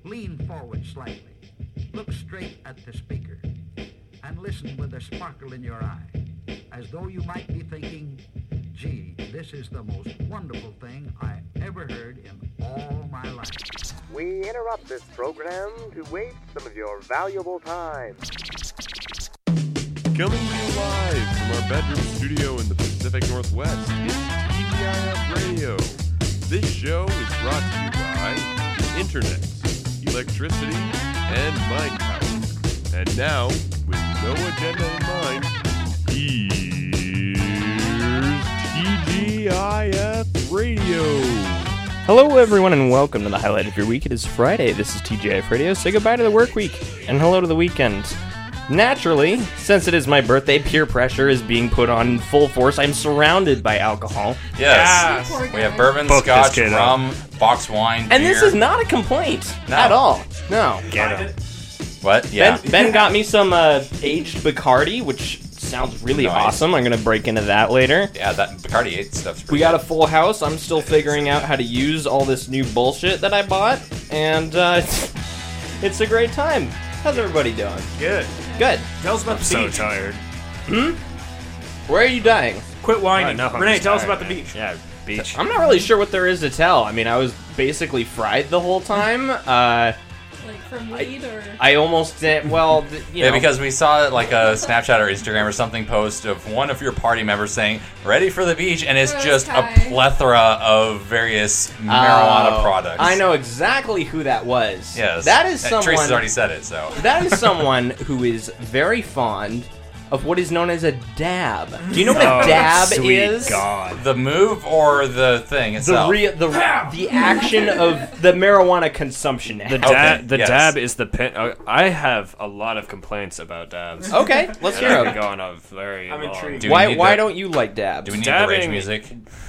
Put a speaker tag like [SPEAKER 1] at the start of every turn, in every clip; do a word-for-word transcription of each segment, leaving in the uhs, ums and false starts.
[SPEAKER 1] Lean forward slightly. Look straight at the speaker. And listen with a sparkle in your eye, as though you might be thinking, gee, this is the most wonderful thing I ever heard in all my life.
[SPEAKER 2] We interrupt this program to waste some of your valuable time.
[SPEAKER 3] Coming to you live from our bedroom studio in the Pacific Northwest, it's T G I F Radio. This show is brought to you by the Internet, electricity, and mind power. And now, with no agenda in mind, here's T G I F Radio.
[SPEAKER 4] Hello everyone and welcome to the highlight of your week. It is Friday. This is T G I F Radio. Say goodbye to the work week and hello to the weekend. Naturally, since it is my birthday, peer pressure is being put on in full force. I'm surrounded by alcohol.
[SPEAKER 5] Yes. yes. We have bourbon,
[SPEAKER 3] Book
[SPEAKER 5] scotch, rum, box wine,
[SPEAKER 4] And
[SPEAKER 5] beer.
[SPEAKER 4] this is not a complaint
[SPEAKER 5] No.
[SPEAKER 4] at all. No.
[SPEAKER 3] Get him.
[SPEAKER 5] What? Yeah.
[SPEAKER 4] Ben, ben got me some uh, aged Bacardi, which sounds really
[SPEAKER 5] Nice.
[SPEAKER 4] awesome. I'm going to break into that later.
[SPEAKER 5] Yeah, that Bacardi eight stuff's pretty
[SPEAKER 4] We got a
[SPEAKER 5] good.
[SPEAKER 4] full house. I'm still figuring out how to use all this new bullshit that I bought. And uh, it's, it's a great time. How's everybody doing?
[SPEAKER 6] Good.
[SPEAKER 4] Good.
[SPEAKER 6] Tell us about the
[SPEAKER 3] So
[SPEAKER 6] beach.
[SPEAKER 3] tired.
[SPEAKER 4] Where are you dying?
[SPEAKER 6] Quit whining.
[SPEAKER 3] Oh, no, I'm
[SPEAKER 6] Renee,
[SPEAKER 3] just
[SPEAKER 6] tell us
[SPEAKER 3] tired,
[SPEAKER 6] about the
[SPEAKER 3] man.
[SPEAKER 6] beach.
[SPEAKER 3] Yeah, beach.
[SPEAKER 4] I'm not really sure what there is to tell. I mean, I was basically fried the whole time. Uh,
[SPEAKER 7] Like from weed or...
[SPEAKER 4] I almost did, well, th- you
[SPEAKER 5] Yeah,
[SPEAKER 4] know.
[SPEAKER 5] because we saw like a Snapchat or Instagram or something post of one of your party members saying, ready for the beach, and it's
[SPEAKER 7] Rose
[SPEAKER 5] just
[SPEAKER 7] Kai.
[SPEAKER 5] a plethora of various marijuana
[SPEAKER 4] Oh,
[SPEAKER 5] products.
[SPEAKER 4] I know exactly who that was.
[SPEAKER 5] Yes.
[SPEAKER 4] That is
[SPEAKER 5] Uh,
[SPEAKER 4] someone.
[SPEAKER 5] Teresa's already said it, so.
[SPEAKER 4] That is someone who is very fond of what is known as a dab. Do you know what a
[SPEAKER 3] Oh,
[SPEAKER 4] dab
[SPEAKER 3] sweet
[SPEAKER 4] is?
[SPEAKER 3] God.
[SPEAKER 5] The move or the thing
[SPEAKER 4] The
[SPEAKER 5] itself?
[SPEAKER 4] re- the the action of the marijuana consumption.
[SPEAKER 3] The,
[SPEAKER 4] act.
[SPEAKER 3] da-
[SPEAKER 5] Okay,
[SPEAKER 3] the
[SPEAKER 5] yes.
[SPEAKER 3] dab is the pin. Uh, I have a lot of complaints about dabs.
[SPEAKER 4] Okay, let's
[SPEAKER 3] And
[SPEAKER 4] hear
[SPEAKER 3] I've been
[SPEAKER 4] them.
[SPEAKER 3] going on very
[SPEAKER 6] I'm
[SPEAKER 3] long.
[SPEAKER 6] intrigued.
[SPEAKER 5] Do we
[SPEAKER 4] Why
[SPEAKER 5] need
[SPEAKER 4] why
[SPEAKER 5] the-
[SPEAKER 4] don't you like dabs?
[SPEAKER 5] Do we need the rage
[SPEAKER 3] Dabbing-
[SPEAKER 5] music?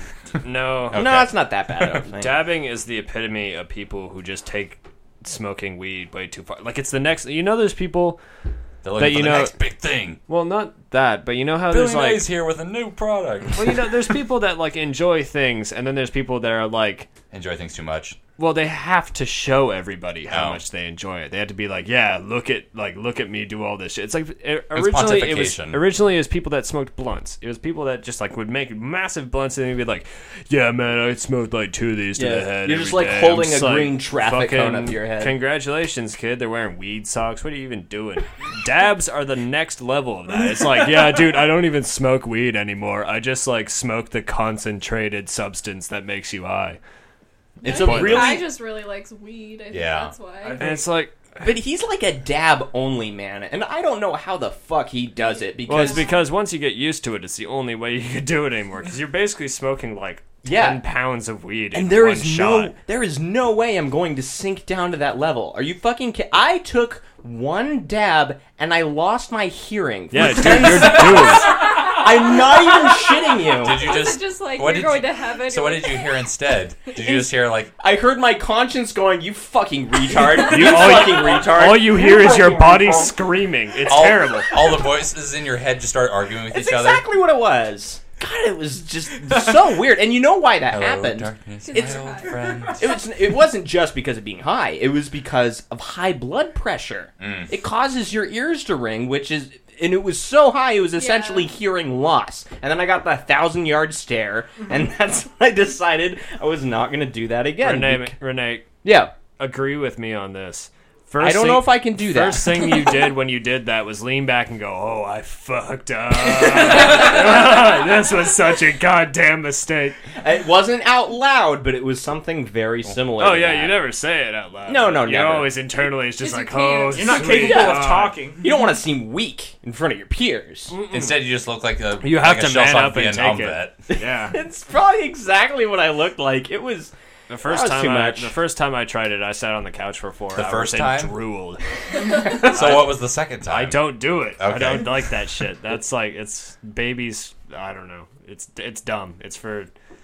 [SPEAKER 3] No.
[SPEAKER 5] Okay.
[SPEAKER 4] No, it's not that bad. I don't think.
[SPEAKER 3] Dabbing is the epitome of people who just take smoking weed way too far. Like, it's the next... You know there's people...
[SPEAKER 5] They're looking
[SPEAKER 3] That
[SPEAKER 5] for
[SPEAKER 3] you
[SPEAKER 5] the
[SPEAKER 3] know-
[SPEAKER 5] next big thing.
[SPEAKER 3] Well, not that, but you know how
[SPEAKER 5] Billy
[SPEAKER 3] there's like...
[SPEAKER 5] Mays here with a new product.
[SPEAKER 3] Well, you know, there's people that, like, enjoy things, and then there's people that are like...
[SPEAKER 5] Enjoy things too much.
[SPEAKER 3] Well, they have to show everybody how
[SPEAKER 5] Oh.
[SPEAKER 3] much they enjoy it. They have to be like, yeah, look at like look at me do all this shit. It's like uh, originally it was
[SPEAKER 5] pontification.
[SPEAKER 3] originally it was people that smoked blunts. It was people that just like would make massive blunts and they'd be like, yeah, man, I smoked like two of these to
[SPEAKER 4] Yeah,
[SPEAKER 3] the head.
[SPEAKER 4] you're
[SPEAKER 3] every
[SPEAKER 4] just, like,
[SPEAKER 3] day."
[SPEAKER 4] holding
[SPEAKER 3] I'm just
[SPEAKER 4] a
[SPEAKER 3] like,
[SPEAKER 4] green traffic cone
[SPEAKER 3] fucking
[SPEAKER 4] up your head.
[SPEAKER 3] Congratulations, kid. They're wearing weed socks. What are you even doing? Dabs are the next level of that. It's like, yeah, dude, I don't even smoke weed anymore. I just like smoke the concentrated substance that makes you high.
[SPEAKER 4] It's
[SPEAKER 7] I
[SPEAKER 4] a
[SPEAKER 7] think
[SPEAKER 4] really,
[SPEAKER 7] Kai just really likes weed. I think
[SPEAKER 5] Yeah.
[SPEAKER 7] that's why.
[SPEAKER 3] And it's like,
[SPEAKER 4] but he's like a dab only man, and I don't know how the fuck he does it because
[SPEAKER 3] well, it's because once you get used to it, it's the only way you can do it anymore. Because you're basically smoking like ten
[SPEAKER 4] Yeah.
[SPEAKER 3] pounds of weed in
[SPEAKER 4] and there
[SPEAKER 3] one
[SPEAKER 4] is
[SPEAKER 3] shot.
[SPEAKER 4] no there is no way I'm going to sink down to that level. Are you fucking kidding? I took one dab and I lost my hearing. for
[SPEAKER 3] Yeah, dude,
[SPEAKER 4] ten
[SPEAKER 3] you're
[SPEAKER 4] seconds.
[SPEAKER 3] doomed.
[SPEAKER 4] I'm not even shitting you.
[SPEAKER 5] Did you
[SPEAKER 7] Was
[SPEAKER 5] just...
[SPEAKER 7] it just like,
[SPEAKER 5] what
[SPEAKER 7] you're
[SPEAKER 5] did
[SPEAKER 7] going
[SPEAKER 5] you-
[SPEAKER 7] to heaven?
[SPEAKER 5] So what did you hear instead? Did you just hear like...
[SPEAKER 4] I heard my conscience going, "You fucking retard! You,
[SPEAKER 3] all you-
[SPEAKER 4] fucking retard!"
[SPEAKER 3] All you hear is your body screaming. It's
[SPEAKER 5] all,
[SPEAKER 3] terrible.
[SPEAKER 5] All the voices in your head just start arguing with
[SPEAKER 4] It's
[SPEAKER 5] each
[SPEAKER 4] exactly what it was. God, it was just so weird. And you know why that
[SPEAKER 5] other. Hello,
[SPEAKER 4] happened?
[SPEAKER 5] darkness,
[SPEAKER 7] It's-
[SPEAKER 5] my old friend.
[SPEAKER 4] It was. It wasn't just because of being high. It was because of high blood pressure.
[SPEAKER 5] Mm.
[SPEAKER 4] It causes your ears to ring, which is, and it was so high, it was essentially
[SPEAKER 7] Yeah.
[SPEAKER 4] hearing loss. And then I got the thousand yard stare, and that's when I decided I was not going to do that again.
[SPEAKER 3] Renee,
[SPEAKER 4] Bec-
[SPEAKER 3] Renee,
[SPEAKER 4] yeah,
[SPEAKER 3] agree with me on this. First
[SPEAKER 4] I don't
[SPEAKER 3] thing,
[SPEAKER 4] know if I can do that.
[SPEAKER 3] First thing you did when you did that was lean back and go, "Oh, I fucked up. This was such a goddamn mistake."
[SPEAKER 4] It wasn't out loud, but it was something very similar.
[SPEAKER 3] Oh
[SPEAKER 4] to
[SPEAKER 3] yeah,
[SPEAKER 4] that.
[SPEAKER 3] you never say it out loud.
[SPEAKER 4] No, no,
[SPEAKER 3] you
[SPEAKER 4] never.
[SPEAKER 3] always internally it's just
[SPEAKER 7] Yes,
[SPEAKER 3] like,
[SPEAKER 7] you
[SPEAKER 3] "Oh,
[SPEAKER 7] can't.
[SPEAKER 6] You're not
[SPEAKER 3] sweet
[SPEAKER 6] capable
[SPEAKER 3] God."
[SPEAKER 6] of talking.
[SPEAKER 4] You don't want to seem weak in front of your peers.
[SPEAKER 5] Instead, you just look like a
[SPEAKER 3] You have
[SPEAKER 5] like a
[SPEAKER 3] to man
[SPEAKER 5] shell-shocked
[SPEAKER 3] up and
[SPEAKER 5] Vietnam
[SPEAKER 3] take
[SPEAKER 5] vet.
[SPEAKER 3] it. Yeah.
[SPEAKER 4] It's probably exactly what I looked like. It was.
[SPEAKER 3] The first
[SPEAKER 4] That was
[SPEAKER 3] time
[SPEAKER 4] too
[SPEAKER 3] I,
[SPEAKER 4] much.
[SPEAKER 3] the first time I tried it, I sat on the couch for four
[SPEAKER 5] The
[SPEAKER 3] hours
[SPEAKER 5] first
[SPEAKER 3] and
[SPEAKER 5] time?
[SPEAKER 3] drooled.
[SPEAKER 5] So what was the second time?
[SPEAKER 3] I don't do it. I
[SPEAKER 5] Okay.
[SPEAKER 3] don't like that shit. That's like it's babies. I don't know. It's it's dumb. It's for it's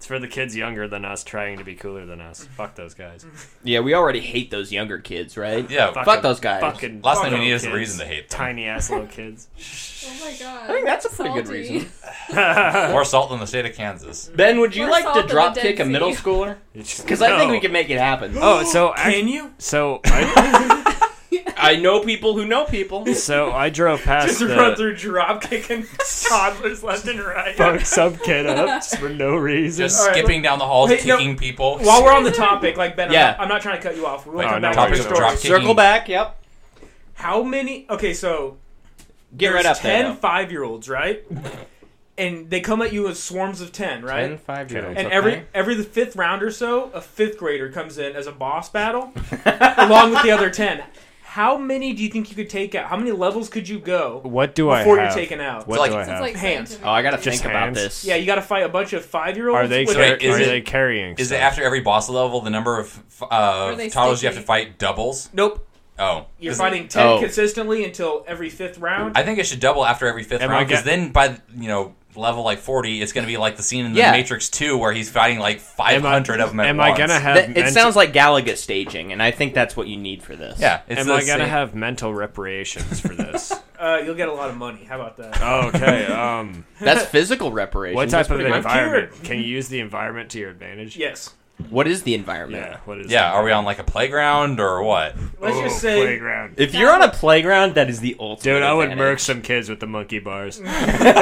[SPEAKER 6] It's for the kids younger than us trying to be cooler than us. Fuck those guys.
[SPEAKER 4] Yeah, we already hate those younger kids, right?
[SPEAKER 5] Yeah.
[SPEAKER 4] Fuck,
[SPEAKER 6] Fucking-
[SPEAKER 4] those guys.
[SPEAKER 6] Fucking
[SPEAKER 5] Last thing we
[SPEAKER 6] fucking
[SPEAKER 5] need is a
[SPEAKER 6] kids.
[SPEAKER 5] reason to hate them.
[SPEAKER 6] Tiny ass little kids.
[SPEAKER 7] Oh my god.
[SPEAKER 4] I think that's a pretty good
[SPEAKER 7] Salty.
[SPEAKER 4] reason.
[SPEAKER 5] More salt than the state of Kansas.
[SPEAKER 4] Ben, would you
[SPEAKER 7] More
[SPEAKER 4] like
[SPEAKER 7] salt
[SPEAKER 4] to
[SPEAKER 7] than the
[SPEAKER 4] drop
[SPEAKER 7] Dead
[SPEAKER 4] kick a
[SPEAKER 7] Sea.
[SPEAKER 4] middle schooler? Because I think we can make it happen.
[SPEAKER 6] Oh, so I,
[SPEAKER 8] Can you?
[SPEAKER 6] so I,
[SPEAKER 4] I know people who know people.
[SPEAKER 6] so I drove past
[SPEAKER 8] Just run
[SPEAKER 6] the
[SPEAKER 8] through drop kicking toddlers left and right.
[SPEAKER 6] fuck some kid up just for no reason.
[SPEAKER 5] Just
[SPEAKER 8] All right,
[SPEAKER 5] skipping down the halls,
[SPEAKER 8] Hey, no,
[SPEAKER 5] kicking people.
[SPEAKER 8] While we're on the topic, like Ben,
[SPEAKER 4] Yeah.
[SPEAKER 8] I'm, not, I'm not trying to cut you off. We'll
[SPEAKER 5] Like,
[SPEAKER 8] come
[SPEAKER 6] oh,
[SPEAKER 8] back
[SPEAKER 6] no,
[SPEAKER 8] to the
[SPEAKER 6] topics of
[SPEAKER 8] story.
[SPEAKER 5] drop kicking.
[SPEAKER 4] Circle back, yep.
[SPEAKER 8] How many? Okay, so
[SPEAKER 4] Get right
[SPEAKER 8] there's
[SPEAKER 4] up
[SPEAKER 8] ten
[SPEAKER 4] there. though.
[SPEAKER 8] five-year-olds, right? And they come at you as swarms of ten, right?
[SPEAKER 4] Ten five-year-olds.
[SPEAKER 8] And
[SPEAKER 4] okay.
[SPEAKER 8] every every the fifth round or so, a fifth grader comes in as a boss battle, along with the other ten. How many do you think you could take out? How many levels could you go
[SPEAKER 6] What do I have?
[SPEAKER 8] before you're taken out?
[SPEAKER 6] What
[SPEAKER 5] So, like-
[SPEAKER 6] do I
[SPEAKER 7] It's
[SPEAKER 6] have?
[SPEAKER 7] like
[SPEAKER 8] Hands.
[SPEAKER 7] scientific.
[SPEAKER 4] Oh, I gotta
[SPEAKER 6] Just
[SPEAKER 4] think about
[SPEAKER 6] hands?
[SPEAKER 4] this.
[SPEAKER 8] Yeah, you got to fight a bunch of five-year-olds.
[SPEAKER 6] Are they
[SPEAKER 8] with-
[SPEAKER 5] Wait,
[SPEAKER 6] car-
[SPEAKER 5] is
[SPEAKER 6] are
[SPEAKER 5] it-
[SPEAKER 6] they carrying?
[SPEAKER 5] Is it
[SPEAKER 6] stuff?
[SPEAKER 5] after every boss level, the number of uh,
[SPEAKER 7] they
[SPEAKER 5] toddlers you have to
[SPEAKER 7] sticky?
[SPEAKER 5] fight doubles?
[SPEAKER 8] Nope.
[SPEAKER 5] Oh.
[SPEAKER 8] You're
[SPEAKER 5] Is-
[SPEAKER 8] fighting ten
[SPEAKER 4] Oh.
[SPEAKER 8] consistently until every fifth round.
[SPEAKER 5] I think it should double after every fifth
[SPEAKER 6] Am I
[SPEAKER 5] round, because
[SPEAKER 6] get-
[SPEAKER 5] then by, you know, level like forty, it's going to be like the scene in the
[SPEAKER 4] Yeah.
[SPEAKER 5] Matrix two where he's fighting like five hundred of them at
[SPEAKER 6] Am
[SPEAKER 5] once.
[SPEAKER 6] I gonna have?
[SPEAKER 4] That- it
[SPEAKER 6] mental-
[SPEAKER 4] sounds like Galaga staging, and I think that's what you need for this.
[SPEAKER 5] Yeah. It's
[SPEAKER 6] Am
[SPEAKER 5] the
[SPEAKER 6] I gonna
[SPEAKER 5] same-
[SPEAKER 6] have mental reparations for this?
[SPEAKER 8] Uh, you'll get a lot of money. How about that?
[SPEAKER 6] Okay. Um.
[SPEAKER 4] That's physical reparations.
[SPEAKER 6] What
[SPEAKER 4] That's
[SPEAKER 6] type of
[SPEAKER 4] pretty good.
[SPEAKER 6] environment?
[SPEAKER 8] cured.
[SPEAKER 6] Can you use the environment to your advantage?
[SPEAKER 8] Yes.
[SPEAKER 4] What is the environment?
[SPEAKER 6] Yeah. What is?
[SPEAKER 5] Yeah,
[SPEAKER 6] the
[SPEAKER 5] are we on like a playground or what?
[SPEAKER 8] Let's
[SPEAKER 6] Oh,
[SPEAKER 8] just say
[SPEAKER 6] playground?
[SPEAKER 4] If you're on a playground, that is the ultimate.
[SPEAKER 6] Dude, I would
[SPEAKER 4] advantage.
[SPEAKER 6] murk some kids with the monkey bars.
[SPEAKER 8] no,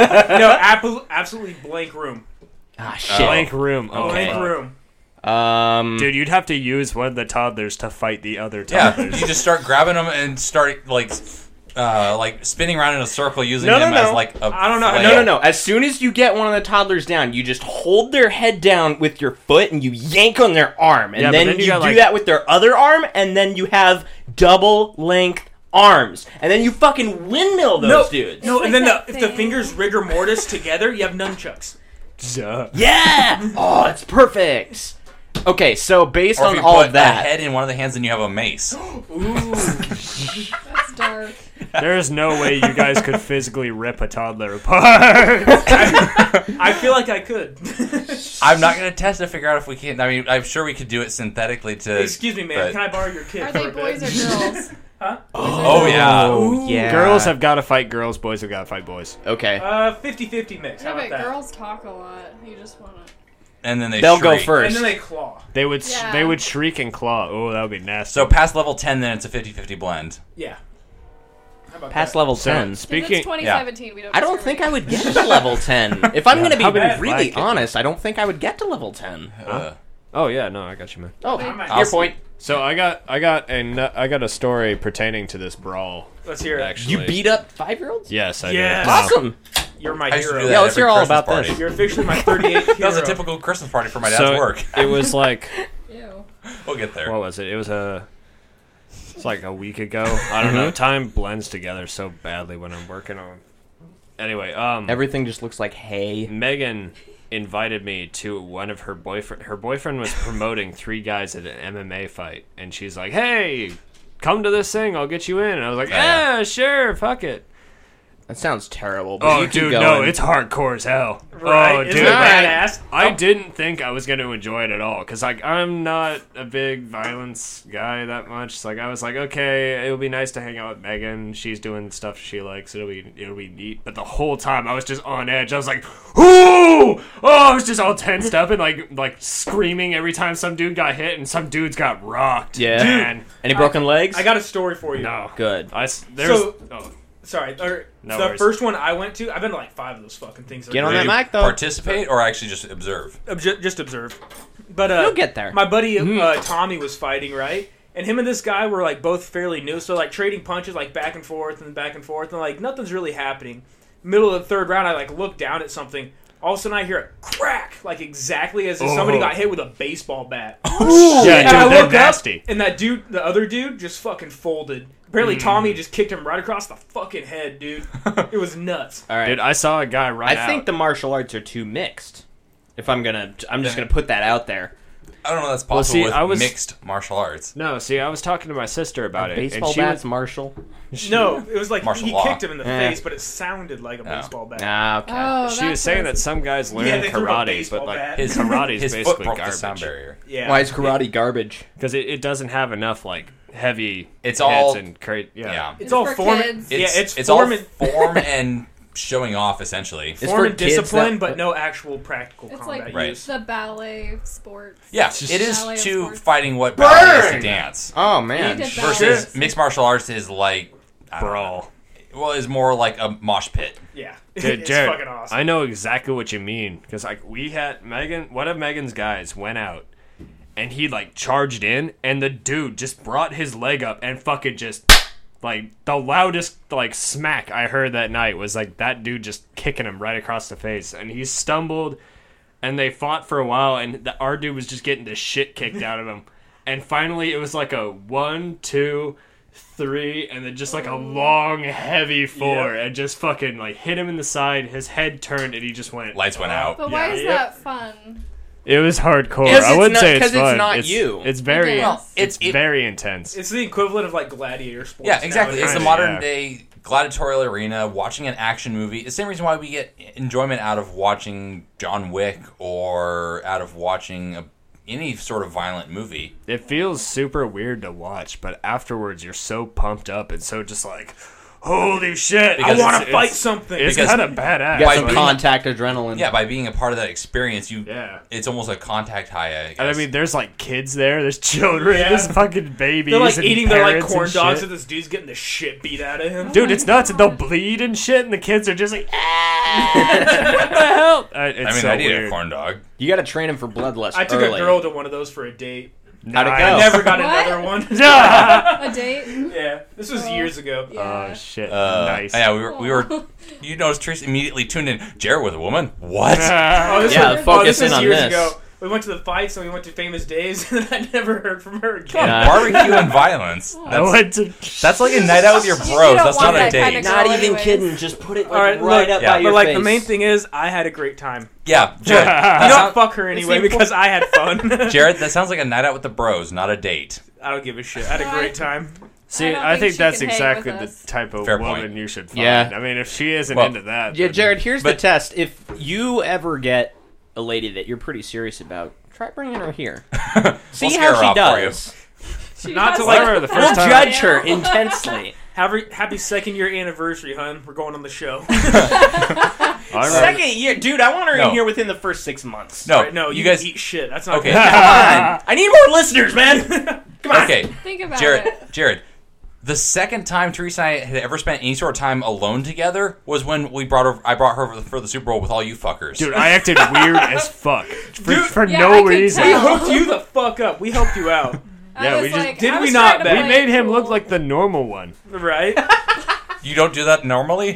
[SPEAKER 8] ab- absolutely blank room.
[SPEAKER 4] Ah, shit.
[SPEAKER 6] Blank room. Oh,
[SPEAKER 4] Okay.
[SPEAKER 8] Blank room.
[SPEAKER 4] Um,
[SPEAKER 6] Dude, you'd have to use one of the toddlers to fight the other
[SPEAKER 5] Yeah,
[SPEAKER 6] toddlers.
[SPEAKER 5] you just start grabbing them and start like, uh, like spinning around in a circle using
[SPEAKER 4] No, no,
[SPEAKER 5] them
[SPEAKER 4] no.
[SPEAKER 5] as like a
[SPEAKER 8] I don't know.
[SPEAKER 5] flail.
[SPEAKER 4] no, no, no. As soon as you get one of the toddlers down, you just hold their head down with your foot and you yank on their arm. And
[SPEAKER 6] Yeah, but
[SPEAKER 4] then,
[SPEAKER 6] then you
[SPEAKER 4] you
[SPEAKER 6] got,
[SPEAKER 4] do
[SPEAKER 6] like-
[SPEAKER 4] that with their other arm, and then you have double length arms. And then you fucking windmill those
[SPEAKER 8] No,
[SPEAKER 4] dudes.
[SPEAKER 8] no,
[SPEAKER 7] It's
[SPEAKER 8] and
[SPEAKER 7] like
[SPEAKER 8] then the,
[SPEAKER 7] that
[SPEAKER 8] if the
[SPEAKER 7] thing.
[SPEAKER 8] fingers rigor mortis together, you have nunchucks.
[SPEAKER 6] Duh.
[SPEAKER 4] Yeah! Oh, it's perfect. Okay, so based
[SPEAKER 5] Or if
[SPEAKER 4] on
[SPEAKER 5] you
[SPEAKER 4] all
[SPEAKER 5] put
[SPEAKER 4] of that,
[SPEAKER 5] a head in one of the hands and you have a mace.
[SPEAKER 7] That's dark.
[SPEAKER 6] There is no way you guys could physically rip a toddler apart.
[SPEAKER 8] I feel like I could.
[SPEAKER 5] I'm not going to test to figure out if we can. I mean, I'm sure we could do it synthetically to.
[SPEAKER 8] Excuse me, man.
[SPEAKER 5] but-
[SPEAKER 8] Can I borrow your kid
[SPEAKER 7] Are
[SPEAKER 8] for
[SPEAKER 7] they
[SPEAKER 8] a
[SPEAKER 7] boys
[SPEAKER 8] bit?
[SPEAKER 7] or girls?
[SPEAKER 8] Huh?
[SPEAKER 5] Oh, yeah.
[SPEAKER 4] Oh, yeah.
[SPEAKER 6] Girls have got to fight girls. Boys have got to fight boys.
[SPEAKER 4] Okay.
[SPEAKER 8] Uh, fifty-fifty mix. How
[SPEAKER 7] Yeah,
[SPEAKER 8] about
[SPEAKER 7] but
[SPEAKER 8] that?
[SPEAKER 7] girls talk a lot. You just wanna.
[SPEAKER 5] And then they
[SPEAKER 4] They'll go
[SPEAKER 5] shriek.
[SPEAKER 4] first.
[SPEAKER 8] And then they claw.
[SPEAKER 6] They would sh-
[SPEAKER 7] Yeah.
[SPEAKER 6] they would shriek and claw. Oh, that would be nasty.
[SPEAKER 5] So past level ten, then it's a fifty-fifty blend.
[SPEAKER 8] Yeah. How about
[SPEAKER 4] Past
[SPEAKER 8] that?
[SPEAKER 4] level
[SPEAKER 6] So,
[SPEAKER 4] ten.
[SPEAKER 7] If
[SPEAKER 6] speaking,
[SPEAKER 7] it's twenty seventeen, we don't.
[SPEAKER 4] I don't
[SPEAKER 7] discriminate.
[SPEAKER 4] think I would get to level ten. If I'm
[SPEAKER 6] Yeah,
[SPEAKER 4] going to
[SPEAKER 6] how
[SPEAKER 4] be
[SPEAKER 6] many
[SPEAKER 4] really
[SPEAKER 6] black-
[SPEAKER 4] honest, I don't think I would get to level ten.
[SPEAKER 5] Uh,
[SPEAKER 6] oh yeah, no, I got you, man.
[SPEAKER 4] Oh,
[SPEAKER 7] Wait.
[SPEAKER 4] your
[SPEAKER 5] I'll-
[SPEAKER 4] point.
[SPEAKER 6] So I got I got a nu- I got a story pertaining to this brawl.
[SPEAKER 8] Let's hear it.
[SPEAKER 6] Actually,
[SPEAKER 4] You beat up five-year-olds?
[SPEAKER 6] Yes, I
[SPEAKER 8] Yes.
[SPEAKER 6] did.
[SPEAKER 4] Awesome.
[SPEAKER 8] You're my
[SPEAKER 5] I used to
[SPEAKER 8] hero.
[SPEAKER 5] do that
[SPEAKER 4] Yeah,
[SPEAKER 5] at
[SPEAKER 4] let's
[SPEAKER 5] every
[SPEAKER 4] hear all
[SPEAKER 5] Christmas
[SPEAKER 4] about
[SPEAKER 5] party.
[SPEAKER 4] this.
[SPEAKER 8] You're officially my thirty-eighth hero.
[SPEAKER 5] That was a typical Christmas party for my dad's
[SPEAKER 6] So
[SPEAKER 5] work.
[SPEAKER 6] it was like,
[SPEAKER 7] Ew.
[SPEAKER 5] We'll get there.
[SPEAKER 6] what was it? It was a. It's like a week ago. I don't know. Time blends together so badly when I'm working on. Anyway, um,
[SPEAKER 4] Everything just looks like hay.
[SPEAKER 6] Megan invited me to one of her boyfriend. Her boyfriend was promoting three guys at an M M A fight, and she's like, "Hey, come to this thing. I'll get you in." And I was like,
[SPEAKER 5] Yeah.
[SPEAKER 6] "Yeah, sure, fuck it."
[SPEAKER 4] That sounds terrible. But
[SPEAKER 6] Oh,
[SPEAKER 4] you keep
[SPEAKER 6] dude,
[SPEAKER 4] going.
[SPEAKER 6] no, it's hardcore as hell.
[SPEAKER 8] Right?
[SPEAKER 6] Oh,
[SPEAKER 8] Isn't
[SPEAKER 6] dude,
[SPEAKER 8] it
[SPEAKER 4] Alright.
[SPEAKER 8] badass?
[SPEAKER 6] I didn't think I was going to enjoy it at all because, like, I'm not a big violence guy that much. So, like, I was like, okay, it'll be nice to hang out with Megan. She's doing stuff she likes. It'll be it'll be neat. But the whole time I was just on edge. I was like, ooh, oh, I was just all tensed up and like like screaming every time some dude got hit and some dudes got rocked.
[SPEAKER 4] Yeah.
[SPEAKER 6] Man.
[SPEAKER 4] Any broken legs?
[SPEAKER 8] I got a story for you.
[SPEAKER 6] No,
[SPEAKER 4] Good.
[SPEAKER 6] I s- there's
[SPEAKER 8] So-
[SPEAKER 6] oh,
[SPEAKER 8] Sorry. Or,
[SPEAKER 6] No
[SPEAKER 8] the
[SPEAKER 6] worries.
[SPEAKER 8] first one I went to, I've been to like five of those fucking things.
[SPEAKER 4] Get on
[SPEAKER 5] Did
[SPEAKER 4] that
[SPEAKER 5] you
[SPEAKER 4] mic, though.
[SPEAKER 5] Participate or actually just observe?
[SPEAKER 8] Obje- just observe. But uh,
[SPEAKER 4] You'll get there.
[SPEAKER 8] My buddy uh, Tommy was fighting, right? And him and this guy were like both fairly new, so like trading punches like back and forth and back and forth, and like nothing's really happening. Middle of the third round, I like look down at something. All of a sudden, I hear a crack, like exactly as if somebody
[SPEAKER 6] Oh.
[SPEAKER 8] got hit with a baseball bat.
[SPEAKER 6] yeah,
[SPEAKER 8] and
[SPEAKER 6] dude,
[SPEAKER 8] I
[SPEAKER 6] they're
[SPEAKER 8] look
[SPEAKER 6] nasty.
[SPEAKER 8] up, and that dude, the other dude, just fucking folded. Apparently, Tommy just kicked him right across the fucking head, dude. It was nuts.
[SPEAKER 4] All right.
[SPEAKER 6] Dude, I saw a guy right
[SPEAKER 4] I
[SPEAKER 6] out.
[SPEAKER 4] think the martial arts are too mixed. If I'm gonna, I'm just
[SPEAKER 5] Yeah.
[SPEAKER 4] gonna put that out there.
[SPEAKER 5] I don't know if that's
[SPEAKER 6] Well,
[SPEAKER 5] possible
[SPEAKER 6] see,
[SPEAKER 5] with
[SPEAKER 6] I was-
[SPEAKER 5] mixed martial arts.
[SPEAKER 6] No, see, I was talking to my sister about it,
[SPEAKER 4] Baseball
[SPEAKER 6] and she
[SPEAKER 4] bats,
[SPEAKER 6] was
[SPEAKER 4] Marshall.
[SPEAKER 8] No, it was like
[SPEAKER 5] Martial
[SPEAKER 8] he
[SPEAKER 5] law.
[SPEAKER 8] kicked him in the
[SPEAKER 4] Eh.
[SPEAKER 8] face, but it sounded like a
[SPEAKER 5] Oh.
[SPEAKER 8] baseball bat.
[SPEAKER 4] Ah, okay.
[SPEAKER 7] Oh,
[SPEAKER 6] she was
[SPEAKER 7] that's
[SPEAKER 6] saying
[SPEAKER 7] what
[SPEAKER 6] that
[SPEAKER 7] it's-
[SPEAKER 6] some guys learn
[SPEAKER 8] Yeah, they threw a
[SPEAKER 6] karate,
[SPEAKER 8] baseball
[SPEAKER 6] but like
[SPEAKER 8] bat.
[SPEAKER 5] His
[SPEAKER 6] karate's
[SPEAKER 5] his foot
[SPEAKER 6] basically
[SPEAKER 5] broke
[SPEAKER 6] garbage
[SPEAKER 5] the sound barrier.
[SPEAKER 8] Yeah.
[SPEAKER 4] Why is karate garbage?
[SPEAKER 6] because it, it doesn't have enough like heavy.
[SPEAKER 5] It's
[SPEAKER 6] hits
[SPEAKER 5] all-
[SPEAKER 6] and cra- yeah.
[SPEAKER 5] Yeah.
[SPEAKER 8] It's
[SPEAKER 7] It's
[SPEAKER 8] all
[SPEAKER 7] for
[SPEAKER 8] form.
[SPEAKER 7] kids.
[SPEAKER 8] Yeah,
[SPEAKER 5] It's,
[SPEAKER 8] it's,
[SPEAKER 5] it's
[SPEAKER 8] form
[SPEAKER 5] all
[SPEAKER 8] and
[SPEAKER 5] form and showing off, essentially.
[SPEAKER 4] It's
[SPEAKER 8] form
[SPEAKER 4] for
[SPEAKER 8] and
[SPEAKER 4] kids
[SPEAKER 8] discipline,
[SPEAKER 4] that-
[SPEAKER 8] but no actual practical
[SPEAKER 7] It's
[SPEAKER 8] combat
[SPEAKER 7] like
[SPEAKER 5] Right.
[SPEAKER 8] use.
[SPEAKER 7] the ballet sports.
[SPEAKER 5] Yeah,
[SPEAKER 6] just-
[SPEAKER 5] it is
[SPEAKER 7] Ballet
[SPEAKER 5] to
[SPEAKER 7] sports.
[SPEAKER 5] fighting what ballet is to
[SPEAKER 4] Burn!
[SPEAKER 5] dance.
[SPEAKER 4] Oh
[SPEAKER 7] He
[SPEAKER 4] man.
[SPEAKER 7] did
[SPEAKER 5] Versus
[SPEAKER 7] ballet.
[SPEAKER 5] mixed martial arts is like I don't know.
[SPEAKER 6] Brawl.
[SPEAKER 5] Well, is more like a mosh pit.
[SPEAKER 8] Yeah,
[SPEAKER 6] Dude,
[SPEAKER 8] it's
[SPEAKER 6] Jared,
[SPEAKER 8] fucking awesome.
[SPEAKER 6] I know exactly what you mean because like we had Megan. One of Megan's guys went out, and he like charged in, and the dude just brought his leg up and fucking just like the loudest like smack I heard that night was like that dude just kicking him right across the face, and he stumbled, and they fought for a while, and the, our dude was just getting the shit kicked out of him, and finally it was like a one, two. Three and then just like a long heavy four
[SPEAKER 8] Yeah.
[SPEAKER 6] and just fucking like hit him in the side. His head turned and he just went.
[SPEAKER 5] Lights went out.
[SPEAKER 7] But why
[SPEAKER 6] Yeah.
[SPEAKER 7] is
[SPEAKER 6] Yep.
[SPEAKER 7] that fun?
[SPEAKER 6] It was hardcore.
[SPEAKER 4] Because
[SPEAKER 6] I
[SPEAKER 4] it's
[SPEAKER 6] wouldn't
[SPEAKER 4] not-
[SPEAKER 6] say it's
[SPEAKER 4] 'cause it's
[SPEAKER 6] fun.
[SPEAKER 4] not
[SPEAKER 6] it's,
[SPEAKER 4] you.
[SPEAKER 6] It's very.
[SPEAKER 7] Well,
[SPEAKER 6] it's
[SPEAKER 5] it's- it-
[SPEAKER 6] very intense.
[SPEAKER 8] It's the equivalent of like gladiator sports.
[SPEAKER 5] Yeah, exactly. It's the
[SPEAKER 8] nowadays.
[SPEAKER 5] modern
[SPEAKER 6] yeah.
[SPEAKER 5] day gladiatorial arena, watching an action movie. It's the same reason why we get enjoyment out of watching John Wick or out of watching a, any sort of violent movie.
[SPEAKER 6] It feels super weird to watch, but afterwards you're so pumped up and so just like, holy shit!
[SPEAKER 5] Because
[SPEAKER 8] I want
[SPEAKER 6] it's-
[SPEAKER 8] to fight
[SPEAKER 6] it's-
[SPEAKER 8] something.
[SPEAKER 6] It's
[SPEAKER 5] Because-
[SPEAKER 6] kind of badass.
[SPEAKER 4] You got
[SPEAKER 5] By
[SPEAKER 4] some
[SPEAKER 5] being-
[SPEAKER 4] contact adrenaline.
[SPEAKER 5] Yeah, by being a part of that experience, you
[SPEAKER 6] Yeah.
[SPEAKER 5] it's almost a contact high. I guess.
[SPEAKER 6] And I mean, there's like kids there, there's children,
[SPEAKER 8] Yeah.
[SPEAKER 6] there's fucking babies.
[SPEAKER 8] They're like
[SPEAKER 6] and
[SPEAKER 8] eating their like
[SPEAKER 6] parents
[SPEAKER 8] corn
[SPEAKER 6] and
[SPEAKER 8] dogs,
[SPEAKER 6] shit.
[SPEAKER 8] and this dude's getting the shit beat out of him.
[SPEAKER 6] Dude, it's nuts, and they'll bleed and shit, and the kids are just like, ah, what the hell? Uh, It's
[SPEAKER 5] I mean,
[SPEAKER 6] so
[SPEAKER 5] I'd eat
[SPEAKER 6] weird.
[SPEAKER 5] a corn dog.
[SPEAKER 4] You got to train him for bloodlust.
[SPEAKER 8] I took
[SPEAKER 4] early.
[SPEAKER 8] a girl to one of those for a date.
[SPEAKER 4] How'd it
[SPEAKER 6] Nice.
[SPEAKER 4] go?
[SPEAKER 8] I never got
[SPEAKER 7] What?
[SPEAKER 8] another one.
[SPEAKER 7] A date?
[SPEAKER 8] Yeah, this was years ago.
[SPEAKER 7] Yeah.
[SPEAKER 6] Oh shit!
[SPEAKER 5] Uh,
[SPEAKER 6] nice.
[SPEAKER 5] Yeah, we were we were. You noticed Teresa immediately tuned in. Jared with a woman? What?
[SPEAKER 8] Oh, this
[SPEAKER 4] Yeah,
[SPEAKER 8] was,
[SPEAKER 4] focus
[SPEAKER 8] oh, this
[SPEAKER 4] in
[SPEAKER 8] was
[SPEAKER 4] on
[SPEAKER 8] years
[SPEAKER 4] this.
[SPEAKER 8] ago. We went to the fights and we went to Famous Days, and I never heard from her again.
[SPEAKER 4] Yeah.
[SPEAKER 5] Barbecue and violence.
[SPEAKER 6] I
[SPEAKER 5] That's,
[SPEAKER 6] went to.
[SPEAKER 5] that's like a night out with your
[SPEAKER 7] You-
[SPEAKER 5] bros.
[SPEAKER 7] you don't
[SPEAKER 5] That's
[SPEAKER 7] want
[SPEAKER 5] not a
[SPEAKER 7] that
[SPEAKER 5] date.
[SPEAKER 7] kind of
[SPEAKER 4] Not
[SPEAKER 7] girl
[SPEAKER 4] even
[SPEAKER 7] anyways.
[SPEAKER 4] kidding. Just put it like,
[SPEAKER 8] All right,
[SPEAKER 4] right
[SPEAKER 8] look,
[SPEAKER 4] up
[SPEAKER 5] yeah.
[SPEAKER 4] by your
[SPEAKER 8] But like
[SPEAKER 4] face.
[SPEAKER 8] the main thing is, I had a great time.
[SPEAKER 5] Yeah, Jared.
[SPEAKER 8] You
[SPEAKER 5] that,
[SPEAKER 8] don't
[SPEAKER 5] sound-
[SPEAKER 8] fuck her anyway
[SPEAKER 5] the
[SPEAKER 8] because I had fun.
[SPEAKER 5] Jared, that sounds like a night out with the bros, not a date.
[SPEAKER 8] I don't give a shit. I had a great time.
[SPEAKER 6] See,
[SPEAKER 7] I don't
[SPEAKER 6] I,
[SPEAKER 7] think
[SPEAKER 6] think
[SPEAKER 7] she
[SPEAKER 6] that's
[SPEAKER 7] can hang
[SPEAKER 6] exactly
[SPEAKER 7] with
[SPEAKER 6] the
[SPEAKER 7] us.
[SPEAKER 6] type of
[SPEAKER 5] Fair
[SPEAKER 6] woman
[SPEAKER 5] point.
[SPEAKER 6] you should find.
[SPEAKER 4] Yeah.
[SPEAKER 6] I mean, if she isn't
[SPEAKER 5] Well,
[SPEAKER 6] into that,
[SPEAKER 4] Yeah,
[SPEAKER 6] then-
[SPEAKER 4] Jared, here's the
[SPEAKER 5] But-
[SPEAKER 4] test. If you ever get a lady that you're pretty serious about, try bringing her here. See
[SPEAKER 5] We'll scare
[SPEAKER 4] how
[SPEAKER 5] her
[SPEAKER 4] she
[SPEAKER 5] off for you.
[SPEAKER 4] does.
[SPEAKER 7] She
[SPEAKER 8] Not
[SPEAKER 7] has
[SPEAKER 8] to
[SPEAKER 6] Like
[SPEAKER 8] like
[SPEAKER 6] her the
[SPEAKER 4] We'll
[SPEAKER 6] first time.
[SPEAKER 4] judge her intensely.
[SPEAKER 8] Happy, happy second year anniversary, hun. We're going on the show.
[SPEAKER 6] All right.
[SPEAKER 4] Second year, dude, I want her
[SPEAKER 5] No.
[SPEAKER 4] in here within the first six months.
[SPEAKER 5] No,
[SPEAKER 8] Right, no, you,
[SPEAKER 5] you guys.
[SPEAKER 8] eat shit. That's not
[SPEAKER 5] Okay.
[SPEAKER 8] good.
[SPEAKER 4] Come on, I need more listeners, man.
[SPEAKER 5] Okay,
[SPEAKER 7] Think about
[SPEAKER 5] Jared.
[SPEAKER 7] it.
[SPEAKER 5] Jared. The second time Teresa and I had ever spent any sort of time alone together was when we brought her. I brought her for the, for the Super Bowl with all you fuckers.
[SPEAKER 6] Dude, I acted weird as fuck for,
[SPEAKER 8] Dude,
[SPEAKER 6] for
[SPEAKER 7] yeah,
[SPEAKER 6] no
[SPEAKER 7] I could
[SPEAKER 6] reason.
[SPEAKER 8] We
[SPEAKER 7] tell.
[SPEAKER 8] hooked you the fuck up. We helped you out,
[SPEAKER 7] I
[SPEAKER 6] Yeah,
[SPEAKER 7] was
[SPEAKER 6] we just-
[SPEAKER 7] like,
[SPEAKER 8] Did
[SPEAKER 7] I
[SPEAKER 8] we
[SPEAKER 7] was
[SPEAKER 8] not,
[SPEAKER 7] trying to
[SPEAKER 8] Ben?
[SPEAKER 6] We
[SPEAKER 7] play
[SPEAKER 6] made
[SPEAKER 7] it
[SPEAKER 6] him
[SPEAKER 7] cool.
[SPEAKER 6] look like the normal one.
[SPEAKER 8] right?
[SPEAKER 5] You don't do that normally.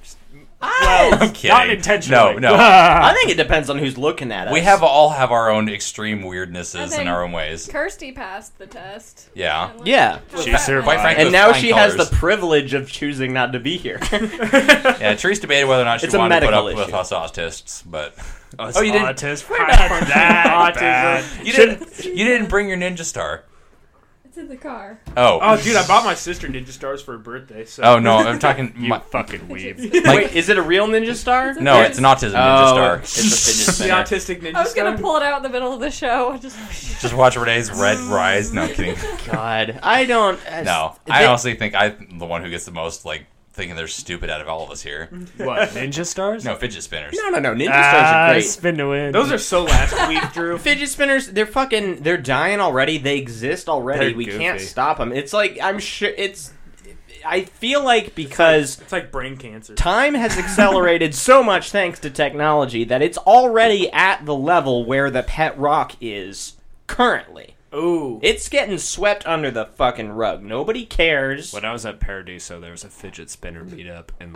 [SPEAKER 6] Well,
[SPEAKER 5] I'm kidding.
[SPEAKER 6] not intentionally.
[SPEAKER 5] No, no.
[SPEAKER 4] I think it depends on who's looking at us.
[SPEAKER 5] We have all have our own extreme weirdnesses
[SPEAKER 7] I
[SPEAKER 5] in
[SPEAKER 7] think
[SPEAKER 5] our own ways.
[SPEAKER 7] Kirsty passed the test.
[SPEAKER 5] Yeah.
[SPEAKER 7] And, like,
[SPEAKER 4] Yeah.
[SPEAKER 6] She
[SPEAKER 7] okay.
[SPEAKER 6] survived.
[SPEAKER 5] Quite frankly,
[SPEAKER 4] And
[SPEAKER 5] with
[SPEAKER 4] now
[SPEAKER 5] flying
[SPEAKER 4] she has
[SPEAKER 5] colors.
[SPEAKER 4] the privilege of choosing not to be here.
[SPEAKER 5] Yeah, Teresa debated whether or not she
[SPEAKER 4] It's a
[SPEAKER 5] wanted to put
[SPEAKER 4] medical
[SPEAKER 5] up with
[SPEAKER 4] issue.
[SPEAKER 5] us autists, but
[SPEAKER 6] Us
[SPEAKER 5] Oh, you didn't-
[SPEAKER 6] autists. We're not that
[SPEAKER 8] Autism.
[SPEAKER 6] bad.
[SPEAKER 5] you didn't. You didn't bring your Ninja Star.
[SPEAKER 7] It's in the car.
[SPEAKER 5] Oh.
[SPEAKER 8] Oh, dude, I bought my sister Ninja Stars for her birthday. So.
[SPEAKER 5] Oh no, I'm talking.
[SPEAKER 6] You
[SPEAKER 5] My,
[SPEAKER 6] fucking weeb.
[SPEAKER 4] Wait, is it a real Ninja Star?
[SPEAKER 5] no, it's an autism Ninja
[SPEAKER 4] Oh,
[SPEAKER 5] Star.
[SPEAKER 4] it's a fidget
[SPEAKER 8] The
[SPEAKER 4] spinner.
[SPEAKER 8] autistic Ninja
[SPEAKER 7] I was
[SPEAKER 8] Star.
[SPEAKER 7] gonna pull it out in the middle of the show. Just
[SPEAKER 5] Just watch Renee's red rise. No I'm kidding.
[SPEAKER 4] God, I don't.
[SPEAKER 5] No,
[SPEAKER 4] They-
[SPEAKER 5] I honestly think I'm the one who gets the most like thinking they're stupid out of all of us here.
[SPEAKER 6] What, Ninja Stars?
[SPEAKER 5] No, fidget spinners.
[SPEAKER 4] No, no, no. Ninja
[SPEAKER 6] Ah,
[SPEAKER 4] Stars are great.
[SPEAKER 6] spin to win.
[SPEAKER 8] Those are so last week, Drew.
[SPEAKER 4] Fidget spinners, they're fucking, they're dying already. They exist already.
[SPEAKER 6] They're
[SPEAKER 4] we can't
[SPEAKER 6] goofy.
[SPEAKER 4] stop them. It's like, I'm sure, it's, I feel like because
[SPEAKER 8] It's like brain cancer.
[SPEAKER 4] time has accelerated so much thanks to technology that it's already at the level where the pet rock is currently.
[SPEAKER 8] Ooh.
[SPEAKER 4] It's getting swept under the fucking rug. Nobody cares.
[SPEAKER 6] When I was at Paradiso, there was a fidget spinner meetup, and like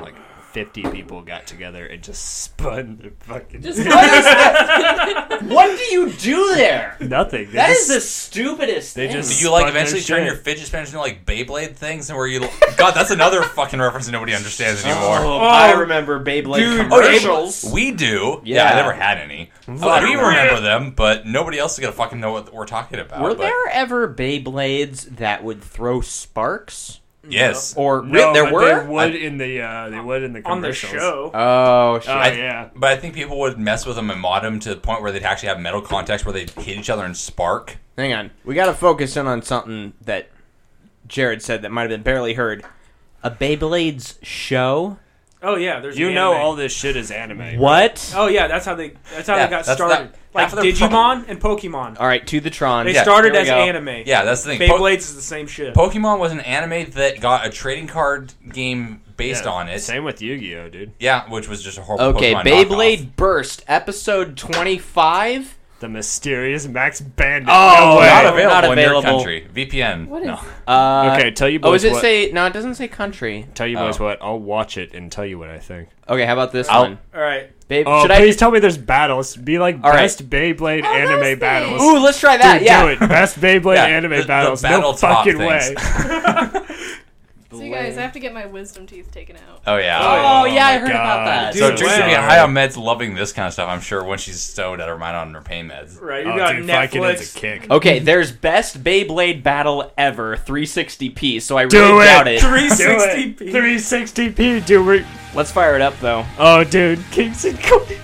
[SPEAKER 6] fifty people got together and just spun the fucking.
[SPEAKER 7] Just what is
[SPEAKER 4] What do you do there?
[SPEAKER 6] Nothing. They
[SPEAKER 4] That
[SPEAKER 6] just,
[SPEAKER 4] is the stupidest
[SPEAKER 6] They
[SPEAKER 4] thing.
[SPEAKER 6] just-
[SPEAKER 5] Did you like
[SPEAKER 6] Spun their
[SPEAKER 5] eventually turn
[SPEAKER 6] shit.
[SPEAKER 5] your fidget spinners into like Beyblade things, and where you? God, that's another fucking reference that nobody understands anymore.
[SPEAKER 4] Oh, I remember Beyblade
[SPEAKER 8] dude.
[SPEAKER 4] commercials.
[SPEAKER 5] Oh, we do.
[SPEAKER 4] Yeah.
[SPEAKER 5] Yeah, I never had any.
[SPEAKER 6] What?
[SPEAKER 5] Uh, we remember them, but nobody else is gonna fucking know what we're talking about.
[SPEAKER 4] Were
[SPEAKER 5] but
[SPEAKER 4] there ever Beyblades that would throw sparks?
[SPEAKER 5] Yes.
[SPEAKER 4] Or
[SPEAKER 6] no,
[SPEAKER 4] there
[SPEAKER 6] but
[SPEAKER 4] were?
[SPEAKER 6] They would in the. Uh, they would in the
[SPEAKER 8] on the
[SPEAKER 6] commercials.
[SPEAKER 8] show.
[SPEAKER 4] Oh, shit.
[SPEAKER 6] Oh
[SPEAKER 5] I-
[SPEAKER 6] yeah.
[SPEAKER 5] But I think people would mess with them and mod them to the point where they'd actually have metal contacts where they'd hit each other and spark.
[SPEAKER 4] Hang on. We got to focus in on something that Jared said that might have been barely heard. A Beyblade's show?
[SPEAKER 8] Oh yeah, there's
[SPEAKER 6] You
[SPEAKER 8] an
[SPEAKER 6] know
[SPEAKER 8] anime.
[SPEAKER 6] all this shit is anime.
[SPEAKER 4] What?
[SPEAKER 8] Oh yeah, that's how they that's how
[SPEAKER 5] Yeah,
[SPEAKER 8] they got
[SPEAKER 5] that's
[SPEAKER 8] started.
[SPEAKER 5] that-
[SPEAKER 8] Like
[SPEAKER 5] half of their
[SPEAKER 8] Digimon and Pokemon.
[SPEAKER 4] All right, to the Tron.
[SPEAKER 8] They
[SPEAKER 5] Yeah,
[SPEAKER 8] started
[SPEAKER 4] here we
[SPEAKER 8] as
[SPEAKER 4] go.
[SPEAKER 8] anime.
[SPEAKER 5] Yeah, that's the thing. Po-
[SPEAKER 8] Beyblades is the same shit.
[SPEAKER 5] Pokemon was an anime that got a trading card game based
[SPEAKER 6] Yeah,
[SPEAKER 5] on it.
[SPEAKER 6] Same with Yu-Gi-Oh, dude.
[SPEAKER 5] Yeah, which was just a horrible
[SPEAKER 4] Okay,
[SPEAKER 5] Pokemon
[SPEAKER 4] Beyblade
[SPEAKER 5] knockoff.
[SPEAKER 4] Burst, episode twenty-five.
[SPEAKER 6] The mysterious Max Bandit.
[SPEAKER 4] Oh,
[SPEAKER 6] no way.
[SPEAKER 5] Not
[SPEAKER 4] Not
[SPEAKER 5] available, in your
[SPEAKER 4] available.
[SPEAKER 5] country. V P N.
[SPEAKER 7] What is?
[SPEAKER 5] no.
[SPEAKER 4] Uh,
[SPEAKER 6] Okay, tell you
[SPEAKER 4] Oh,
[SPEAKER 6] boys
[SPEAKER 4] does it
[SPEAKER 6] what-
[SPEAKER 4] say... No, it doesn't say country.
[SPEAKER 6] Tell you boys
[SPEAKER 5] Oh.
[SPEAKER 6] what. I'll watch it and tell you what I think.
[SPEAKER 4] Okay, how about this
[SPEAKER 5] I'll-
[SPEAKER 4] one?
[SPEAKER 8] All right.
[SPEAKER 4] Babe,
[SPEAKER 6] Oh,
[SPEAKER 4] should
[SPEAKER 6] please
[SPEAKER 4] I...
[SPEAKER 6] tell me there's battles. Be like
[SPEAKER 4] All right.
[SPEAKER 6] best Beyblade
[SPEAKER 7] Oh,
[SPEAKER 6] anime
[SPEAKER 7] those
[SPEAKER 6] battles.
[SPEAKER 7] things.
[SPEAKER 4] Ooh, let's try that,
[SPEAKER 6] Dude,
[SPEAKER 4] yeah.
[SPEAKER 6] do it. Best Beyblade
[SPEAKER 5] Yeah,
[SPEAKER 6] anime
[SPEAKER 5] the- the
[SPEAKER 6] battles.
[SPEAKER 5] battle
[SPEAKER 6] no
[SPEAKER 5] top
[SPEAKER 6] fucking
[SPEAKER 5] things.
[SPEAKER 6] way.
[SPEAKER 7] So you guys, I have to get my wisdom teeth taken out.
[SPEAKER 5] Oh, yeah.
[SPEAKER 4] Oh, yeah, I
[SPEAKER 6] my
[SPEAKER 4] heard about
[SPEAKER 6] God.
[SPEAKER 4] that.
[SPEAKER 5] So
[SPEAKER 8] Dude,
[SPEAKER 5] Trixie
[SPEAKER 8] wow.
[SPEAKER 5] will be high on meds, loving this kind of stuff, I'm sure, when she's stoned out of her mind on her pain meds.
[SPEAKER 8] Right. You
[SPEAKER 6] Oh,
[SPEAKER 8] got
[SPEAKER 6] dude, Vicodin's a
[SPEAKER 8] Netflix.
[SPEAKER 6] kick.
[SPEAKER 4] Okay, there's best Beyblade battle ever, three sixty p, so I
[SPEAKER 6] Do
[SPEAKER 4] really
[SPEAKER 6] it.
[SPEAKER 4] doubt it.
[SPEAKER 8] three
[SPEAKER 6] Do
[SPEAKER 8] sixty
[SPEAKER 6] it.
[SPEAKER 8] p.
[SPEAKER 6] three sixty p, dude. we-
[SPEAKER 4] Let's fire it up, though.
[SPEAKER 6] Oh, dude. Kings and Queens.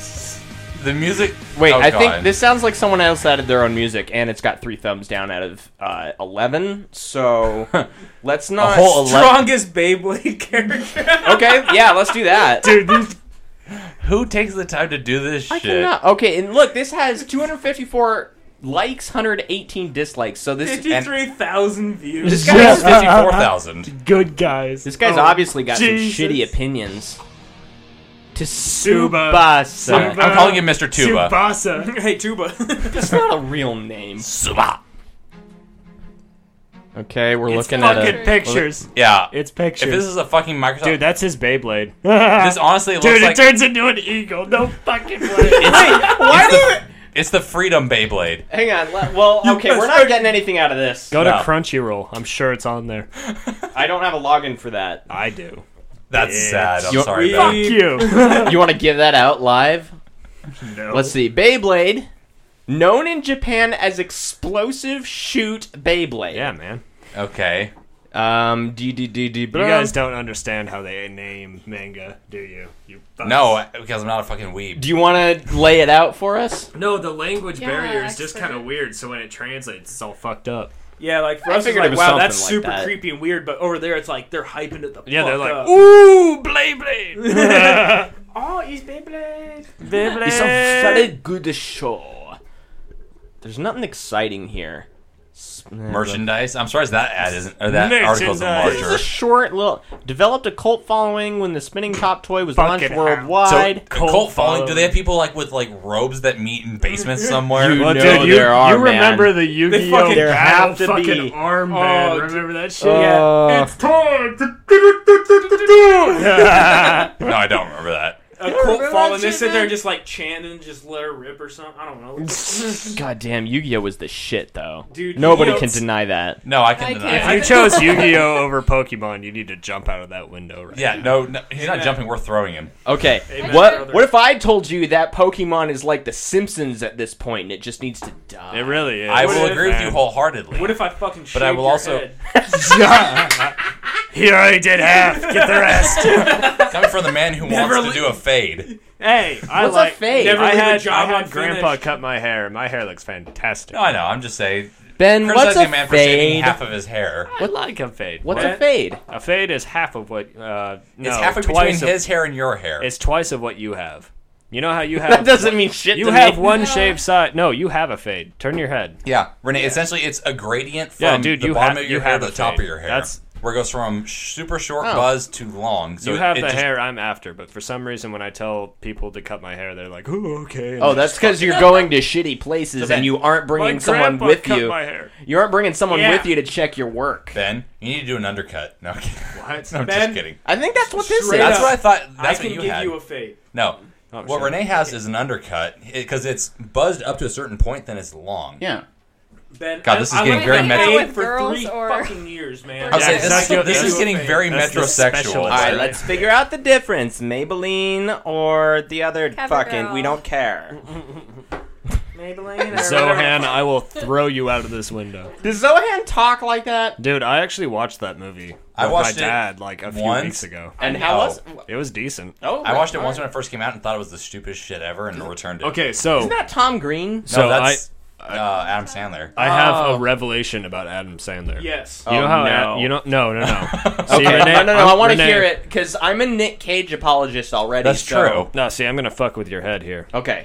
[SPEAKER 5] The music.
[SPEAKER 4] Wait,
[SPEAKER 5] oh,
[SPEAKER 4] I
[SPEAKER 5] God.
[SPEAKER 4] think this sounds like someone else added their own music, and it's got three thumbs down out of uh, eleven, so let's not...
[SPEAKER 5] whole ele-
[SPEAKER 8] Strongest Beyblade character.
[SPEAKER 4] Okay, yeah, let's do that.
[SPEAKER 6] Dude, these.
[SPEAKER 5] Who takes the time to do this
[SPEAKER 4] I
[SPEAKER 5] shit?
[SPEAKER 4] cannot... Okay, and look, this has two hundred fifty-four likes, one hundred eighteen dislikes, so this...
[SPEAKER 8] Fifty-three thousand views.
[SPEAKER 4] This
[SPEAKER 5] This
[SPEAKER 4] guy's,
[SPEAKER 5] is fifty-four thousand.
[SPEAKER 6] Good guys.
[SPEAKER 4] this guy's
[SPEAKER 6] Oh,
[SPEAKER 4] obviously got
[SPEAKER 6] Jesus.
[SPEAKER 4] some shitty opinions. To
[SPEAKER 6] Suba.
[SPEAKER 4] Tsubasa.
[SPEAKER 6] Suba.
[SPEAKER 5] I'm calling him Mister Tuba.
[SPEAKER 6] Tsubasa.
[SPEAKER 8] Hey Tuba.
[SPEAKER 4] That's not a real name.
[SPEAKER 5] Suba.
[SPEAKER 4] Okay, we're
[SPEAKER 6] It's
[SPEAKER 4] looking at
[SPEAKER 6] fucking
[SPEAKER 4] a...
[SPEAKER 6] pictures.
[SPEAKER 5] Yeah.
[SPEAKER 6] It's pictures.
[SPEAKER 5] If this is a fucking Microsoft.
[SPEAKER 6] Dude, that's his Beyblade.
[SPEAKER 5] this honestly looks
[SPEAKER 6] Dude, it
[SPEAKER 5] like.
[SPEAKER 6] turns into an eagle. No fucking way.
[SPEAKER 5] Why do you? It's the Freedom Beyblade.
[SPEAKER 4] Hang on, le- well, okay, we're not getting anything out of this.
[SPEAKER 6] Go to
[SPEAKER 5] No.
[SPEAKER 6] Crunchyroll. I'm sure it's on there.
[SPEAKER 4] I don't have a login for that.
[SPEAKER 6] I do.
[SPEAKER 5] That's
[SPEAKER 6] Bitch.
[SPEAKER 5] sad. I'm
[SPEAKER 4] You-
[SPEAKER 5] sorry,
[SPEAKER 6] Fuck
[SPEAKER 5] Ben.
[SPEAKER 6] you.
[SPEAKER 4] You want to give that out live?
[SPEAKER 6] No.
[SPEAKER 4] Let's see. Beyblade, known in Japan as Explosive Shoot Beyblade.
[SPEAKER 6] Yeah, man.
[SPEAKER 5] Okay.
[SPEAKER 4] Um, d d d d.
[SPEAKER 6] You guys don't understand how they name manga, do you? You fucks.
[SPEAKER 5] No, because I'm not a fucking weeb.
[SPEAKER 4] Do you want to lay it out for us?
[SPEAKER 6] No, the language
[SPEAKER 7] Yeah,
[SPEAKER 6] barrier is just
[SPEAKER 7] expert.
[SPEAKER 6] kind of weird, so when it translates, it's all fucked up.
[SPEAKER 8] Yeah, like for
[SPEAKER 4] I
[SPEAKER 8] us, it's
[SPEAKER 4] figured
[SPEAKER 8] like,
[SPEAKER 4] it was
[SPEAKER 8] wow,
[SPEAKER 4] something
[SPEAKER 8] that's
[SPEAKER 4] like
[SPEAKER 8] super
[SPEAKER 4] that.
[SPEAKER 8] creepy and weird. But over there, it's like they're hyping it the
[SPEAKER 6] Yeah,
[SPEAKER 8] fuck
[SPEAKER 6] they're like,
[SPEAKER 8] up.
[SPEAKER 6] ooh, Beyblade.
[SPEAKER 8] Oh, he's Beyblade.
[SPEAKER 6] Beyblade.
[SPEAKER 4] It's a very good show. There's nothing exciting here. S-
[SPEAKER 5] Merchandise. I'm surprised that ad isn't, or that article isn't
[SPEAKER 6] Merchandise.
[SPEAKER 4] It's a
[SPEAKER 5] larger.
[SPEAKER 4] short little. Developed a cult following when the spinning top toy was launched
[SPEAKER 6] Fucking hell.
[SPEAKER 5] So,
[SPEAKER 4] worldwide.
[SPEAKER 5] cult,
[SPEAKER 6] Cult
[SPEAKER 5] following. Do they
[SPEAKER 6] following.
[SPEAKER 5] have people like with like robes that meet in basements somewhere?
[SPEAKER 4] You
[SPEAKER 6] Well,
[SPEAKER 4] know
[SPEAKER 6] dude, you,
[SPEAKER 4] there are,
[SPEAKER 6] you remember
[SPEAKER 4] man.
[SPEAKER 6] the Yu-Gi-Oh!
[SPEAKER 8] fucking-
[SPEAKER 4] There
[SPEAKER 6] battle
[SPEAKER 4] have to
[SPEAKER 6] fucking
[SPEAKER 4] be.
[SPEAKER 6] armband.
[SPEAKER 8] Oh,
[SPEAKER 6] remember that shit?
[SPEAKER 4] Uh,
[SPEAKER 6] It's time to
[SPEAKER 5] No, I don't remember that.
[SPEAKER 8] A cult
[SPEAKER 7] remember
[SPEAKER 8] following.
[SPEAKER 7] that
[SPEAKER 8] They
[SPEAKER 7] shit,
[SPEAKER 8] sit there
[SPEAKER 7] man?
[SPEAKER 8] and just like chanting, just let her rip or something. I don't know.
[SPEAKER 4] God damn, Yu-Gi-Oh was the shit though.
[SPEAKER 8] Dude,
[SPEAKER 4] Nobody
[SPEAKER 8] Yu-Gi-Oh!
[SPEAKER 4] can deny that.
[SPEAKER 5] No, I can
[SPEAKER 7] I
[SPEAKER 5] deny
[SPEAKER 7] can't.
[SPEAKER 6] If
[SPEAKER 5] it.
[SPEAKER 6] you chose Yu-Gi-Oh over Pokemon, you need to jump out of that window right
[SPEAKER 5] Yeah, no, no, he's not
[SPEAKER 8] Amen.
[SPEAKER 5] jumping. We're throwing him.
[SPEAKER 4] Okay,
[SPEAKER 8] Amen,
[SPEAKER 4] what
[SPEAKER 8] brother.
[SPEAKER 4] what if I told you that Pokemon is like the Simpsons at this point and it just needs to die?
[SPEAKER 6] It really is.
[SPEAKER 5] I
[SPEAKER 8] What
[SPEAKER 5] will
[SPEAKER 8] if-
[SPEAKER 5] agree with you
[SPEAKER 6] Man.
[SPEAKER 5] wholeheartedly.
[SPEAKER 8] What if I fucking shaved
[SPEAKER 5] But I will
[SPEAKER 8] your
[SPEAKER 5] also-
[SPEAKER 8] head?
[SPEAKER 6] He already did half. Get the rest.
[SPEAKER 5] Coming from the man who
[SPEAKER 8] Never
[SPEAKER 5] wants to
[SPEAKER 8] le-
[SPEAKER 5] do a fade.
[SPEAKER 6] Hey, I
[SPEAKER 4] What's a
[SPEAKER 6] like.
[SPEAKER 4] fade?
[SPEAKER 8] Never
[SPEAKER 6] I
[SPEAKER 8] leave a
[SPEAKER 6] had,
[SPEAKER 8] job
[SPEAKER 6] I had
[SPEAKER 8] unfinished.
[SPEAKER 6] Grandpa cut my hair. My hair looks fantastic.
[SPEAKER 5] No, I know. I'm just saying.
[SPEAKER 4] Ben, what's
[SPEAKER 5] Criticizing
[SPEAKER 4] a
[SPEAKER 5] a man for shaving
[SPEAKER 4] fade?
[SPEAKER 5] half of his hair.
[SPEAKER 6] I like a fade.
[SPEAKER 4] What's
[SPEAKER 8] What?
[SPEAKER 4] a fade?
[SPEAKER 6] A fade is half of what. Uh, no,
[SPEAKER 5] It's halfway between
[SPEAKER 6] twice of,
[SPEAKER 5] his hair and your hair.
[SPEAKER 6] It's twice of what you have. You know how you have.
[SPEAKER 4] That doesn't mean shit
[SPEAKER 6] You
[SPEAKER 4] to
[SPEAKER 6] have
[SPEAKER 4] me.
[SPEAKER 6] one shaved side. No, you have a fade. Turn your head.
[SPEAKER 5] Yeah, Renee. Essentially, it's a gradient from
[SPEAKER 6] Yeah, dude,
[SPEAKER 5] the
[SPEAKER 6] you
[SPEAKER 5] bottom
[SPEAKER 6] have
[SPEAKER 5] of your
[SPEAKER 6] you
[SPEAKER 5] hair
[SPEAKER 6] have
[SPEAKER 5] to
[SPEAKER 6] a
[SPEAKER 5] the top
[SPEAKER 6] fade.
[SPEAKER 5] of your hair.
[SPEAKER 6] That's
[SPEAKER 5] where it goes from super short
[SPEAKER 4] Oh.
[SPEAKER 5] buzz to long. So
[SPEAKER 6] you have
[SPEAKER 5] it
[SPEAKER 6] the
[SPEAKER 5] just,
[SPEAKER 6] hair I'm after, but for some reason when I tell people to cut my hair, they're like, "Oh, okay." And
[SPEAKER 4] Oh,
[SPEAKER 6] they
[SPEAKER 4] that's
[SPEAKER 6] just
[SPEAKER 4] because
[SPEAKER 6] fuck
[SPEAKER 4] you're
[SPEAKER 6] it.
[SPEAKER 4] going to shitty places
[SPEAKER 5] So
[SPEAKER 4] and you aren't bringing
[SPEAKER 6] My
[SPEAKER 4] someone
[SPEAKER 6] grandpa
[SPEAKER 4] with
[SPEAKER 6] cut
[SPEAKER 4] you.
[SPEAKER 6] my hair.
[SPEAKER 4] You aren't bringing someone
[SPEAKER 8] Yeah.
[SPEAKER 4] with you to check your work.
[SPEAKER 5] Ben, you need to do an undercut. No, I'm kidding.
[SPEAKER 6] What?
[SPEAKER 5] No, I'm
[SPEAKER 8] Ben?
[SPEAKER 5] just kidding.
[SPEAKER 4] I think that's what this
[SPEAKER 8] Straight
[SPEAKER 4] is.
[SPEAKER 5] That's
[SPEAKER 8] up.
[SPEAKER 5] what I thought. That's
[SPEAKER 8] I
[SPEAKER 5] what
[SPEAKER 8] can
[SPEAKER 5] you
[SPEAKER 8] give
[SPEAKER 5] had.
[SPEAKER 8] you a fade.
[SPEAKER 5] No.
[SPEAKER 6] Oh,
[SPEAKER 5] what
[SPEAKER 6] shit.
[SPEAKER 5] Renee has is an undercut because it's buzzed up to a certain point, then it's long.
[SPEAKER 4] Yeah.
[SPEAKER 8] Ben,
[SPEAKER 5] God, this is
[SPEAKER 8] I,
[SPEAKER 5] getting
[SPEAKER 8] I
[SPEAKER 5] very
[SPEAKER 8] would
[SPEAKER 5] metro-
[SPEAKER 8] fade
[SPEAKER 7] With
[SPEAKER 8] for
[SPEAKER 7] girls
[SPEAKER 8] three
[SPEAKER 7] or-
[SPEAKER 8] fucking years, man.
[SPEAKER 5] I was
[SPEAKER 6] Yeah,
[SPEAKER 5] saying, this,
[SPEAKER 6] exactly.
[SPEAKER 5] is, this is getting very
[SPEAKER 6] That's the
[SPEAKER 5] metrosexual.
[SPEAKER 6] special
[SPEAKER 4] All right,
[SPEAKER 6] Sorry.
[SPEAKER 4] let's figure out the difference. Maybelline or the other
[SPEAKER 7] Cover
[SPEAKER 4] fucking.
[SPEAKER 7] girl.
[SPEAKER 4] We don't care.
[SPEAKER 8] Maybelline. or
[SPEAKER 6] Zohan,
[SPEAKER 8] whatever.
[SPEAKER 6] I will throw you out of this window.
[SPEAKER 4] Does Zohan talk like that?
[SPEAKER 6] Dude, I actually watched that movie
[SPEAKER 5] I
[SPEAKER 6] with
[SPEAKER 5] watched
[SPEAKER 6] my
[SPEAKER 5] it
[SPEAKER 6] dad like a few
[SPEAKER 5] once.
[SPEAKER 6] weeks ago.
[SPEAKER 4] And
[SPEAKER 5] I
[SPEAKER 4] how
[SPEAKER 5] know.
[SPEAKER 4] was?
[SPEAKER 6] It was decent.
[SPEAKER 4] Oh,
[SPEAKER 5] I watched it
[SPEAKER 4] all
[SPEAKER 5] once
[SPEAKER 4] right.
[SPEAKER 5] when it first came out and thought it was the stupidest shit ever and returned it.
[SPEAKER 6] Okay, so
[SPEAKER 4] Isn't that Tom Green?
[SPEAKER 5] No,
[SPEAKER 6] so
[SPEAKER 5] that's uh, Adam Sandler.
[SPEAKER 6] I I have
[SPEAKER 4] Oh.
[SPEAKER 6] a revelation about Adam Sandler.
[SPEAKER 8] Yes.
[SPEAKER 6] You know
[SPEAKER 4] Oh,
[SPEAKER 6] how
[SPEAKER 4] no.
[SPEAKER 6] Ad- you know no no no. See,
[SPEAKER 4] Okay,
[SPEAKER 6] Renee-
[SPEAKER 4] no, no, no.
[SPEAKER 6] I'm-
[SPEAKER 4] I want to
[SPEAKER 6] Renee-
[SPEAKER 4] hear it because I'm a Nick Cage apologist already.
[SPEAKER 5] That's
[SPEAKER 4] so-
[SPEAKER 5] true.
[SPEAKER 6] No, see, I'm gonna fuck with your head here.
[SPEAKER 4] Okay.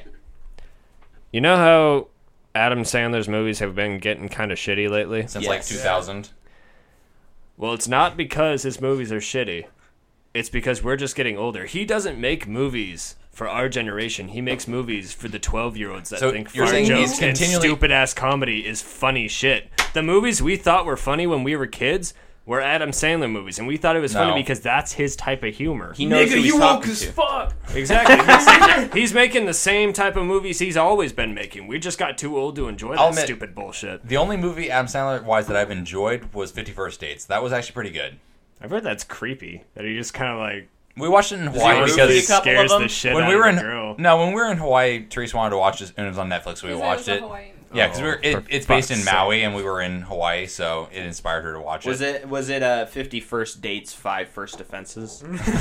[SPEAKER 6] You know how Adam Sandler's movies have been getting kind of shitty lately?
[SPEAKER 5] Since
[SPEAKER 4] Yes.
[SPEAKER 5] like two thousand.
[SPEAKER 6] Well, it's not because his movies are shitty. It's because we're just getting older. He doesn't make movies for our generation. He makes movies for the twelve-year-olds that
[SPEAKER 5] So
[SPEAKER 6] think
[SPEAKER 5] you're
[SPEAKER 6] fart
[SPEAKER 5] saying he's
[SPEAKER 6] jokes and
[SPEAKER 5] continually-
[SPEAKER 6] stupid-ass comedy is funny shit. The movies we thought were funny when we were kids were Adam Sandler movies, and we thought it was
[SPEAKER 5] No.
[SPEAKER 6] funny because that's his type of humor.
[SPEAKER 4] He knows who
[SPEAKER 8] Nigga,
[SPEAKER 4] he's
[SPEAKER 8] you woke
[SPEAKER 4] talking
[SPEAKER 8] as
[SPEAKER 4] to.
[SPEAKER 8] fuck.
[SPEAKER 6] Exactly. He's, he's making the same type of movies he's always been making. We just got too old to enjoy that
[SPEAKER 5] I'll admit-
[SPEAKER 6] stupid bullshit.
[SPEAKER 5] The only movie Adam Sandler wise that I've enjoyed was fifty-first Dates. That was actually pretty good.
[SPEAKER 6] I've heard that's creepy. That he just kind of like
[SPEAKER 5] We watched it in Hawaii
[SPEAKER 4] Does he
[SPEAKER 5] because
[SPEAKER 4] movie a couple
[SPEAKER 6] scares
[SPEAKER 4] of them?
[SPEAKER 6] the shit
[SPEAKER 5] when
[SPEAKER 6] out
[SPEAKER 5] we were
[SPEAKER 6] of
[SPEAKER 5] in
[SPEAKER 6] the girl.
[SPEAKER 5] no, when we were in Hawaii, Teresa wanted to watch it and it was on Netflix, so we
[SPEAKER 7] Because I
[SPEAKER 5] watched
[SPEAKER 7] was a
[SPEAKER 5] it.
[SPEAKER 7] Hawaiian.
[SPEAKER 5] Yeah, because we were. It,
[SPEAKER 6] for
[SPEAKER 5] it's based in
[SPEAKER 6] fuck's
[SPEAKER 5] Maui, and we were in Hawaii, so it inspired her to watch
[SPEAKER 4] Was
[SPEAKER 5] it.
[SPEAKER 4] it was it uh fifty first dates, five first offenses?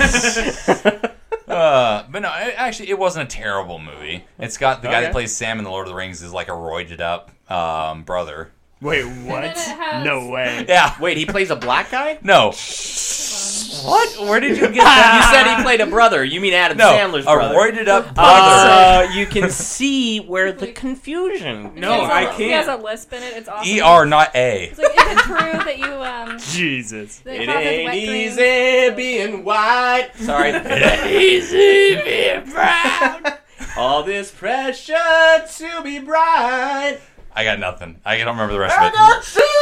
[SPEAKER 5] Uh, but no, it, actually, it wasn't a terrible movie. It's got the guy
[SPEAKER 4] Okay.
[SPEAKER 5] that plays Sam in the Lord of the Rings is like a roided up um, brother.
[SPEAKER 6] Wait,
[SPEAKER 7] then
[SPEAKER 6] what?
[SPEAKER 7] it has-
[SPEAKER 6] No way.
[SPEAKER 5] Yeah,
[SPEAKER 4] Wait, he plays a black guy?
[SPEAKER 5] no. What? Where did you get that?
[SPEAKER 4] You said he played a brother. You mean Adam
[SPEAKER 5] No,
[SPEAKER 4] Sandler's
[SPEAKER 5] a
[SPEAKER 4] brother?
[SPEAKER 5] roided up brother.
[SPEAKER 4] Uh, you can see where the confusion.
[SPEAKER 8] No,
[SPEAKER 7] He has a-
[SPEAKER 8] I
[SPEAKER 7] He has
[SPEAKER 8] can't.
[SPEAKER 7] a lisp in it. It's awesome.
[SPEAKER 5] E R, not A.
[SPEAKER 7] It's like, is it true that you um?
[SPEAKER 6] Jesus.
[SPEAKER 7] They
[SPEAKER 4] It
[SPEAKER 7] call this
[SPEAKER 4] ain't
[SPEAKER 7] wet dreams?
[SPEAKER 4] easy being white. Sorry. It ain't easy being proud. All this pressure to be bright.
[SPEAKER 5] I got nothing. I don't remember the rest
[SPEAKER 4] I
[SPEAKER 5] of it.
[SPEAKER 4] got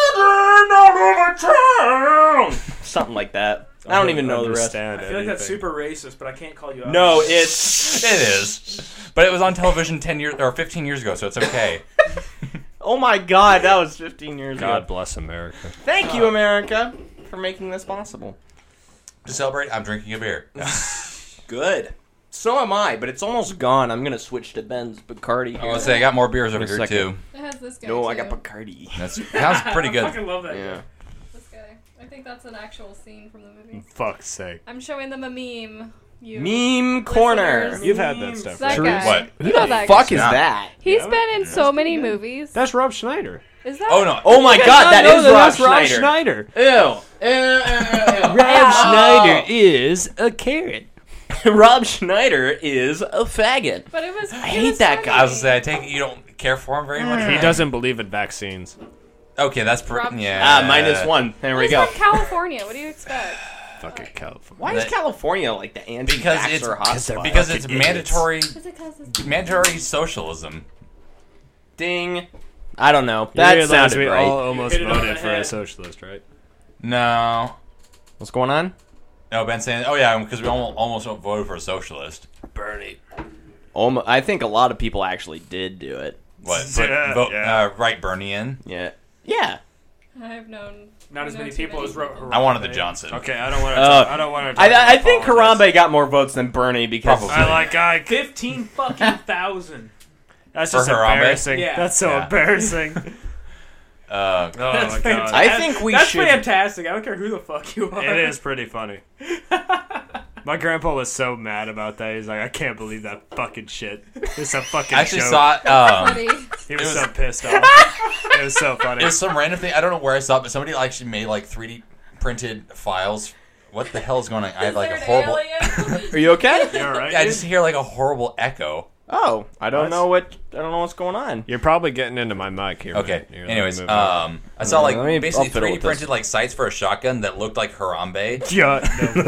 [SPEAKER 4] children all over town. Something like that. I don't even know the rest.
[SPEAKER 6] Understand
[SPEAKER 8] I feel like that's
[SPEAKER 6] anything.
[SPEAKER 8] super racist, but I can't call you out.
[SPEAKER 4] No, it's.
[SPEAKER 5] It is, but it was on television ten years or fifteen years ago, so it's okay.
[SPEAKER 4] Oh my God, that was fifteen years
[SPEAKER 6] God
[SPEAKER 4] ago.
[SPEAKER 6] bless America.
[SPEAKER 4] Thank you, America, for making this possible.
[SPEAKER 5] To celebrate, I'm drinking a beer.
[SPEAKER 4] Good. So am I, but it's almost gone. I'm gonna switch to Ben's Bacardi
[SPEAKER 5] I
[SPEAKER 4] here.
[SPEAKER 5] was say I got more beers over
[SPEAKER 4] In a
[SPEAKER 5] here
[SPEAKER 4] second.
[SPEAKER 5] too.
[SPEAKER 7] It has this guy.
[SPEAKER 4] No,
[SPEAKER 7] too.
[SPEAKER 4] I got Bacardi.
[SPEAKER 5] That's sounds pretty
[SPEAKER 8] I
[SPEAKER 5] good.
[SPEAKER 8] fucking love that.
[SPEAKER 4] Yeah.
[SPEAKER 7] This guy. I think that's an actual scene from the movie.
[SPEAKER 6] Fuck's sake.
[SPEAKER 7] I'm showing them a meme. You
[SPEAKER 4] Meme corner.
[SPEAKER 7] listeners.
[SPEAKER 6] You've had that stuff.
[SPEAKER 7] That
[SPEAKER 6] right?
[SPEAKER 7] guy.
[SPEAKER 5] What?
[SPEAKER 7] You know that
[SPEAKER 4] Fuck
[SPEAKER 7] guy.
[SPEAKER 4] is
[SPEAKER 5] Yeah.
[SPEAKER 4] that?
[SPEAKER 7] He's
[SPEAKER 6] Yeah.
[SPEAKER 7] been in so many movies.
[SPEAKER 6] That's Rob Schneider.
[SPEAKER 7] Is that?
[SPEAKER 5] Oh no!
[SPEAKER 4] Oh my God, that
[SPEAKER 6] No,
[SPEAKER 4] is Rob
[SPEAKER 6] that's
[SPEAKER 4] Schneider.
[SPEAKER 6] Rob Schneider.
[SPEAKER 4] Ew. Ew, ew, ew, ew.
[SPEAKER 6] Rob
[SPEAKER 4] Oh.
[SPEAKER 6] Schneider is a carrot.
[SPEAKER 4] Rob Schneider is a faggot.
[SPEAKER 7] But it was. I
[SPEAKER 4] hate that guy.
[SPEAKER 5] I was gonna say I take it you don't care for him very much.
[SPEAKER 6] He doesn't believe in vaccines.
[SPEAKER 5] Okay, that's per-
[SPEAKER 7] Rob-
[SPEAKER 5] yeah.
[SPEAKER 4] Ah, minus one. There we
[SPEAKER 7] He's
[SPEAKER 4] go.
[SPEAKER 7] from California. What do you expect?
[SPEAKER 6] Fucking California.
[SPEAKER 4] Why is
[SPEAKER 5] That-
[SPEAKER 4] California like the
[SPEAKER 5] Because it's
[SPEAKER 4] anti-vaxxer hotspot?
[SPEAKER 5] because it's
[SPEAKER 6] Fucking
[SPEAKER 5] mandatory
[SPEAKER 7] Is it 'cause it's
[SPEAKER 5] mandatory socialism.
[SPEAKER 4] Ding. I don't know.
[SPEAKER 6] You
[SPEAKER 4] That
[SPEAKER 6] realize
[SPEAKER 4] sounded
[SPEAKER 6] we
[SPEAKER 4] right.
[SPEAKER 6] all almost
[SPEAKER 8] Hit it on
[SPEAKER 6] voted
[SPEAKER 8] the
[SPEAKER 6] for a
[SPEAKER 8] head.
[SPEAKER 6] socialist, right?
[SPEAKER 5] No,
[SPEAKER 4] What's going on?
[SPEAKER 5] no. Ben saying, oh yeah, because we almost almost voted for a socialist.
[SPEAKER 6] Bernie.
[SPEAKER 4] Um, I think a lot of people actually did do it.
[SPEAKER 5] What? Put,
[SPEAKER 6] Yeah,
[SPEAKER 5] vote,
[SPEAKER 6] yeah.
[SPEAKER 5] Uh, write Bernie in.
[SPEAKER 4] Yeah. Yeah.
[SPEAKER 7] I've known.
[SPEAKER 8] Not as
[SPEAKER 7] I know
[SPEAKER 8] many
[SPEAKER 7] too
[SPEAKER 8] people
[SPEAKER 7] many
[SPEAKER 8] as Ro-
[SPEAKER 7] people.
[SPEAKER 8] Harambe.
[SPEAKER 5] I wanted the Johnson.
[SPEAKER 6] Okay, I don't want to.
[SPEAKER 4] Uh,
[SPEAKER 6] I don't want to.
[SPEAKER 4] I, I think Harambe got more votes than Bernie because
[SPEAKER 5] Probably.
[SPEAKER 6] I like I.
[SPEAKER 8] Fifteen fucking thousand.
[SPEAKER 6] That's
[SPEAKER 5] For
[SPEAKER 6] just
[SPEAKER 5] Harambe?
[SPEAKER 6] embarrassing.
[SPEAKER 8] Yeah.
[SPEAKER 6] That's so
[SPEAKER 5] Yeah.
[SPEAKER 6] embarraing.
[SPEAKER 5] Uh,
[SPEAKER 6] Oh my god.
[SPEAKER 8] fantastic.
[SPEAKER 4] I think we
[SPEAKER 8] That's
[SPEAKER 4] should.
[SPEAKER 8] fantastic. I don't care who the fuck you are.
[SPEAKER 6] It is pretty funny. My grandpa was so mad about that. He's like, I can't believe that fucking shit. It's a fucking
[SPEAKER 5] I actually
[SPEAKER 6] joke.
[SPEAKER 5] saw it. Um,
[SPEAKER 7] Funny.
[SPEAKER 6] He was,
[SPEAKER 5] it was-
[SPEAKER 6] so pissed off. It was so funny.
[SPEAKER 5] it was some random thing. I don't know where I saw it, but somebody actually made like three D printed files. What the hell is going on? I have like a
[SPEAKER 7] Is there
[SPEAKER 5] horrible.
[SPEAKER 7] an alien?
[SPEAKER 4] Are you okay?
[SPEAKER 6] You alright?
[SPEAKER 5] Yeah, I
[SPEAKER 6] dude?
[SPEAKER 5] just hear like a horrible echo.
[SPEAKER 4] Oh, I don't
[SPEAKER 6] What?
[SPEAKER 4] know what I don't know what's going on.
[SPEAKER 6] You're probably getting into my mic here.
[SPEAKER 5] Okay.
[SPEAKER 6] man. You're
[SPEAKER 5] Anyways,
[SPEAKER 6] moving on.
[SPEAKER 5] um, I saw like
[SPEAKER 4] Let me-
[SPEAKER 5] basically
[SPEAKER 4] I'll fiddle
[SPEAKER 5] three D
[SPEAKER 4] with this.
[SPEAKER 5] printed like sights for a shotgun that looked like Harambe,
[SPEAKER 6] Yeah, no,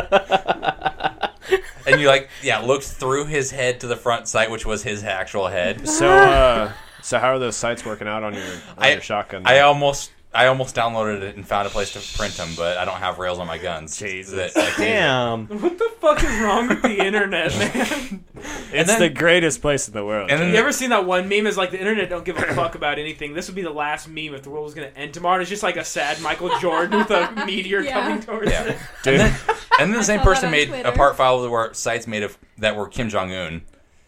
[SPEAKER 6] man.
[SPEAKER 5] and you like yeah looked through his head to the front sight, which was his actual head.
[SPEAKER 6] So, uh, so how are those sights working out on your, on
[SPEAKER 5] I
[SPEAKER 6] your shotgun?
[SPEAKER 5] I almost I almost downloaded it and found a place to print them, but I don't have rails on my guns.
[SPEAKER 6] Jesus.
[SPEAKER 5] That I can-
[SPEAKER 4] Damn.
[SPEAKER 8] What the fuck is wrong with the internet, man?
[SPEAKER 6] it's
[SPEAKER 5] then-
[SPEAKER 6] the greatest place in the world.
[SPEAKER 5] And then-
[SPEAKER 8] You ever seen that one meme? Is like the internet don't give a fuck about anything. This would be the last meme if the world was gonna end tomorrow. And it's just like a sad Michael Jordan with a meteor
[SPEAKER 7] Yeah.
[SPEAKER 8] coming towards
[SPEAKER 5] Yeah.
[SPEAKER 8] it.
[SPEAKER 5] And then, and then the same
[SPEAKER 7] saw that
[SPEAKER 5] person
[SPEAKER 7] on
[SPEAKER 5] made
[SPEAKER 7] Twitter.
[SPEAKER 5] a part file where sites made of that were Kim Jong Un.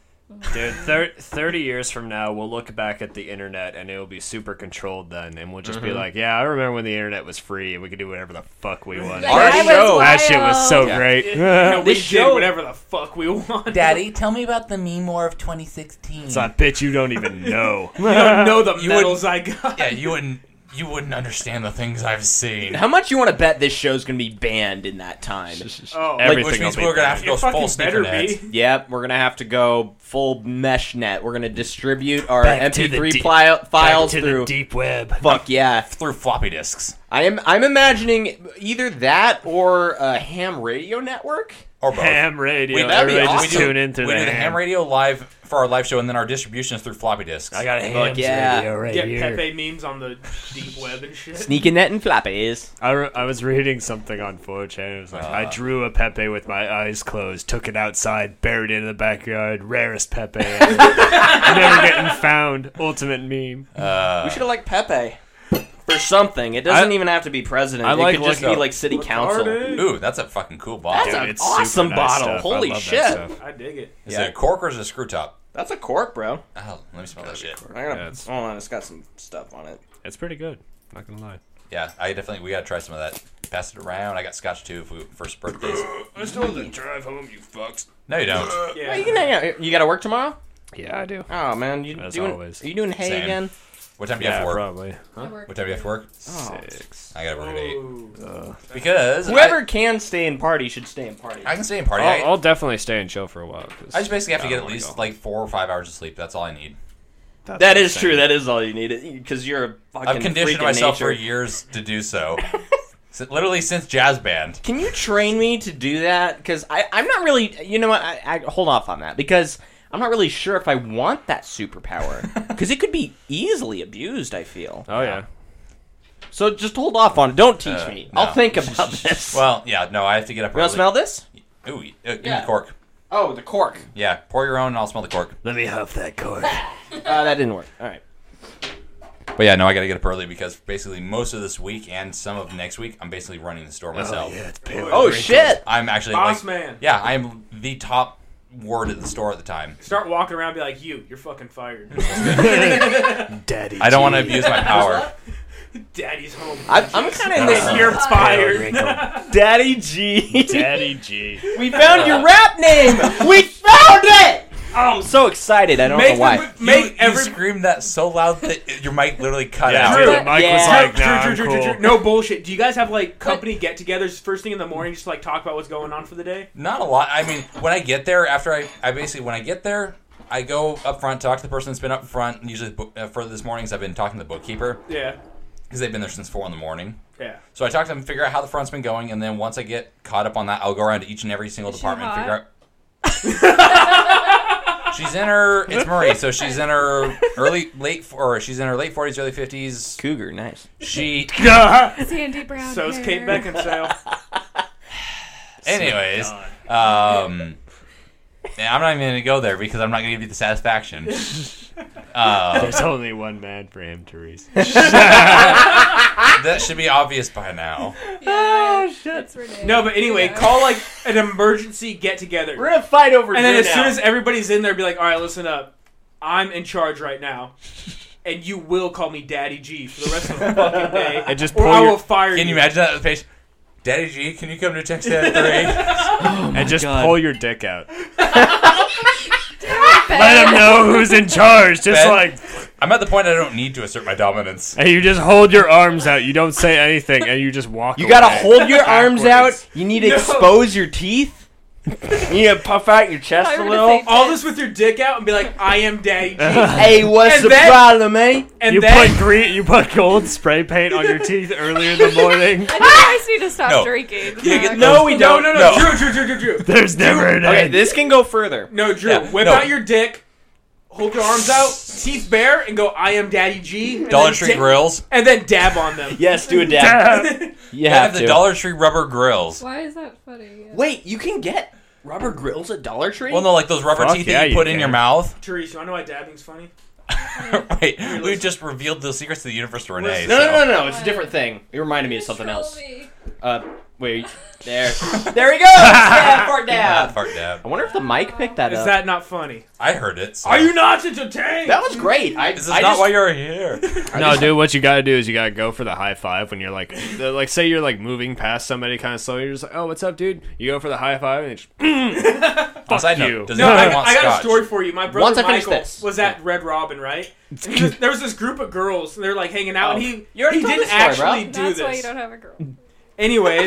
[SPEAKER 6] Dude, thir- thirty years from now, we'll look back at the internet and it'll be super controlled then, and we'll just be like, yeah, I remember when the internet was free and we could do whatever the fuck we want.
[SPEAKER 7] Like,
[SPEAKER 5] Our
[SPEAKER 7] I was
[SPEAKER 5] show-
[SPEAKER 6] That shit was so
[SPEAKER 5] Yeah.
[SPEAKER 6] great.
[SPEAKER 8] You know, we
[SPEAKER 4] This
[SPEAKER 8] did
[SPEAKER 4] show-
[SPEAKER 8] whatever the fuck we want.
[SPEAKER 5] Daddy, tell me about the meme war of twenty sixteen.
[SPEAKER 6] So I bet you don't even know.
[SPEAKER 8] You don't know the
[SPEAKER 5] You
[SPEAKER 8] medals I got.
[SPEAKER 5] Yeah, you wouldn't you wouldn't understand the things I've seen.
[SPEAKER 4] How much you want to bet this show's gonna be banned in that time?
[SPEAKER 8] Oh,
[SPEAKER 6] Everything
[SPEAKER 5] Which means
[SPEAKER 6] will be
[SPEAKER 5] we're gonna have to
[SPEAKER 8] it
[SPEAKER 5] go
[SPEAKER 8] fucking
[SPEAKER 5] full
[SPEAKER 8] better
[SPEAKER 5] sneaker
[SPEAKER 8] be.
[SPEAKER 5] net
[SPEAKER 4] Yep, we're gonna have to go full mesh net. We're gonna distribute our
[SPEAKER 6] Back
[SPEAKER 4] M
[SPEAKER 6] to
[SPEAKER 4] P
[SPEAKER 6] the
[SPEAKER 4] three
[SPEAKER 6] deep-
[SPEAKER 4] pli- files
[SPEAKER 6] Back to
[SPEAKER 4] through.
[SPEAKER 6] the deep web.
[SPEAKER 4] Fuck yeah!
[SPEAKER 5] through floppy disks
[SPEAKER 4] I am. I'm imagining either that or a ham radio network.
[SPEAKER 5] or both.
[SPEAKER 6] Ham radio.
[SPEAKER 5] We-
[SPEAKER 4] that'd be
[SPEAKER 6] Everybody
[SPEAKER 4] awesome.
[SPEAKER 6] just tune in through
[SPEAKER 5] we
[SPEAKER 6] the,
[SPEAKER 5] do the ham radio live for our live show, and then our distribution is through floppy disks.
[SPEAKER 6] I got a ham
[SPEAKER 4] Fuck yeah.
[SPEAKER 6] radio right
[SPEAKER 8] Get
[SPEAKER 6] here.
[SPEAKER 8] Pepe memes on the deep web and shit.
[SPEAKER 4] Sneaking net and flappies.
[SPEAKER 6] I, re- I was reading something on four chan. It was like,
[SPEAKER 5] Uh.
[SPEAKER 6] I drew a Pepe with my eyes closed, took it outside, buried it in the backyard. Rarest Pepe ever. Never getting found. Ultimate meme.
[SPEAKER 5] Uh,
[SPEAKER 4] we should have liked Pepe for something. It doesn't
[SPEAKER 6] I-
[SPEAKER 4] even have to be president.
[SPEAKER 6] I
[SPEAKER 4] it
[SPEAKER 6] like
[SPEAKER 4] could just
[SPEAKER 6] looking-
[SPEAKER 4] be like city council.
[SPEAKER 8] Retarded.
[SPEAKER 5] ooh, that's a fucking cool bottle.
[SPEAKER 4] That's
[SPEAKER 6] Dude,
[SPEAKER 4] an
[SPEAKER 6] it's super
[SPEAKER 4] awesome
[SPEAKER 6] nice
[SPEAKER 4] bottle.
[SPEAKER 6] stuff. I
[SPEAKER 4] Holy
[SPEAKER 6] love that
[SPEAKER 4] shit!
[SPEAKER 6] stuff.
[SPEAKER 8] I dig it.
[SPEAKER 5] Is
[SPEAKER 4] Yeah.
[SPEAKER 5] it a cork or is it a screw top?
[SPEAKER 4] That's a cork, bro.
[SPEAKER 5] Oh, let me smell that shit.
[SPEAKER 4] I gotta,
[SPEAKER 6] Yeah, it's-
[SPEAKER 4] hold on, it's got some stuff on it.
[SPEAKER 6] It's pretty good. Not gonna lie.
[SPEAKER 5] Yeah, I definitely we gotta try some of that. Pass it around. I got scotch too for first birthdays.
[SPEAKER 6] I still have to drive home, you fucks.
[SPEAKER 5] No, you don't.
[SPEAKER 8] Yeah.
[SPEAKER 4] Oh, you, can hang out. You gotta work tomorrow?
[SPEAKER 6] Yeah, I do.
[SPEAKER 4] Oh man, you
[SPEAKER 6] As
[SPEAKER 4] doing?
[SPEAKER 6] always.
[SPEAKER 4] Are you doing hay
[SPEAKER 5] Same.
[SPEAKER 4] again?
[SPEAKER 5] What time do you have
[SPEAKER 6] Yeah,
[SPEAKER 5] to work?
[SPEAKER 6] probably.
[SPEAKER 7] I
[SPEAKER 6] Huh?
[SPEAKER 7] work
[SPEAKER 5] What time do you have to work?
[SPEAKER 4] Oh.
[SPEAKER 6] Six.
[SPEAKER 5] I gotta work at eight.
[SPEAKER 8] Ooh.
[SPEAKER 5] Because
[SPEAKER 4] Whoever
[SPEAKER 5] I,
[SPEAKER 4] can stay and party should stay and party.
[SPEAKER 5] I can stay and party.
[SPEAKER 6] I'll,
[SPEAKER 5] I,
[SPEAKER 6] I'll definitely stay and chill for a while. 'cause
[SPEAKER 5] I just basically have to
[SPEAKER 6] I
[SPEAKER 5] get
[SPEAKER 6] don't
[SPEAKER 5] at
[SPEAKER 6] wanna
[SPEAKER 5] least
[SPEAKER 6] go home.
[SPEAKER 5] like four or five hours of sleep. That's all I need.
[SPEAKER 6] That's
[SPEAKER 4] That is
[SPEAKER 6] insane.
[SPEAKER 4] true. That is all you need. Because you're a fucking
[SPEAKER 5] I've conditioned
[SPEAKER 4] freak of
[SPEAKER 5] myself
[SPEAKER 4] nature.
[SPEAKER 5] for years to do so. Si- Literally since jazz band.
[SPEAKER 4] Can you train me to do that? Because I'm not really. You know what? I, I hold off on that because I'm not really sure if I want that superpower. Because it could be easily abused. I feel.
[SPEAKER 6] Oh yeah.
[SPEAKER 4] So just hold off on it. Don't teach
[SPEAKER 5] Uh,
[SPEAKER 4] me.
[SPEAKER 5] no.
[SPEAKER 4] I'll think about this.
[SPEAKER 5] Well, yeah, no, I have to get up
[SPEAKER 4] you want
[SPEAKER 5] early.
[SPEAKER 4] to smell this?
[SPEAKER 5] Ooh, uh, give me
[SPEAKER 4] Yeah.
[SPEAKER 5] the cork.
[SPEAKER 4] Oh, the cork.
[SPEAKER 5] Yeah, pour your own and I'll smell the cork.
[SPEAKER 6] Let me huff that cork.
[SPEAKER 4] Uh, that didn't work. All right.
[SPEAKER 5] But yeah, no, I gotta get up early because basically most of this week and some of next week, I'm basically running the store myself.
[SPEAKER 6] Oh yeah, it's pale.
[SPEAKER 4] Oh shit!
[SPEAKER 5] I'm actually
[SPEAKER 8] Boss
[SPEAKER 5] like,
[SPEAKER 8] man.
[SPEAKER 5] yeah, I'm the top word at the store at the time.
[SPEAKER 8] Start walking around and be like, you, you're fucking fired.
[SPEAKER 6] Daddy.
[SPEAKER 5] I don't want to abuse my power.
[SPEAKER 8] Daddy's home.
[SPEAKER 4] I, I'm kind of in this.
[SPEAKER 8] You're
[SPEAKER 6] Pale
[SPEAKER 8] fired.
[SPEAKER 6] wrinkle.
[SPEAKER 4] Daddy G.
[SPEAKER 6] Daddy G.
[SPEAKER 4] We found your rap name. We found it. Oh, I'm so excited. I don't
[SPEAKER 8] Make
[SPEAKER 4] know why.
[SPEAKER 8] them- Make
[SPEAKER 5] you,
[SPEAKER 8] every
[SPEAKER 5] you screamed that so loud that your mic literally cut
[SPEAKER 6] Yeah,
[SPEAKER 5] out.
[SPEAKER 6] dude,
[SPEAKER 8] Drew,
[SPEAKER 6] the mic
[SPEAKER 4] yeah.
[SPEAKER 6] was like,
[SPEAKER 8] Drew,
[SPEAKER 6] nah,
[SPEAKER 8] Drew,
[SPEAKER 6] I'm
[SPEAKER 8] Drew, Drew,
[SPEAKER 6] cool.
[SPEAKER 8] Drew, no bullshit. Do you guys have like company get-togethers first thing in the morning, just to, like talk about what's going on for the day?
[SPEAKER 5] Not a lot. I mean, when I get there, after I, I basically when I get there, I go up front, talk to the person that's been up front. And usually book, uh, for this mornings, I've been talking to the bookkeeper
[SPEAKER 8] Yeah,
[SPEAKER 5] because they've been there since four in the morning.
[SPEAKER 8] yeah.
[SPEAKER 5] So I talk to them, figure out how the front's been going, and then once I get caught up on that, I'll go around to each and every single
[SPEAKER 7] Is she
[SPEAKER 5] department,
[SPEAKER 7] hot?
[SPEAKER 5] figure out. She's in her. It's Marie, so she's in her early, late, or she's in her late forties, early fifties.
[SPEAKER 4] Cougar, nice.
[SPEAKER 5] She,
[SPEAKER 7] Sandy Brown.
[SPEAKER 8] So's
[SPEAKER 7] hair.
[SPEAKER 8] Kate Beckinsale.
[SPEAKER 5] anyways, um, yeah, I'm not even gonna go there because I'm not gonna give you the satisfaction. Uh,
[SPEAKER 6] There's only one man for him, Therese.
[SPEAKER 5] that should be obvious by now.
[SPEAKER 7] Yeah, shit. That's ridiculous.
[SPEAKER 8] No, but anyway,
[SPEAKER 7] Yeah.
[SPEAKER 8] call like an emergency get-together.
[SPEAKER 4] We're gonna fight over.
[SPEAKER 8] And then
[SPEAKER 4] here
[SPEAKER 8] as soon
[SPEAKER 4] now.
[SPEAKER 8] as everybody's in there, be like, all right, listen up. I'm in charge right now. And you will call me Daddy G for the rest of the fucking day.
[SPEAKER 6] And just
[SPEAKER 8] or
[SPEAKER 6] pull
[SPEAKER 8] I
[SPEAKER 6] your-
[SPEAKER 8] will fire
[SPEAKER 5] Can you imagine that at the page? Daddy G, can you come to Texas at three?
[SPEAKER 6] and just
[SPEAKER 4] God.
[SPEAKER 6] pull your dick out. Let him know who's in charge. Just
[SPEAKER 5] Ben?
[SPEAKER 6] like,
[SPEAKER 5] I'm at the point I don't need to assert my dominance.
[SPEAKER 6] and you just hold your arms out. You don't say anything, and you just walk.
[SPEAKER 4] you gotta
[SPEAKER 6] away.
[SPEAKER 4] hold your arms out.
[SPEAKER 6] Backwards.
[SPEAKER 4] You need to
[SPEAKER 8] No.
[SPEAKER 4] expose your teeth. You gonna puff out your chest
[SPEAKER 7] I
[SPEAKER 4] a
[SPEAKER 7] were to
[SPEAKER 4] little?
[SPEAKER 7] say
[SPEAKER 8] All this with your dick out and be like, I am Daddy G.
[SPEAKER 4] Hey, what's
[SPEAKER 8] And
[SPEAKER 4] the
[SPEAKER 8] then-
[SPEAKER 4] problem, eh?
[SPEAKER 8] And
[SPEAKER 6] you
[SPEAKER 8] then
[SPEAKER 6] put green, you put gold spray paint on your teeth earlier in the morning.
[SPEAKER 7] I think you guys need to stop
[SPEAKER 5] No.
[SPEAKER 7] drinking.
[SPEAKER 5] You get-
[SPEAKER 4] No, we
[SPEAKER 8] no,
[SPEAKER 4] don't.
[SPEAKER 8] no, no,
[SPEAKER 5] No.
[SPEAKER 8] Drew, Drew, Drew, Drew, Drew.
[SPEAKER 6] There's never an
[SPEAKER 4] Okay,
[SPEAKER 6] end.
[SPEAKER 4] this can go further.
[SPEAKER 8] No, Drew.
[SPEAKER 5] Yeah,
[SPEAKER 8] Whip
[SPEAKER 5] no.
[SPEAKER 8] out your dick, hold your arms out, teeth bare, and go, I am Daddy G. and
[SPEAKER 5] Dollar
[SPEAKER 8] then
[SPEAKER 5] Tree
[SPEAKER 8] da-
[SPEAKER 5] Grills.
[SPEAKER 8] And then dab on them.
[SPEAKER 4] Yes, do a dab. You
[SPEAKER 5] They
[SPEAKER 4] have
[SPEAKER 5] have the
[SPEAKER 4] to.
[SPEAKER 5] Dollar Tree rubber grills.
[SPEAKER 7] Why is that funny?
[SPEAKER 4] Wait, you can get rubber grills at Dollar Tree?
[SPEAKER 5] Well, no, like those rubber
[SPEAKER 6] Fuck
[SPEAKER 5] teeth
[SPEAKER 6] yeah,
[SPEAKER 5] that you
[SPEAKER 6] you
[SPEAKER 5] put in
[SPEAKER 6] can.
[SPEAKER 5] your mouth.
[SPEAKER 8] Therese, you wanna know why dabbing's funny?
[SPEAKER 5] Wait, we just revealed the secrets to the universe to Renee.
[SPEAKER 4] No,
[SPEAKER 5] so.
[SPEAKER 4] no, no, no, it's a different thing. It reminded me of something else. Uh, wait, there. There he goes! Yeah, fart
[SPEAKER 5] Yeah,
[SPEAKER 4] dab!
[SPEAKER 5] fart dab.
[SPEAKER 4] I wonder if the mic picked that
[SPEAKER 8] Is
[SPEAKER 4] up.
[SPEAKER 8] that not funny?
[SPEAKER 5] I heard it. So.
[SPEAKER 8] Are you not entertained?
[SPEAKER 4] That was great. I,
[SPEAKER 5] This is
[SPEAKER 4] I
[SPEAKER 5] not
[SPEAKER 4] just,
[SPEAKER 5] why you're here.
[SPEAKER 6] No, dude, what you gotta do is you gotta go for the high five when you're like, the- like, say you're like moving past somebody kind of slow. You're just like, oh, what's up, dude? You go for the high five and it's fuck
[SPEAKER 5] Side
[SPEAKER 6] you.
[SPEAKER 5] note, does
[SPEAKER 8] No, I,
[SPEAKER 5] anybody want
[SPEAKER 8] I got
[SPEAKER 5] scotch?
[SPEAKER 8] a story for you. My brother
[SPEAKER 4] Once I finish
[SPEAKER 8] Michael
[SPEAKER 4] this.
[SPEAKER 8] was at Red Robin, right? And he was, there was this group of girls, and they're like hanging out,
[SPEAKER 4] Oh.
[SPEAKER 8] and he
[SPEAKER 4] You already
[SPEAKER 8] he
[SPEAKER 4] told
[SPEAKER 8] didn't
[SPEAKER 4] this story, bro.
[SPEAKER 8] actually do
[SPEAKER 7] That's
[SPEAKER 8] this.
[SPEAKER 7] why you don't have a girl.
[SPEAKER 8] Anyways,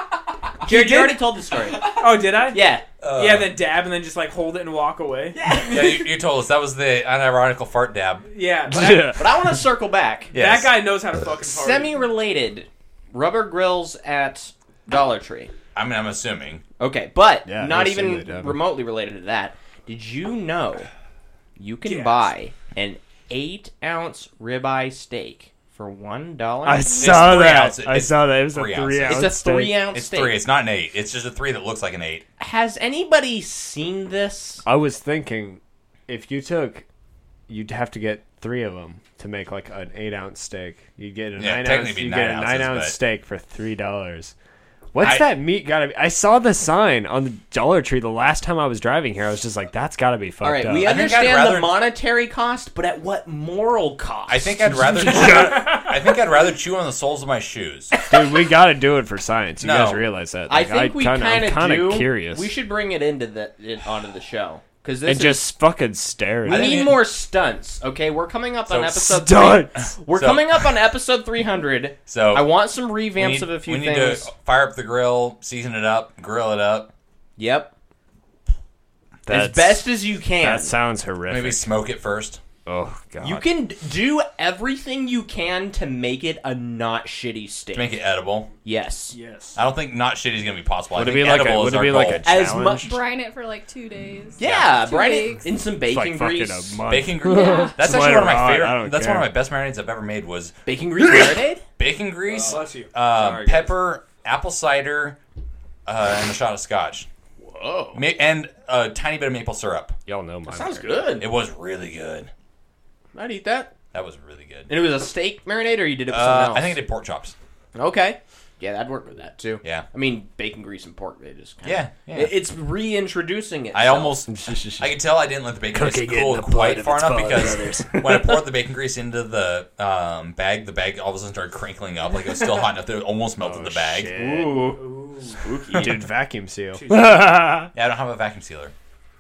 [SPEAKER 4] Jared,
[SPEAKER 8] did-
[SPEAKER 4] you already told the story.
[SPEAKER 8] oh, did I?
[SPEAKER 4] Yeah.
[SPEAKER 5] Uh,
[SPEAKER 8] yeah, then dab, and then just like hold it and walk away.
[SPEAKER 5] Yeah, you, you told us that was the unironical fart dab.
[SPEAKER 8] Yeah,
[SPEAKER 6] Yeah.
[SPEAKER 4] But I want to circle back.
[SPEAKER 5] Yes.
[SPEAKER 8] that guy knows how to fucking party.
[SPEAKER 4] Semi-related. Rubber grills at Dollar Tree.
[SPEAKER 5] I mean, I'm assuming.
[SPEAKER 4] Okay, but
[SPEAKER 6] Yeah,
[SPEAKER 4] not
[SPEAKER 6] they're
[SPEAKER 4] even
[SPEAKER 6] semi-dabbing.
[SPEAKER 4] remotely related to that. Did you know you can
[SPEAKER 8] Yes.
[SPEAKER 4] buy an eight-ounce ribeye steak for one dollar?
[SPEAKER 6] I saw
[SPEAKER 5] three
[SPEAKER 6] that.
[SPEAKER 5] ounces.
[SPEAKER 6] I
[SPEAKER 5] It's
[SPEAKER 6] saw that. It was a
[SPEAKER 5] three
[SPEAKER 6] three
[SPEAKER 5] ounces.
[SPEAKER 6] ounce.
[SPEAKER 4] It's a
[SPEAKER 6] steak.
[SPEAKER 4] three-ounce
[SPEAKER 5] It's
[SPEAKER 4] steak.
[SPEAKER 5] three. It's not an eight. It's just a three that looks like an eight.
[SPEAKER 4] Has anybody seen this?
[SPEAKER 6] I was thinking, if you took, you'd have to get three of them to make like an eight ounce steak. You get a
[SPEAKER 5] Yeah,
[SPEAKER 6] nine
[SPEAKER 5] technically
[SPEAKER 6] ounce.
[SPEAKER 5] be
[SPEAKER 6] You
[SPEAKER 5] nine
[SPEAKER 6] get a
[SPEAKER 5] ounces,
[SPEAKER 6] nine ounce
[SPEAKER 5] but-
[SPEAKER 6] steak for three dollars. What's
[SPEAKER 5] I-
[SPEAKER 6] that meat gotta be? I saw the sign on the Dollar Tree the last time I was driving here. I was just like, that's gotta be fucked
[SPEAKER 4] All right,
[SPEAKER 6] up.
[SPEAKER 4] we
[SPEAKER 5] I think I'd
[SPEAKER 4] understand
[SPEAKER 5] rather-
[SPEAKER 4] the monetary cost, but at what moral cost?
[SPEAKER 5] I think I'd rather. chew, I think I'd rather chew on the soles of my shoes.
[SPEAKER 6] Dude, we gotta do it for science. You
[SPEAKER 5] No.
[SPEAKER 6] guys realize that?
[SPEAKER 4] I
[SPEAKER 6] Like,
[SPEAKER 4] think we
[SPEAKER 6] kinda,
[SPEAKER 4] kind
[SPEAKER 6] I'm
[SPEAKER 4] of
[SPEAKER 6] kind
[SPEAKER 4] do.
[SPEAKER 6] of curious.
[SPEAKER 4] We should bring it into the in, onto the show because this
[SPEAKER 6] and
[SPEAKER 4] is,
[SPEAKER 6] just fucking stare at
[SPEAKER 4] we
[SPEAKER 6] it.
[SPEAKER 5] think
[SPEAKER 4] need
[SPEAKER 5] it-
[SPEAKER 4] more stunts. Okay, we're coming up on
[SPEAKER 5] So
[SPEAKER 4] episode
[SPEAKER 6] Stunts.
[SPEAKER 4] three. We're
[SPEAKER 5] So-
[SPEAKER 4] coming up on episode three hundred.
[SPEAKER 5] So
[SPEAKER 4] I want some
[SPEAKER 5] we
[SPEAKER 4] revamps
[SPEAKER 5] need,
[SPEAKER 4] of a few
[SPEAKER 5] we need
[SPEAKER 4] things.
[SPEAKER 5] to fire up the grill, season it up, grill it up,
[SPEAKER 4] Yep, as
[SPEAKER 6] That's-
[SPEAKER 4] best as you can.
[SPEAKER 6] That sounds horrific.
[SPEAKER 5] maybe smoke it first.
[SPEAKER 6] Oh god.
[SPEAKER 4] You can d- do everything you can to make it a not shitty steak.
[SPEAKER 5] To make it edible.
[SPEAKER 4] Yes.
[SPEAKER 8] Yes.
[SPEAKER 5] I don't think not shitty is gonna be possible.
[SPEAKER 6] Would
[SPEAKER 5] I
[SPEAKER 6] it
[SPEAKER 5] think
[SPEAKER 6] be like a-
[SPEAKER 5] edible
[SPEAKER 6] would
[SPEAKER 5] is
[SPEAKER 6] it
[SPEAKER 5] our
[SPEAKER 6] be like
[SPEAKER 5] goal.
[SPEAKER 6] a
[SPEAKER 4] As
[SPEAKER 6] challenge?
[SPEAKER 4] much-
[SPEAKER 7] Brine it for like two days.
[SPEAKER 4] Yeah,
[SPEAKER 7] Two
[SPEAKER 4] brine it
[SPEAKER 7] weeks.
[SPEAKER 4] in some
[SPEAKER 6] It's
[SPEAKER 4] bacon
[SPEAKER 6] like fucking
[SPEAKER 4] grease.
[SPEAKER 6] a month.
[SPEAKER 5] Bacon grease.
[SPEAKER 7] Yeah.
[SPEAKER 5] That's
[SPEAKER 6] Just
[SPEAKER 5] actually
[SPEAKER 6] let
[SPEAKER 5] one of
[SPEAKER 6] it
[SPEAKER 5] my
[SPEAKER 6] rot, I
[SPEAKER 5] favorite.
[SPEAKER 6] don't
[SPEAKER 5] That's
[SPEAKER 6] care.
[SPEAKER 5] one of my best marinades I've ever made. Was
[SPEAKER 4] Bacon grease marinade?
[SPEAKER 5] bacon grease,
[SPEAKER 8] Oh, bless you.
[SPEAKER 5] uh,
[SPEAKER 8] Sorry, guys.
[SPEAKER 5] pepper, apple cider, uh, and a shot of scotch,
[SPEAKER 4] Whoa.
[SPEAKER 5] Ma- and a tiny bit of maple syrup.
[SPEAKER 6] Y'all know mine.
[SPEAKER 4] Sounds good.
[SPEAKER 5] It was really good.
[SPEAKER 4] I'd eat that.
[SPEAKER 5] That was really good.
[SPEAKER 4] And it was a steak marinade, or you did it with
[SPEAKER 5] Uh,
[SPEAKER 4] something else?
[SPEAKER 5] I think I did pork chops.
[SPEAKER 4] Okay. Yeah, that'd work with that too.
[SPEAKER 5] Yeah.
[SPEAKER 4] I mean, bacon grease and pork, they just kind
[SPEAKER 5] Yeah,
[SPEAKER 4] of...
[SPEAKER 5] yeah.
[SPEAKER 4] It's reintroducing it.
[SPEAKER 5] I almost, I could tell I didn't let the bacon
[SPEAKER 6] Cooking
[SPEAKER 5] grease
[SPEAKER 6] it in
[SPEAKER 5] cool
[SPEAKER 6] the
[SPEAKER 5] quite
[SPEAKER 6] blood of
[SPEAKER 5] far
[SPEAKER 6] its
[SPEAKER 5] enough
[SPEAKER 6] father.
[SPEAKER 5] because when I poured the bacon grease into the um, bag, the bag all of a sudden started crinkling up like it was still hot enough that it almost melted
[SPEAKER 6] Oh,
[SPEAKER 5] the bag.
[SPEAKER 6] shit.
[SPEAKER 4] Ooh.
[SPEAKER 6] Spooky. Dude, vacuum seal.
[SPEAKER 5] Yeah, I don't have a vacuum sealer.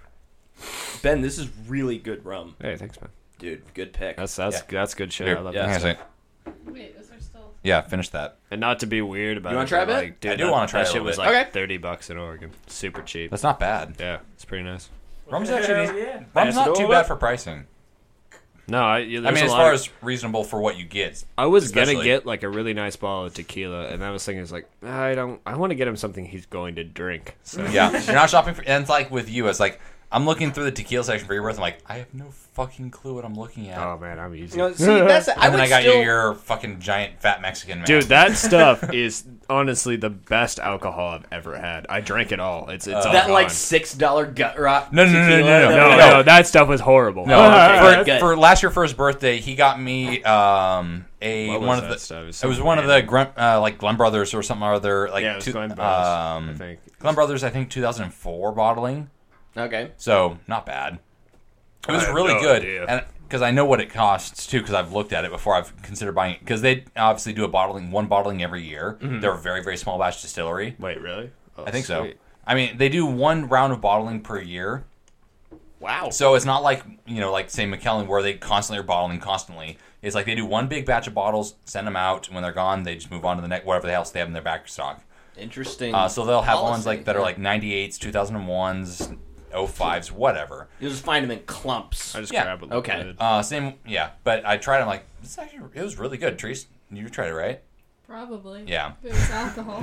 [SPEAKER 4] Ben, this is really good rum.
[SPEAKER 6] Hey, thanks, man.
[SPEAKER 4] Dude, good pick.
[SPEAKER 6] That's that's
[SPEAKER 5] Yeah.
[SPEAKER 6] that's good shit.
[SPEAKER 5] Here,
[SPEAKER 6] I love
[SPEAKER 4] yeah.
[SPEAKER 6] that.
[SPEAKER 5] hang on a
[SPEAKER 6] stuff.
[SPEAKER 5] second.
[SPEAKER 7] Wait, is there still?
[SPEAKER 5] Yeah, finish that.
[SPEAKER 6] And not to be weird about
[SPEAKER 4] You
[SPEAKER 6] it.
[SPEAKER 4] wanna try a
[SPEAKER 6] but,
[SPEAKER 4] bit?
[SPEAKER 6] like, dude,
[SPEAKER 5] I do
[SPEAKER 6] that-
[SPEAKER 5] wanna try
[SPEAKER 6] That
[SPEAKER 5] a
[SPEAKER 6] shit
[SPEAKER 5] little
[SPEAKER 6] was
[SPEAKER 5] bit.
[SPEAKER 6] like
[SPEAKER 4] Okay.
[SPEAKER 6] thirty bucks in Oregon. Super cheap.
[SPEAKER 5] That's not bad.
[SPEAKER 6] Yeah, it's pretty nice.
[SPEAKER 5] Rum's
[SPEAKER 8] Hell
[SPEAKER 5] actually
[SPEAKER 8] yeah.
[SPEAKER 5] rum's
[SPEAKER 4] Pass it
[SPEAKER 5] not too
[SPEAKER 4] over.
[SPEAKER 5] bad for pricing.
[SPEAKER 6] No, I, yeah,
[SPEAKER 5] I
[SPEAKER 6] there's
[SPEAKER 5] mean,
[SPEAKER 6] a
[SPEAKER 5] as
[SPEAKER 6] lot
[SPEAKER 5] far
[SPEAKER 6] of-
[SPEAKER 5] as reasonable for what you get.
[SPEAKER 6] I was gonna
[SPEAKER 5] especially-
[SPEAKER 6] get like a really nice bottle of tequila, and I was thinking, it's like I don't. I want to get him something he's going to drink. So
[SPEAKER 5] Yeah, you're not shopping for. And it's like with you, it's like I'm looking through the tequila section for your worth. I'm like, I have no fucking clue what I'm looking at.
[SPEAKER 6] oh man, I'm easy.
[SPEAKER 4] You know, see, that's... I
[SPEAKER 5] and then
[SPEAKER 4] would
[SPEAKER 5] I got
[SPEAKER 4] still...
[SPEAKER 5] you your fucking giant fat Mexican man.
[SPEAKER 6] Dude, that stuff is honestly the best alcohol I've ever had. I drank it all. It's it's all
[SPEAKER 4] That, like,
[SPEAKER 6] gone.
[SPEAKER 4] six dollar gut rot
[SPEAKER 5] No, no, no, no,
[SPEAKER 4] tequila
[SPEAKER 5] no,
[SPEAKER 6] no,
[SPEAKER 4] that-
[SPEAKER 6] no, that stuff was horrible.
[SPEAKER 5] No,
[SPEAKER 4] okay,
[SPEAKER 5] for,
[SPEAKER 4] good.
[SPEAKER 5] for last year for his birthday, he got me um a
[SPEAKER 6] What was
[SPEAKER 5] one of
[SPEAKER 6] that
[SPEAKER 5] the.
[SPEAKER 6] stuff? It was
[SPEAKER 5] It was
[SPEAKER 6] some
[SPEAKER 5] one of the
[SPEAKER 6] random-
[SPEAKER 5] Glen, uh, like Glen Brothers or something or other. Like
[SPEAKER 6] Yeah, it was
[SPEAKER 5] two-
[SPEAKER 6] Glen Brothers, I
[SPEAKER 5] um,
[SPEAKER 6] think.
[SPEAKER 5] Glen Brothers, I think two thousand four bottling.
[SPEAKER 4] Okay.
[SPEAKER 5] So not bad. It was
[SPEAKER 6] I had
[SPEAKER 5] really
[SPEAKER 6] no
[SPEAKER 5] good,
[SPEAKER 6] idea.
[SPEAKER 5] and because I know what it costs too, because I've looked at it before. I've considered buying it because they obviously do a bottling, one bottling every year.
[SPEAKER 6] Mm-hmm.
[SPEAKER 5] They're a very very small batch distillery.
[SPEAKER 6] Wait, really? Oh,
[SPEAKER 5] I think so.
[SPEAKER 6] sweet.
[SPEAKER 5] I mean, they do one round of bottling per year.
[SPEAKER 4] Wow.
[SPEAKER 5] So it's not like, you know, like say McKellen where they constantly are bottling constantly. It's like they do one big batch of bottles, send them out, and when they're gone, they just move on to the next whatever else they have in their back stock.
[SPEAKER 4] Interesting.
[SPEAKER 5] Uh, so they'll have
[SPEAKER 4] policy,
[SPEAKER 5] ones like that
[SPEAKER 4] yeah.
[SPEAKER 5] are like ninety-eights, two thousand ones, oh fives, whatever.
[SPEAKER 4] You'll just find them in clumps.
[SPEAKER 6] I just
[SPEAKER 5] Yeah.
[SPEAKER 6] grab a little
[SPEAKER 4] Okay.
[SPEAKER 6] bit.
[SPEAKER 5] Uh, same, yeah. But I tried. I'm like, this actually, it was really good. Trees, you tried it, right?
[SPEAKER 7] Probably.
[SPEAKER 5] Yeah.
[SPEAKER 7] If it was alcohol.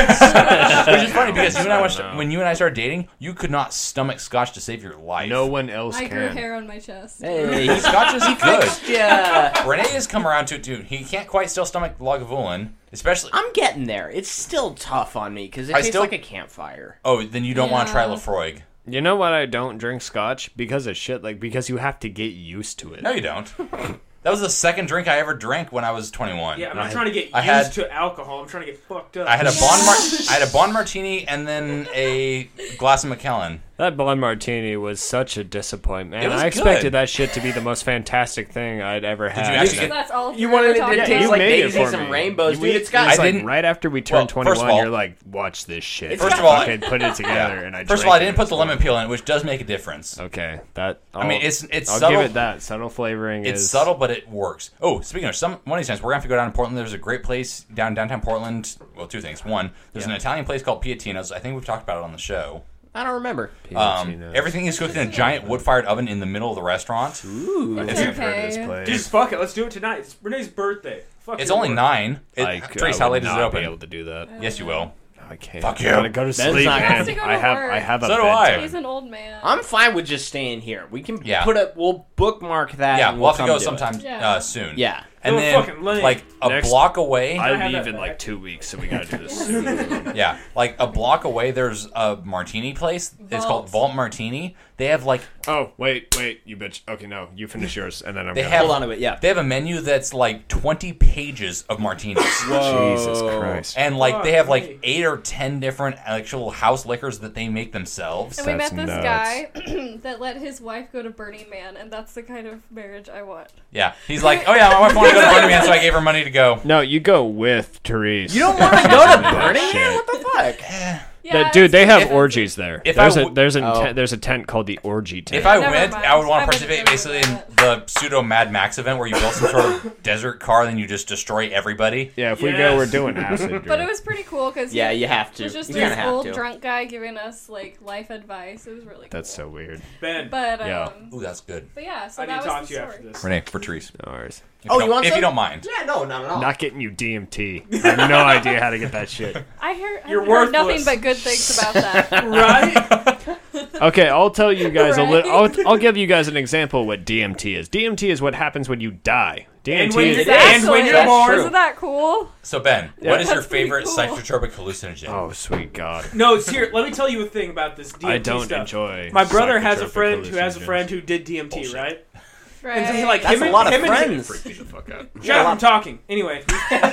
[SPEAKER 5] Yeah. Which is funny because you and I
[SPEAKER 6] I
[SPEAKER 5] watched,
[SPEAKER 6] don't know.
[SPEAKER 5] when you and I started dating, you could not stomach scotch to save your life.
[SPEAKER 6] No one else
[SPEAKER 7] I
[SPEAKER 6] can.
[SPEAKER 7] grew hair on my chest.
[SPEAKER 4] Hey,
[SPEAKER 5] Scotch is good.
[SPEAKER 4] yeah.
[SPEAKER 5] Renee has come around to it too. He can't quite still stomach Lagavulin, especially.
[SPEAKER 4] I'm getting there. It's still tough on me because it
[SPEAKER 5] I
[SPEAKER 4] tastes
[SPEAKER 5] still-
[SPEAKER 4] like a campfire.
[SPEAKER 5] Oh, then you don't want to try
[SPEAKER 7] Yeah.
[SPEAKER 5] Lafroig.
[SPEAKER 6] You know what? I don't drink scotch because of shit. Like because you have to get used to it.
[SPEAKER 5] No, you don't. That was the second drink I ever drank when I was twenty-one.
[SPEAKER 8] Yeah, I'm not
[SPEAKER 6] I-
[SPEAKER 8] trying to get
[SPEAKER 5] I
[SPEAKER 8] used
[SPEAKER 5] had-
[SPEAKER 8] to alcohol. I'm trying to get fucked up.
[SPEAKER 5] I had a Bon Mar- I had a Bon Martini and then a glass of Macallan.
[SPEAKER 6] That blonde martini was such a disappointment.
[SPEAKER 5] It was
[SPEAKER 6] I expected
[SPEAKER 5] good.
[SPEAKER 6] that shit to be the most fantastic thing I'd ever had.
[SPEAKER 5] you actually
[SPEAKER 7] So
[SPEAKER 5] get-
[SPEAKER 7] that's all.
[SPEAKER 4] You
[SPEAKER 7] three
[SPEAKER 4] wanted
[SPEAKER 7] we're
[SPEAKER 4] it to
[SPEAKER 7] talking
[SPEAKER 4] taste
[SPEAKER 7] about?
[SPEAKER 6] You
[SPEAKER 4] like
[SPEAKER 6] made it
[SPEAKER 4] daisies
[SPEAKER 6] for
[SPEAKER 4] and
[SPEAKER 6] me.
[SPEAKER 4] rainbows,
[SPEAKER 6] You-
[SPEAKER 4] dude. It's
[SPEAKER 6] It's
[SPEAKER 4] got
[SPEAKER 5] I
[SPEAKER 6] like
[SPEAKER 5] didn't-
[SPEAKER 6] right after we
[SPEAKER 5] Well,
[SPEAKER 6] turned
[SPEAKER 5] first of
[SPEAKER 6] twenty-one,
[SPEAKER 5] all-
[SPEAKER 6] you're like, watch this shit.
[SPEAKER 5] First of all,
[SPEAKER 6] fucking put it together, and I.
[SPEAKER 5] First of
[SPEAKER 6] drank
[SPEAKER 5] all, I
[SPEAKER 6] it.
[SPEAKER 5] didn't put the lemon peel in, which does make a difference.
[SPEAKER 6] Okay, that.
[SPEAKER 5] I mean,
[SPEAKER 6] I'll-
[SPEAKER 5] it's it's
[SPEAKER 6] I'll
[SPEAKER 5] subtle.
[SPEAKER 6] give it that subtle flavoring.
[SPEAKER 5] It's
[SPEAKER 6] is,
[SPEAKER 5] subtle, but it works. Oh, speaking of some, one of these times we're gonna have to go down to Portland. There's a great place down downtown Portland. Well, two things. One, there's an Italian place called Piatino's. I think we've talked about it on the show.
[SPEAKER 4] I don't remember.
[SPEAKER 5] Um,
[SPEAKER 6] Piatino's.
[SPEAKER 5] everything is cooked in a giant wood-fired oven in the middle of the restaurant.
[SPEAKER 4] Ooh.
[SPEAKER 6] I
[SPEAKER 5] It's-
[SPEAKER 6] think I've heard of this
[SPEAKER 7] Okay.
[SPEAKER 6] place.
[SPEAKER 8] Dude, fuck it. Let's do it tonight. It's Renee's birthday. Fuck
[SPEAKER 5] It's
[SPEAKER 8] your
[SPEAKER 5] only
[SPEAKER 8] work.
[SPEAKER 5] nine. It,
[SPEAKER 6] I,
[SPEAKER 5] Trace,
[SPEAKER 6] I
[SPEAKER 5] how
[SPEAKER 6] would
[SPEAKER 5] late is it
[SPEAKER 6] not be
[SPEAKER 5] open?
[SPEAKER 6] able to do that.
[SPEAKER 5] Yes, you will.
[SPEAKER 6] I can't.
[SPEAKER 5] Fuck
[SPEAKER 6] I
[SPEAKER 5] you.
[SPEAKER 6] gotta go to
[SPEAKER 4] Ben's
[SPEAKER 6] sleep,
[SPEAKER 4] not-
[SPEAKER 6] man.
[SPEAKER 7] Has to go to
[SPEAKER 6] I have.
[SPEAKER 7] work.
[SPEAKER 6] I have a
[SPEAKER 5] So do I.
[SPEAKER 6] bedtime.
[SPEAKER 7] He's an old man.
[SPEAKER 4] I'm fine with just staying here. We can
[SPEAKER 5] Yeah.
[SPEAKER 4] put a. We'll bookmark that.
[SPEAKER 5] Yeah,
[SPEAKER 4] and
[SPEAKER 5] we'll have to
[SPEAKER 4] come
[SPEAKER 5] go
[SPEAKER 4] do it.
[SPEAKER 5] sometime
[SPEAKER 7] Yeah.
[SPEAKER 5] uh, soon.
[SPEAKER 4] Yeah.
[SPEAKER 5] And
[SPEAKER 8] Go
[SPEAKER 5] then,
[SPEAKER 8] fucking lame.
[SPEAKER 5] like a
[SPEAKER 6] Next-
[SPEAKER 5] block away,
[SPEAKER 6] I
[SPEAKER 8] have
[SPEAKER 6] leave
[SPEAKER 8] that
[SPEAKER 6] in
[SPEAKER 8] back.
[SPEAKER 6] like two weeks, so we gotta do this soon.
[SPEAKER 5] yeah, like a block away, there's a martini place. It's called
[SPEAKER 7] Vault.
[SPEAKER 5] Vault Martini. They have like
[SPEAKER 6] Oh wait, wait, you bitch. Okay, no, you finish yours, and then I'm
[SPEAKER 5] They
[SPEAKER 6] gonna.
[SPEAKER 5] have-
[SPEAKER 4] Hold on to it. Yeah.
[SPEAKER 5] they have a menu that's like twenty pages of martinis.
[SPEAKER 6] Jesus Christ.
[SPEAKER 5] And like they have
[SPEAKER 8] Fuck me.
[SPEAKER 5] like eight or ten different actual house liquors that they make themselves.
[SPEAKER 7] And we
[SPEAKER 6] That's
[SPEAKER 7] met this
[SPEAKER 6] nuts.
[SPEAKER 7] guy that let his wife go to Burning Man, and that's the kind of marriage I want.
[SPEAKER 5] Yeah, he's like, oh yeah, my wife wanted to go to Burning Man, so I gave her money to go.
[SPEAKER 6] No, you go with Therese.
[SPEAKER 4] You don't want to go to Burning Man? What the fuck?
[SPEAKER 7] Yeah,
[SPEAKER 6] That- dude,
[SPEAKER 7] it's
[SPEAKER 6] they have
[SPEAKER 7] expensive.
[SPEAKER 6] orgies there.
[SPEAKER 5] if
[SPEAKER 6] there's
[SPEAKER 5] I
[SPEAKER 6] a
[SPEAKER 5] w-
[SPEAKER 6] there's a
[SPEAKER 4] Oh.
[SPEAKER 6] tent, there's a tent called the Orgy Tent.
[SPEAKER 5] If I
[SPEAKER 7] Never
[SPEAKER 5] went,
[SPEAKER 7] mind.
[SPEAKER 5] I would want
[SPEAKER 7] I
[SPEAKER 5] to
[SPEAKER 7] wouldn't
[SPEAKER 5] participate
[SPEAKER 7] go
[SPEAKER 5] basically
[SPEAKER 7] for
[SPEAKER 5] in the pseudo Mad Max event where you build some sort of desert car, then you just destroy everybody.
[SPEAKER 6] yeah, if we
[SPEAKER 8] Yes.
[SPEAKER 6] go, we're doing acid.
[SPEAKER 7] But
[SPEAKER 6] dude.
[SPEAKER 7] it was pretty cool because
[SPEAKER 4] Yeah, you have to.
[SPEAKER 7] It was just
[SPEAKER 4] You
[SPEAKER 7] this
[SPEAKER 4] kinda have
[SPEAKER 7] old
[SPEAKER 4] to.
[SPEAKER 7] drunk guy giving us like life advice. It was really cool.
[SPEAKER 6] That's so weird.
[SPEAKER 8] Ben,
[SPEAKER 7] But um,
[SPEAKER 6] Yeah.
[SPEAKER 5] Ooh, that's good.
[SPEAKER 7] but yeah, so
[SPEAKER 8] I need
[SPEAKER 7] that
[SPEAKER 8] to
[SPEAKER 7] was
[SPEAKER 8] talk
[SPEAKER 7] the
[SPEAKER 8] to you
[SPEAKER 7] story.
[SPEAKER 8] after this.
[SPEAKER 5] Renee, for trees.
[SPEAKER 6] No worries.
[SPEAKER 5] If
[SPEAKER 4] Oh,
[SPEAKER 5] you
[SPEAKER 4] you
[SPEAKER 5] don't-
[SPEAKER 4] want
[SPEAKER 5] If
[SPEAKER 4] some?
[SPEAKER 5] you don't mind.
[SPEAKER 4] Yeah, no, not at all.
[SPEAKER 6] Not getting you D M T. I have no idea how to get that shit.
[SPEAKER 7] I hear
[SPEAKER 8] You're
[SPEAKER 7] I've heard nothing
[SPEAKER 8] worthless.
[SPEAKER 7] but good things about that.
[SPEAKER 8] Right?
[SPEAKER 6] Okay, I'll tell you guys a
[SPEAKER 7] Right?
[SPEAKER 6] little. I'll, I'll give you guys an example of what D M T is. D M T is what happens when you die. D M
[SPEAKER 8] And
[SPEAKER 6] T
[SPEAKER 8] when
[SPEAKER 6] is
[SPEAKER 8] you're-
[SPEAKER 7] Exactly.
[SPEAKER 8] and when you're
[SPEAKER 4] That's
[SPEAKER 8] born.
[SPEAKER 4] true.
[SPEAKER 7] Isn't that cool?
[SPEAKER 5] So Ben, what is your
[SPEAKER 7] That's pretty
[SPEAKER 5] favorite
[SPEAKER 7] cool.
[SPEAKER 5] psychotropic hallucinogen?
[SPEAKER 6] Oh, sweet God.
[SPEAKER 8] No, it's here. Let me tell you a thing about this D M T
[SPEAKER 6] I don't
[SPEAKER 8] stuff.
[SPEAKER 6] enjoy.
[SPEAKER 8] My brother has a
[SPEAKER 6] psychotropic
[SPEAKER 8] friend who has a
[SPEAKER 6] hallucinogens.
[SPEAKER 8] friend who did D M T,
[SPEAKER 5] Bullshit.
[SPEAKER 8] right?
[SPEAKER 7] Right.
[SPEAKER 8] And so he, like
[SPEAKER 4] That's
[SPEAKER 8] him
[SPEAKER 4] a
[SPEAKER 8] and,
[SPEAKER 4] lot of
[SPEAKER 8] him and-
[SPEAKER 4] friends.
[SPEAKER 6] Freak me the fuck out.
[SPEAKER 8] Shut up, I'm talking. Anyway,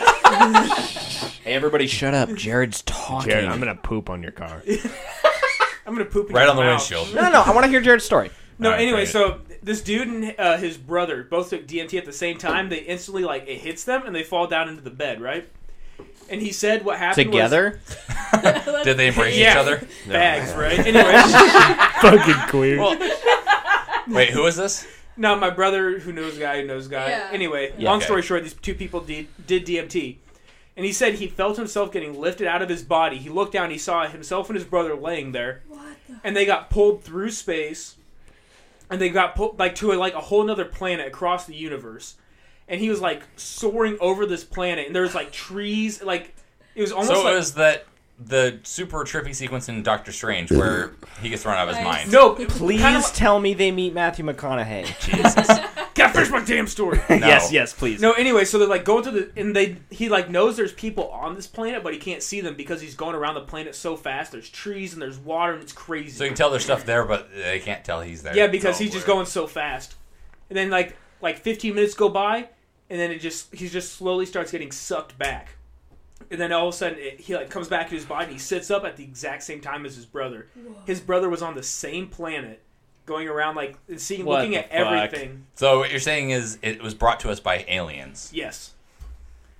[SPEAKER 4] Hey, everybody, shut up. Jared's talking.
[SPEAKER 6] Jared, I'm gonna poop on your car.
[SPEAKER 8] I'm gonna poop in
[SPEAKER 5] Right
[SPEAKER 8] your
[SPEAKER 5] on the
[SPEAKER 8] mouth.
[SPEAKER 5] windshield.
[SPEAKER 4] No, no, no. I want to hear Jared's story.
[SPEAKER 8] No,
[SPEAKER 6] Alright,
[SPEAKER 8] anyway,
[SPEAKER 6] great.
[SPEAKER 8] so this dude and uh, his brother both took D M T at the same time. They instantly, like, it hits them and they fall down into the bed, right? And he said what happened
[SPEAKER 4] Together?
[SPEAKER 5] Did they embrace
[SPEAKER 8] Yeah.
[SPEAKER 5] each other?
[SPEAKER 8] was bags, right? Anyway,
[SPEAKER 6] Fucking queer.
[SPEAKER 5] Wait, who is this?
[SPEAKER 8] now my brother who knows a guy who knows a guy.
[SPEAKER 7] Yeah.
[SPEAKER 8] Anyway,
[SPEAKER 4] Yeah.
[SPEAKER 8] long
[SPEAKER 5] Okay.
[SPEAKER 8] story short, these two people did, did D M T. And he said he felt himself getting lifted out of his body. He looked down, he saw himself and his brother laying there.
[SPEAKER 7] What the?
[SPEAKER 8] And they got pulled through space, and they got pulled like to a, like a whole nother planet across the universe. And he was like soaring over this planet, and there was like trees, like it was almost
[SPEAKER 5] So
[SPEAKER 8] like
[SPEAKER 5] it was that the super trippy sequence in Doctor Strange where he gets thrown out of his
[SPEAKER 7] Nice.
[SPEAKER 5] mind.
[SPEAKER 8] no.
[SPEAKER 4] Please
[SPEAKER 8] kind of,
[SPEAKER 4] tell me they meet Matthew McConaughey.
[SPEAKER 8] gotta finish my damn story.
[SPEAKER 5] No.
[SPEAKER 4] Yes, yes, please.
[SPEAKER 8] No, anyway, so they're like going to the and they he like knows there's people on this planet, but he can't see them because he's going around the planet so fast. There's trees and there's water and it's crazy.
[SPEAKER 5] So you can tell there's stuff there, but they can't tell he's there.
[SPEAKER 8] Yeah, because
[SPEAKER 5] Oh,
[SPEAKER 8] he's just
[SPEAKER 5] weird.
[SPEAKER 8] going so fast. And then like like fifteen minutes go by, and then it just he just slowly starts getting sucked back. And then all of a sudden it, he like comes back to his body. And he sits up at the exact same time as his brother. His brother was on the same planet, going around like and seeing,
[SPEAKER 4] What
[SPEAKER 8] looking
[SPEAKER 4] the
[SPEAKER 8] at
[SPEAKER 4] fuck?
[SPEAKER 8] everything.
[SPEAKER 5] So what you're saying is it was brought to us by aliens.
[SPEAKER 8] Yes.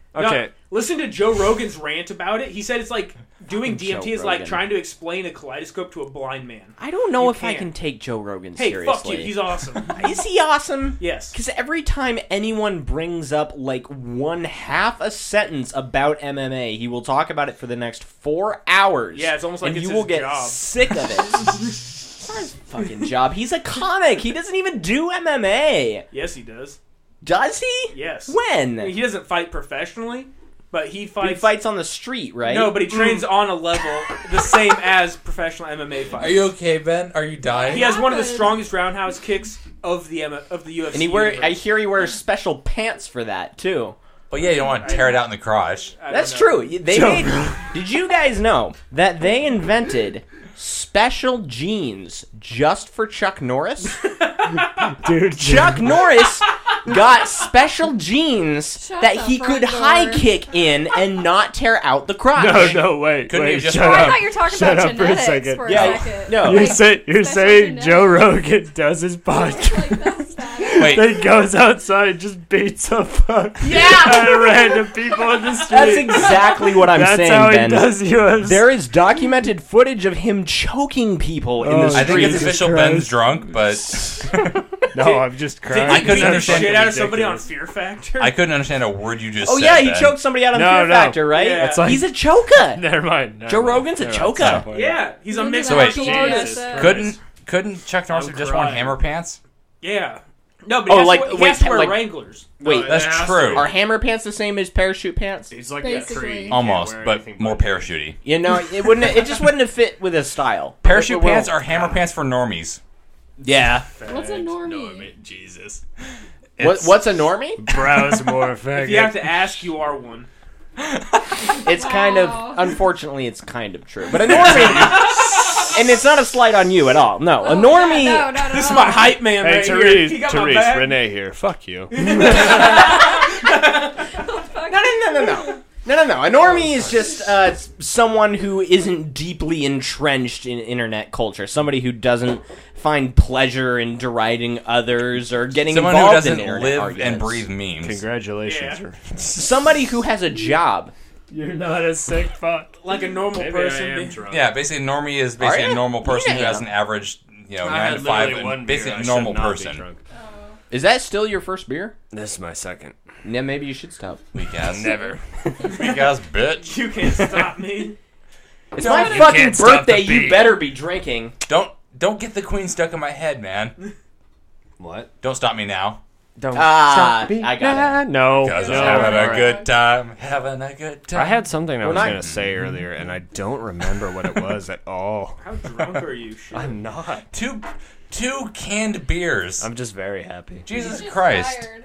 [SPEAKER 8] No,
[SPEAKER 6] Okay.
[SPEAKER 8] listen to Joe Rogan's rant about it. He said it's like doing D M T
[SPEAKER 4] Joe
[SPEAKER 8] is like
[SPEAKER 4] Rogan.
[SPEAKER 8] trying to explain a kaleidoscope to a blind man.
[SPEAKER 4] I don't know
[SPEAKER 8] You
[SPEAKER 4] if I
[SPEAKER 8] can't.
[SPEAKER 4] can take Joe Rogan
[SPEAKER 8] Hey,
[SPEAKER 4] seriously.
[SPEAKER 8] fuck you. He's awesome.
[SPEAKER 4] Is he awesome?
[SPEAKER 8] Yes.
[SPEAKER 4] Because every time anyone brings up like one half a sentence about M M A, he will talk about it for the next four hours.
[SPEAKER 8] Yeah, it's almost like
[SPEAKER 4] and
[SPEAKER 8] it's
[SPEAKER 4] you
[SPEAKER 8] his
[SPEAKER 4] will get
[SPEAKER 8] job.
[SPEAKER 4] sick of it. It's not his fucking job. He's a comic. He doesn't even do M M A.
[SPEAKER 8] Yes, he does.
[SPEAKER 4] Does he?
[SPEAKER 8] Yes.
[SPEAKER 4] When?
[SPEAKER 8] I mean, he doesn't fight professionally, but he
[SPEAKER 4] But he
[SPEAKER 8] fights.
[SPEAKER 4] fights on the street, right?
[SPEAKER 8] No, but he trains on a level the same as professional M M A fighters.
[SPEAKER 5] Are you okay, Ben? Are you dying?
[SPEAKER 8] He has one of the
[SPEAKER 7] Happened.
[SPEAKER 8] strongest roundhouse kicks of the M- of the U F C.
[SPEAKER 4] And he wear.
[SPEAKER 8] universe.
[SPEAKER 4] I hear he wears special pants for that too.
[SPEAKER 5] Well, yeah, you don't want to tear it out in the crotch.
[SPEAKER 8] I don't
[SPEAKER 4] That's
[SPEAKER 8] know.
[SPEAKER 4] true. They made, did you guys know that they invented special jeans just for Chuck Norris?
[SPEAKER 6] Dude,
[SPEAKER 4] Chuck Norris got special jeans
[SPEAKER 7] Shut
[SPEAKER 4] that
[SPEAKER 7] the
[SPEAKER 4] he
[SPEAKER 7] front
[SPEAKER 4] could
[SPEAKER 7] door.
[SPEAKER 4] high kick in and not tear out the crotch.
[SPEAKER 6] No, no, wait,
[SPEAKER 5] Couldn't
[SPEAKER 6] wait,
[SPEAKER 5] you just-
[SPEAKER 6] shut
[SPEAKER 7] Oh,
[SPEAKER 6] up.
[SPEAKER 7] I thought you were talking
[SPEAKER 6] Shut
[SPEAKER 7] about
[SPEAKER 6] up for a
[SPEAKER 7] genetics
[SPEAKER 6] second.
[SPEAKER 7] for a
[SPEAKER 4] Yeah,
[SPEAKER 7] second.
[SPEAKER 4] no.
[SPEAKER 6] You're,
[SPEAKER 7] Like,
[SPEAKER 6] say, you're
[SPEAKER 7] special
[SPEAKER 6] saying Joe
[SPEAKER 7] genetics.
[SPEAKER 6] Rogan does his podcast.
[SPEAKER 7] Like, that's bad.
[SPEAKER 5] Wait,
[SPEAKER 6] Then goes outside and just beats up fuck
[SPEAKER 4] Yeah!
[SPEAKER 6] at random people in the street.
[SPEAKER 4] That's exactly what I'm
[SPEAKER 6] That's
[SPEAKER 4] saying,
[SPEAKER 6] how
[SPEAKER 4] Ben.
[SPEAKER 6] he does U F C.
[SPEAKER 4] There is documented footage of him choking people in
[SPEAKER 6] Oh,
[SPEAKER 4] the
[SPEAKER 5] I think it's
[SPEAKER 6] Jesus
[SPEAKER 4] streets.
[SPEAKER 5] official.
[SPEAKER 6] Christ.
[SPEAKER 5] Ben's drunk, but
[SPEAKER 6] No, I'm just
[SPEAKER 8] Did
[SPEAKER 6] crying.
[SPEAKER 8] he
[SPEAKER 5] I couldn't
[SPEAKER 8] beat the
[SPEAKER 5] understand
[SPEAKER 8] shit
[SPEAKER 6] the
[SPEAKER 8] out of somebody on
[SPEAKER 6] ridiculous.
[SPEAKER 8] Fear Factor?
[SPEAKER 5] I couldn't understand a word you just
[SPEAKER 4] Oh
[SPEAKER 5] said.
[SPEAKER 4] yeah, he
[SPEAKER 5] Ben.
[SPEAKER 4] choked somebody out on
[SPEAKER 6] No,
[SPEAKER 4] Fear
[SPEAKER 6] no.
[SPEAKER 4] Factor, right?
[SPEAKER 8] Yeah.
[SPEAKER 6] It's like-
[SPEAKER 4] He's a choker.
[SPEAKER 6] Never mind. never
[SPEAKER 4] Joe
[SPEAKER 6] mind,
[SPEAKER 4] Rogan's a
[SPEAKER 6] never
[SPEAKER 4] choker.
[SPEAKER 6] mind, stop.
[SPEAKER 8] Yeah, he's a
[SPEAKER 7] Look at
[SPEAKER 8] mixed
[SPEAKER 7] that
[SPEAKER 5] wait,
[SPEAKER 8] martial
[SPEAKER 7] Jesus.
[SPEAKER 8] artist.
[SPEAKER 7] Uh,
[SPEAKER 5] Couldn't couldn't Chuck Norris
[SPEAKER 8] I'm
[SPEAKER 5] have just worn
[SPEAKER 8] crying.
[SPEAKER 5] hammer pants?
[SPEAKER 8] Yeah. No, but
[SPEAKER 4] Oh,
[SPEAKER 8] he has,
[SPEAKER 4] like-
[SPEAKER 8] to, he
[SPEAKER 4] wait,
[SPEAKER 8] has to wear
[SPEAKER 4] like-
[SPEAKER 8] Wranglers.
[SPEAKER 4] Wait,
[SPEAKER 6] No,
[SPEAKER 5] That's
[SPEAKER 6] it has to
[SPEAKER 5] true.
[SPEAKER 6] be.
[SPEAKER 4] are hammer pants the same as parachute pants?
[SPEAKER 6] He's like
[SPEAKER 7] Basically.
[SPEAKER 6] a tree. You can't
[SPEAKER 5] Almost,
[SPEAKER 6] wear
[SPEAKER 5] but
[SPEAKER 6] anything
[SPEAKER 5] more parachutey.
[SPEAKER 4] You know, it wouldn't. It just wouldn't have fit with his style.
[SPEAKER 5] Parachute
[SPEAKER 4] Well,
[SPEAKER 5] pants are hammer pants for normies.
[SPEAKER 4] Yeah.
[SPEAKER 7] What's a normie?
[SPEAKER 6] No, I mean, Jesus.
[SPEAKER 4] What,
[SPEAKER 5] It's-
[SPEAKER 4] what's a normie?
[SPEAKER 6] Browse more faggot.
[SPEAKER 8] If you have to ask, you are one.
[SPEAKER 4] It's kind of,
[SPEAKER 7] Wow.
[SPEAKER 4] unfortunately, it's kind of true. But a normie, and it's not a slight on you at all. No, a
[SPEAKER 7] Oh,
[SPEAKER 4] normie.
[SPEAKER 7] yeah, no, no, no,
[SPEAKER 8] This is
[SPEAKER 7] no.
[SPEAKER 8] my hype man
[SPEAKER 6] Hey,
[SPEAKER 8] right here.
[SPEAKER 6] Therese,
[SPEAKER 8] He got my
[SPEAKER 6] Therese,
[SPEAKER 8] back.
[SPEAKER 6] Renee here. Fuck you.
[SPEAKER 4] No, no, no, no, no. No, no, no. A normie is just uh, someone who isn't deeply entrenched in internet culture. Somebody who doesn't find pleasure in deriding others or getting
[SPEAKER 5] Someone who
[SPEAKER 4] involved
[SPEAKER 5] doesn't
[SPEAKER 4] in internet
[SPEAKER 5] live
[SPEAKER 4] arguments.
[SPEAKER 5] and breathe memes.
[SPEAKER 6] Congratulations.
[SPEAKER 8] Yeah.
[SPEAKER 4] Somebody who has a job.
[SPEAKER 6] You're not a sick fuck.
[SPEAKER 8] Like a normal
[SPEAKER 6] Maybe
[SPEAKER 8] person.
[SPEAKER 6] I am
[SPEAKER 8] be-
[SPEAKER 6] drunk.
[SPEAKER 5] Yeah, basically, normie is basically
[SPEAKER 4] Are ya?
[SPEAKER 5] a normal person who
[SPEAKER 4] Yeah.
[SPEAKER 5] has an average, you know,
[SPEAKER 6] I
[SPEAKER 5] nine
[SPEAKER 6] had
[SPEAKER 5] to five,
[SPEAKER 6] literally one
[SPEAKER 5] and
[SPEAKER 6] beer.
[SPEAKER 5] basically
[SPEAKER 6] I
[SPEAKER 5] a
[SPEAKER 6] should
[SPEAKER 5] normal
[SPEAKER 6] not be
[SPEAKER 5] person.
[SPEAKER 6] drunk.
[SPEAKER 4] Is that still your first beer?
[SPEAKER 6] This is my second.
[SPEAKER 4] Yeah, maybe you should stop.
[SPEAKER 5] Weak ass,
[SPEAKER 6] Never.
[SPEAKER 5] weak ass bitch.
[SPEAKER 8] You can't stop me.
[SPEAKER 4] It's my
[SPEAKER 6] You
[SPEAKER 4] fucking
[SPEAKER 6] can't stop the
[SPEAKER 4] birthday. You
[SPEAKER 6] beat.
[SPEAKER 4] better be drinking.
[SPEAKER 5] Don't don't get the queen stuck in my head, man.
[SPEAKER 6] What?
[SPEAKER 5] Don't stop me now.
[SPEAKER 6] Don't
[SPEAKER 4] Ah,
[SPEAKER 6] stop being
[SPEAKER 4] I got
[SPEAKER 6] it. No.
[SPEAKER 5] Cause
[SPEAKER 6] no.
[SPEAKER 5] I'm having a
[SPEAKER 6] Alright.
[SPEAKER 5] good time, having a good time.
[SPEAKER 6] I had something I
[SPEAKER 4] When
[SPEAKER 6] was
[SPEAKER 4] I-
[SPEAKER 6] going to say earlier, and I don't remember what it was at all.
[SPEAKER 8] How drunk are you? Shit.
[SPEAKER 6] I'm not.
[SPEAKER 5] two two canned beers.
[SPEAKER 6] I'm just very happy.
[SPEAKER 5] Jesus
[SPEAKER 7] Just
[SPEAKER 5] Christ.
[SPEAKER 7] tired.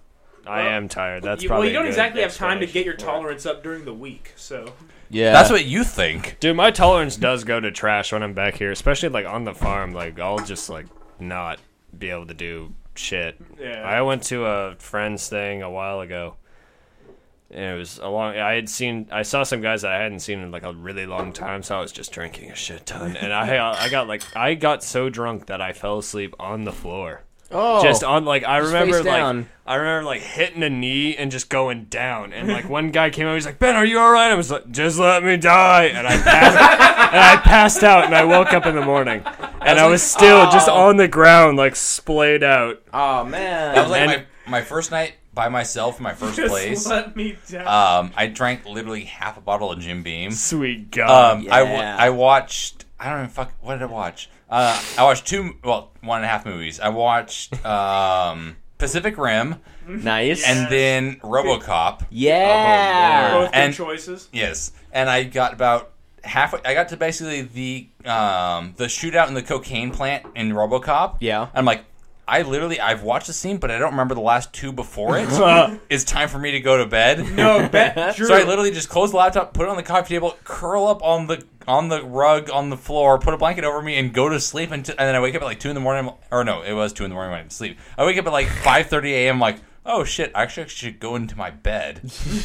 [SPEAKER 6] I am tired. That's
[SPEAKER 8] You-
[SPEAKER 6] probably
[SPEAKER 8] well, you don't
[SPEAKER 6] a good
[SPEAKER 8] exactly have time to get your
[SPEAKER 6] explanation for it.
[SPEAKER 8] tolerance up during the week, so.
[SPEAKER 4] Yeah.
[SPEAKER 5] That's what you think.
[SPEAKER 6] Dude, my tolerance does go to trash when I'm back here, especially like on the farm. Like I'll just like not be able to do shit.
[SPEAKER 8] Yeah.
[SPEAKER 6] I went to a friend's thing a while ago, and it was a long. I had seen, I saw some guys that I hadn't seen in like a really long time, so I was just drinking a shit ton, and I, I got like, I got so drunk that I fell asleep on the floor.
[SPEAKER 4] Oh.
[SPEAKER 6] Just on like I
[SPEAKER 4] Just
[SPEAKER 6] remember
[SPEAKER 4] face
[SPEAKER 6] like
[SPEAKER 4] down.
[SPEAKER 6] I remember like hitting a knee and just going down, and like one guy came over, he's like, Ben, are you all right? I was like, just let me die, and I passed, and I passed out, and I woke up in the morning, and I was still just on the ground like splayed out.
[SPEAKER 4] Oh man.
[SPEAKER 5] That was like
[SPEAKER 6] And-
[SPEAKER 5] my, my first night by myself in my first
[SPEAKER 8] Just
[SPEAKER 5] place.
[SPEAKER 8] let me down.
[SPEAKER 5] Um, I drank literally half a bottle of Jim Beam.
[SPEAKER 6] Sweet God.
[SPEAKER 5] Um, I, w-
[SPEAKER 4] Yeah.
[SPEAKER 5] I watched. I don't even fuck. What did I watch? Uh, I watched two. Well, one and a half movies. I watched um, Pacific Rim
[SPEAKER 4] Nice.
[SPEAKER 5] and then RoboCop.
[SPEAKER 4] yeah.
[SPEAKER 8] Both good
[SPEAKER 5] and-
[SPEAKER 8] choices.
[SPEAKER 5] Yes, and I got about halfway. I got to basically the um, the shootout in the cocaine plant in RoboCop.
[SPEAKER 4] Yeah.
[SPEAKER 5] I'm like, I literally I've watched the scene, but I don't remember the last two before it. It's time for me to go to bed.
[SPEAKER 8] No, bet. Drew.
[SPEAKER 5] So I literally just close the laptop, put it on the coffee table, curl up on the on the rug on the floor, put a blanket over me, and go to sleep. Until, and then I wake up at like two in the morning. Or no, it was two in the morning when I went to sleep. I wake up at like five thirty a.m. Like, oh shit, I actually should go into my bed,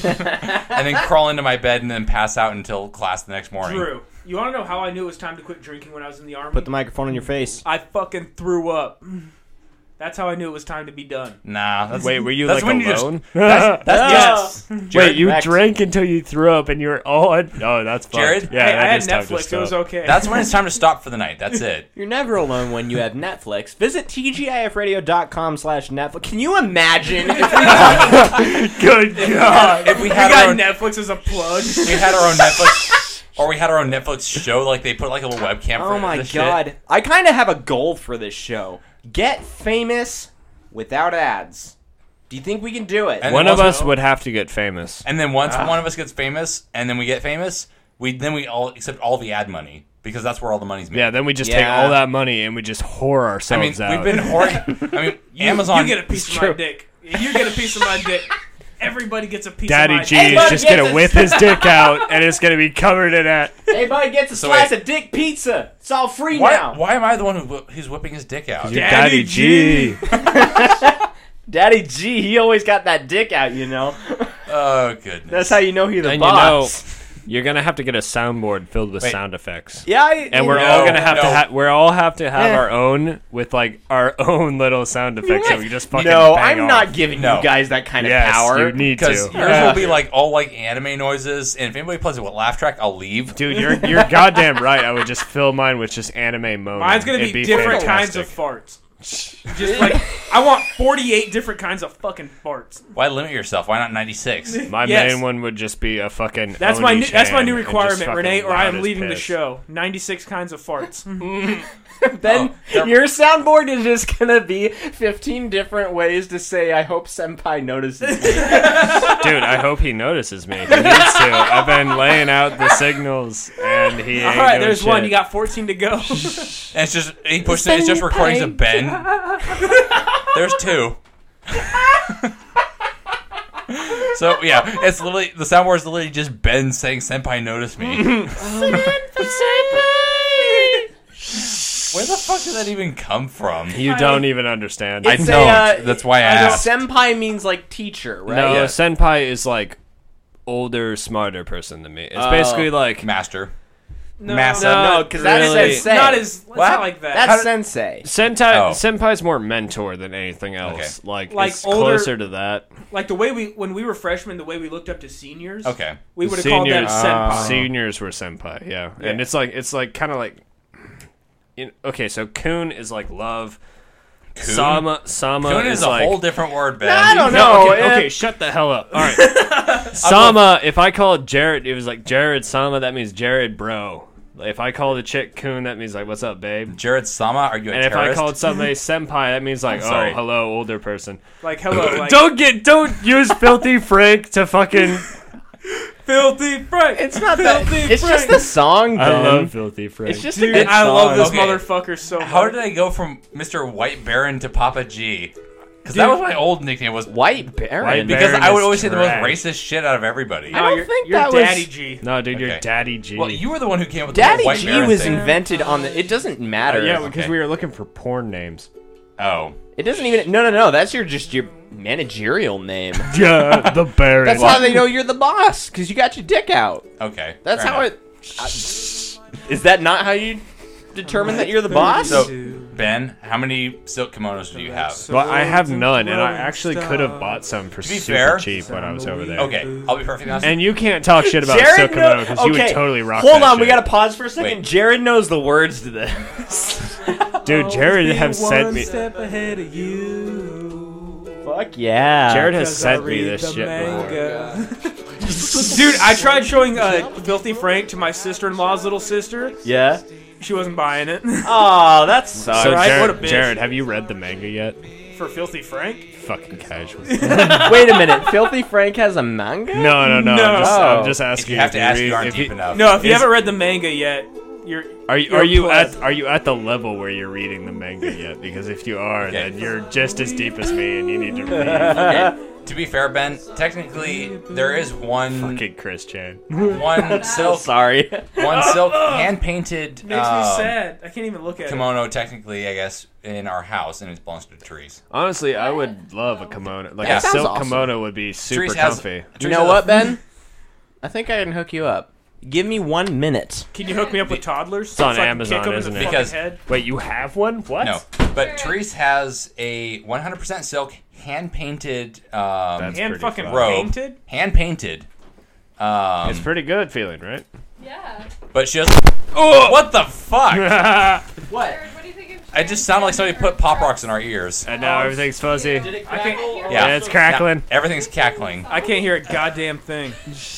[SPEAKER 5] and then crawl into my bed and then pass out until class the next morning.
[SPEAKER 8] Drew, you want to know how I knew it was time to quit drinking when I was in the army?
[SPEAKER 4] Put the microphone in your face.
[SPEAKER 8] I fucking threw up. That's how I knew it was time to be done.
[SPEAKER 5] Nah. That's,
[SPEAKER 6] Wait, were you
[SPEAKER 5] that's
[SPEAKER 6] like
[SPEAKER 5] when you just-
[SPEAKER 6] alone?
[SPEAKER 5] That's, that's
[SPEAKER 8] Yes.
[SPEAKER 6] Wait, you
[SPEAKER 4] Rex.
[SPEAKER 6] drank until you threw up and you were all... Oh, that's fucked.
[SPEAKER 5] Jared?
[SPEAKER 6] Yeah,
[SPEAKER 8] Hey,
[SPEAKER 6] that
[SPEAKER 8] I had
[SPEAKER 6] is time to
[SPEAKER 8] Netflix. It was
[SPEAKER 6] stop.
[SPEAKER 8] okay.
[SPEAKER 5] That's when it's time to stop for the night. That's it.
[SPEAKER 4] You're never alone when you have Netflix. Visit T G I F radio dot com slash Netflix. Can you imagine if we
[SPEAKER 6] Good God.
[SPEAKER 5] If we
[SPEAKER 8] we
[SPEAKER 5] had
[SPEAKER 8] got
[SPEAKER 5] our own,
[SPEAKER 8] Netflix as a plug.
[SPEAKER 5] we had our own Netflix, or we had our own Netflix show, like they put like a little webcam. For
[SPEAKER 4] Oh my
[SPEAKER 5] this
[SPEAKER 4] god.
[SPEAKER 5] Shit.
[SPEAKER 4] I kind of have a goal for this show. Get famous without ads. Do you think we can do it?
[SPEAKER 5] And
[SPEAKER 6] One
[SPEAKER 5] then
[SPEAKER 6] of
[SPEAKER 5] once
[SPEAKER 6] us
[SPEAKER 5] we-
[SPEAKER 6] would have to get famous.
[SPEAKER 5] And then once one of us gets famous, and then we get famous, we then we all accept all the ad money because that's where all the money's made.
[SPEAKER 6] Yeah, then we just take
[SPEAKER 4] Yeah.
[SPEAKER 6] all that money and we just whore
[SPEAKER 5] I
[SPEAKER 6] ourselves
[SPEAKER 5] mean,
[SPEAKER 6] out.
[SPEAKER 5] we've been hoarding. I mean,
[SPEAKER 8] You,
[SPEAKER 5] Amazon.
[SPEAKER 8] You get a piece of my dick. You get a piece of my dick. Everybody gets a piece
[SPEAKER 6] Daddy
[SPEAKER 8] of my
[SPEAKER 6] G
[SPEAKER 8] dick.
[SPEAKER 6] is
[SPEAKER 4] Everybody
[SPEAKER 6] just
[SPEAKER 4] gets
[SPEAKER 6] gonna
[SPEAKER 4] a-
[SPEAKER 6] whip his dick out and it's gonna be covered in that.
[SPEAKER 4] Everybody gets a
[SPEAKER 5] So
[SPEAKER 4] slice
[SPEAKER 5] wait.
[SPEAKER 4] of dick pizza. It's all free
[SPEAKER 5] why,
[SPEAKER 4] now.
[SPEAKER 5] why am I the one who, wh- who's whipping his dick out?
[SPEAKER 6] You're
[SPEAKER 8] Daddy
[SPEAKER 6] Daddy G.
[SPEAKER 4] Daddy G, he always got that dick out, you know.
[SPEAKER 5] Oh goodness.
[SPEAKER 4] That's how you know he's the
[SPEAKER 6] And
[SPEAKER 4] boss.
[SPEAKER 6] you know, you're gonna have to get a soundboard filled with
[SPEAKER 5] Wait.
[SPEAKER 6] sound effects.
[SPEAKER 4] Yeah, I,
[SPEAKER 6] And we're
[SPEAKER 5] No,
[SPEAKER 6] all gonna have to
[SPEAKER 5] no.
[SPEAKER 6] have we all have to have
[SPEAKER 4] Eh.
[SPEAKER 6] our own with like our own little sound effects that we just fucking
[SPEAKER 4] no,
[SPEAKER 6] bang
[SPEAKER 4] I'm
[SPEAKER 6] off.
[SPEAKER 4] not giving
[SPEAKER 5] No.
[SPEAKER 4] you guys that kind of
[SPEAKER 6] Yes,
[SPEAKER 4] power.
[SPEAKER 6] you need to.
[SPEAKER 5] Because yours will be like all like anime noises, and if anybody plays it with laugh track, I'll leave.
[SPEAKER 6] Dude, you're you're goddamn right. I would just fill mine with just anime moaning.
[SPEAKER 8] Mine's gonna be,
[SPEAKER 6] It'd
[SPEAKER 8] different kinds
[SPEAKER 6] fantastic.
[SPEAKER 8] of farts. Just like I want forty-eight different kinds of fucking farts.
[SPEAKER 5] Why limit yourself? Why not ninety-six?
[SPEAKER 6] My
[SPEAKER 8] Yes.
[SPEAKER 6] main one would just be a fucking.
[SPEAKER 8] That's my new, that's my new
[SPEAKER 6] Oni-chan and just
[SPEAKER 8] requirement,
[SPEAKER 6] fucking
[SPEAKER 8] Renee, or I
[SPEAKER 6] loud
[SPEAKER 8] am
[SPEAKER 6] as
[SPEAKER 8] leaving the
[SPEAKER 6] piss.
[SPEAKER 8] show. ninety-six kinds of farts.
[SPEAKER 4] Then
[SPEAKER 5] Oh, there-
[SPEAKER 4] your soundboard is just gonna be fifteen different ways to say I hope Senpai notices me.
[SPEAKER 6] Dude, I hope he notices me. He needs to. I've been laying out the signals, and he ain't
[SPEAKER 8] All right,
[SPEAKER 6] doing
[SPEAKER 8] there's
[SPEAKER 6] shit.
[SPEAKER 8] one. You got fourteen to go.
[SPEAKER 5] And it's just he pushed it. It's just recordings of Ben. There's two. So yeah, it's literally the soundboard is literally just Ben saying "Senpai, notice me." Where the fuck did that even come from?
[SPEAKER 6] You don't even understand.
[SPEAKER 5] I
[SPEAKER 4] It's
[SPEAKER 5] don't.
[SPEAKER 4] a, uh,
[SPEAKER 5] That's why I
[SPEAKER 4] uh,
[SPEAKER 5] asked.
[SPEAKER 4] Senpai means like teacher, right?
[SPEAKER 6] No,
[SPEAKER 5] Yeah.
[SPEAKER 6] senpai is like older, smarter person than me. It's
[SPEAKER 4] Oh.
[SPEAKER 6] basically like
[SPEAKER 5] Master.
[SPEAKER 8] No,
[SPEAKER 5] Massa.
[SPEAKER 4] No, because that's
[SPEAKER 6] Really?
[SPEAKER 4] sensei.
[SPEAKER 8] not as. It's
[SPEAKER 5] What?
[SPEAKER 8] not like that.
[SPEAKER 4] That's
[SPEAKER 5] How did-
[SPEAKER 4] sensei.
[SPEAKER 6] senpai.
[SPEAKER 5] Oh.
[SPEAKER 6] Senpai's more mentor than anything else.
[SPEAKER 5] Okay.
[SPEAKER 6] Like,
[SPEAKER 8] Like
[SPEAKER 6] it's
[SPEAKER 8] older-
[SPEAKER 6] closer to that.
[SPEAKER 8] Like the way we when we were freshmen, the way we looked up to seniors.
[SPEAKER 5] Okay.
[SPEAKER 8] We would have called them
[SPEAKER 6] Seniors-
[SPEAKER 8] senpai.
[SPEAKER 6] Seniors were senpai, yeah. And
[SPEAKER 8] Yeah.
[SPEAKER 6] it's like it's like kind of like, you know, okay, so kun is like love.
[SPEAKER 5] Kun?
[SPEAKER 6] Sama Sama
[SPEAKER 5] Kun
[SPEAKER 6] is,
[SPEAKER 5] is a
[SPEAKER 6] like,
[SPEAKER 5] whole different word, Ben.
[SPEAKER 4] I don't
[SPEAKER 6] No,
[SPEAKER 4] know.
[SPEAKER 6] okay,
[SPEAKER 4] eh.
[SPEAKER 6] okay, shut the hell up. All right. Sama, if I call it Jared, it was like Jared Sama, that means Jared bro. If I call the chick Kun, that means like, what's up, babe?
[SPEAKER 5] Jared Sama, are you a
[SPEAKER 6] And if I
[SPEAKER 5] terrorist?
[SPEAKER 6] called somebody senpai, that means like,
[SPEAKER 5] I'm
[SPEAKER 6] oh,
[SPEAKER 5] sorry.
[SPEAKER 6] hello, older person.
[SPEAKER 8] Like hello, like
[SPEAKER 6] Don't get, don't use filthy Frank to fucking.
[SPEAKER 8] filthy Frank.
[SPEAKER 4] It's not that.
[SPEAKER 8] Filthy
[SPEAKER 4] It's just
[SPEAKER 8] Frank.
[SPEAKER 4] the song.
[SPEAKER 6] I
[SPEAKER 4] Ben.
[SPEAKER 6] love filthy Frank.
[SPEAKER 4] It's just a
[SPEAKER 8] Dude,
[SPEAKER 4] good
[SPEAKER 8] I love
[SPEAKER 4] song.
[SPEAKER 8] this
[SPEAKER 5] Okay.
[SPEAKER 8] motherfucker so much.
[SPEAKER 5] How did I go from Mister White Baron to Papa G? Because that
[SPEAKER 8] Dude.
[SPEAKER 5] was my old nickname. Was
[SPEAKER 4] White Baron.
[SPEAKER 6] White
[SPEAKER 5] because
[SPEAKER 6] Baron
[SPEAKER 5] I would
[SPEAKER 6] is
[SPEAKER 5] always say the most
[SPEAKER 6] trash.
[SPEAKER 5] racist shit out of everybody.
[SPEAKER 8] No,
[SPEAKER 4] I don't
[SPEAKER 8] you're,
[SPEAKER 4] think
[SPEAKER 8] you're
[SPEAKER 4] that was-
[SPEAKER 8] Daddy G.
[SPEAKER 6] No, dude, you're
[SPEAKER 5] Okay.
[SPEAKER 6] Daddy G.
[SPEAKER 5] Well, you were the one who came up with the
[SPEAKER 4] Daddy
[SPEAKER 5] whole White
[SPEAKER 4] G
[SPEAKER 5] Baron
[SPEAKER 4] was
[SPEAKER 5] thing.
[SPEAKER 4] invented on the. It doesn't matter.
[SPEAKER 6] yeah, because
[SPEAKER 5] Okay.
[SPEAKER 6] we were looking for porn names.
[SPEAKER 5] Oh,
[SPEAKER 4] It doesn't even. No, no, no. That's your just your managerial name.
[SPEAKER 6] Yeah, the Baron.
[SPEAKER 4] That's how they know you're the boss because you got your dick out.
[SPEAKER 5] okay.
[SPEAKER 4] That's
[SPEAKER 5] Fair
[SPEAKER 4] how
[SPEAKER 5] enough.
[SPEAKER 4] it. Is that not how you determine that you're the boss?
[SPEAKER 5] So, Ben, how many silk kimonos do you have?
[SPEAKER 6] Well, I have none, and I actually could have bought some for
[SPEAKER 5] To be
[SPEAKER 6] super
[SPEAKER 5] fair-
[SPEAKER 6] cheap when I was over there.
[SPEAKER 5] Okay, I'll be perfectly honest.
[SPEAKER 6] And you can't talk shit about
[SPEAKER 4] Jared
[SPEAKER 6] silk
[SPEAKER 4] kno-
[SPEAKER 6] kimono because you would
[SPEAKER 4] okay,
[SPEAKER 6] totally rock
[SPEAKER 4] Hold
[SPEAKER 6] that
[SPEAKER 4] on, we
[SPEAKER 6] shit.
[SPEAKER 4] gotta pause for a second.
[SPEAKER 5] Wait.
[SPEAKER 4] Jared knows the words to this.
[SPEAKER 6] Dude, Jared have sent me.
[SPEAKER 8] ahead of you.
[SPEAKER 4] Fuck yeah.
[SPEAKER 6] Jared has sent me this shit before.
[SPEAKER 8] Dude, I tried showing uh, Filthy Frank to my sister-in-law's little sister.
[SPEAKER 4] Yeah.
[SPEAKER 8] She wasn't buying it.
[SPEAKER 4] Oh, that sucks.
[SPEAKER 6] So,
[SPEAKER 8] Right?
[SPEAKER 6] Jared,
[SPEAKER 8] What a bitch.
[SPEAKER 6] Jared, have you read the manga yet?
[SPEAKER 8] For Filthy Frank?
[SPEAKER 6] Fucking casual.
[SPEAKER 4] Wait a minute. Filthy Frank has a manga?
[SPEAKER 6] No, no, no.
[SPEAKER 8] No.
[SPEAKER 6] I'm, just,
[SPEAKER 4] Oh.
[SPEAKER 6] I'm just asking.
[SPEAKER 5] if you have to
[SPEAKER 6] if
[SPEAKER 5] ask,
[SPEAKER 6] read-
[SPEAKER 5] you aren't
[SPEAKER 6] if
[SPEAKER 5] deep enough.
[SPEAKER 8] No, if you
[SPEAKER 6] Is-
[SPEAKER 8] haven't read the manga yet, you're.
[SPEAKER 6] Are you
[SPEAKER 8] you're
[SPEAKER 6] are you
[SPEAKER 8] plus.
[SPEAKER 6] at are you at the level where you're reading the manga yet? Because if you are,
[SPEAKER 5] Okay.
[SPEAKER 6] then you're just as deep as me, and you need to read.
[SPEAKER 5] Okay, to be fair, Ben, technically there is one
[SPEAKER 6] Fucking Chris Chan.
[SPEAKER 5] one silk
[SPEAKER 4] Sorry.
[SPEAKER 5] one silk hand painted
[SPEAKER 8] Makes me
[SPEAKER 5] um,
[SPEAKER 8] sad. I can't even look at
[SPEAKER 5] kimono. Technically, I guess in our house, and it belongs to trees.
[SPEAKER 6] Honestly, I would love a kimono. Like
[SPEAKER 5] Yeah.
[SPEAKER 6] a
[SPEAKER 4] Sounds
[SPEAKER 6] silk
[SPEAKER 4] awesome.
[SPEAKER 6] kimono would be super
[SPEAKER 5] Trees has-
[SPEAKER 6] comfy.
[SPEAKER 4] You
[SPEAKER 5] Trees
[SPEAKER 4] know
[SPEAKER 5] has
[SPEAKER 4] what,
[SPEAKER 5] a-
[SPEAKER 4] Ben? I think I can hook you up. Give me one minute.
[SPEAKER 8] it. Can you hook me up with toddlers?
[SPEAKER 6] on
[SPEAKER 8] so I can
[SPEAKER 6] Amazon,
[SPEAKER 8] kick 'em in
[SPEAKER 6] isn't
[SPEAKER 8] the
[SPEAKER 6] it?
[SPEAKER 8] fucking
[SPEAKER 5] Because-
[SPEAKER 8] head?
[SPEAKER 6] Wait, you have one? What?
[SPEAKER 5] No, But Therese has a one hundred percent silk, hand-painted um,
[SPEAKER 6] That's
[SPEAKER 8] Hand
[SPEAKER 6] pretty
[SPEAKER 8] fucking
[SPEAKER 6] fun.
[SPEAKER 5] robe.
[SPEAKER 8] painted?
[SPEAKER 5] Hand-painted. Um,
[SPEAKER 6] It's pretty good feeling, right?
[SPEAKER 7] Yeah.
[SPEAKER 5] but she doesn't... Oh, what the fuck?
[SPEAKER 4] What?
[SPEAKER 7] Jared, what do you think of
[SPEAKER 5] It just sounded like somebody put Pop Rocks in our ears.
[SPEAKER 6] And now everything's fuzzy.
[SPEAKER 4] Did it
[SPEAKER 8] I can't-
[SPEAKER 4] crackle? or
[SPEAKER 5] Yeah.
[SPEAKER 6] Yeah, it's crackling.
[SPEAKER 5] Now, everything's cackling.
[SPEAKER 8] I can't hear a goddamn thing.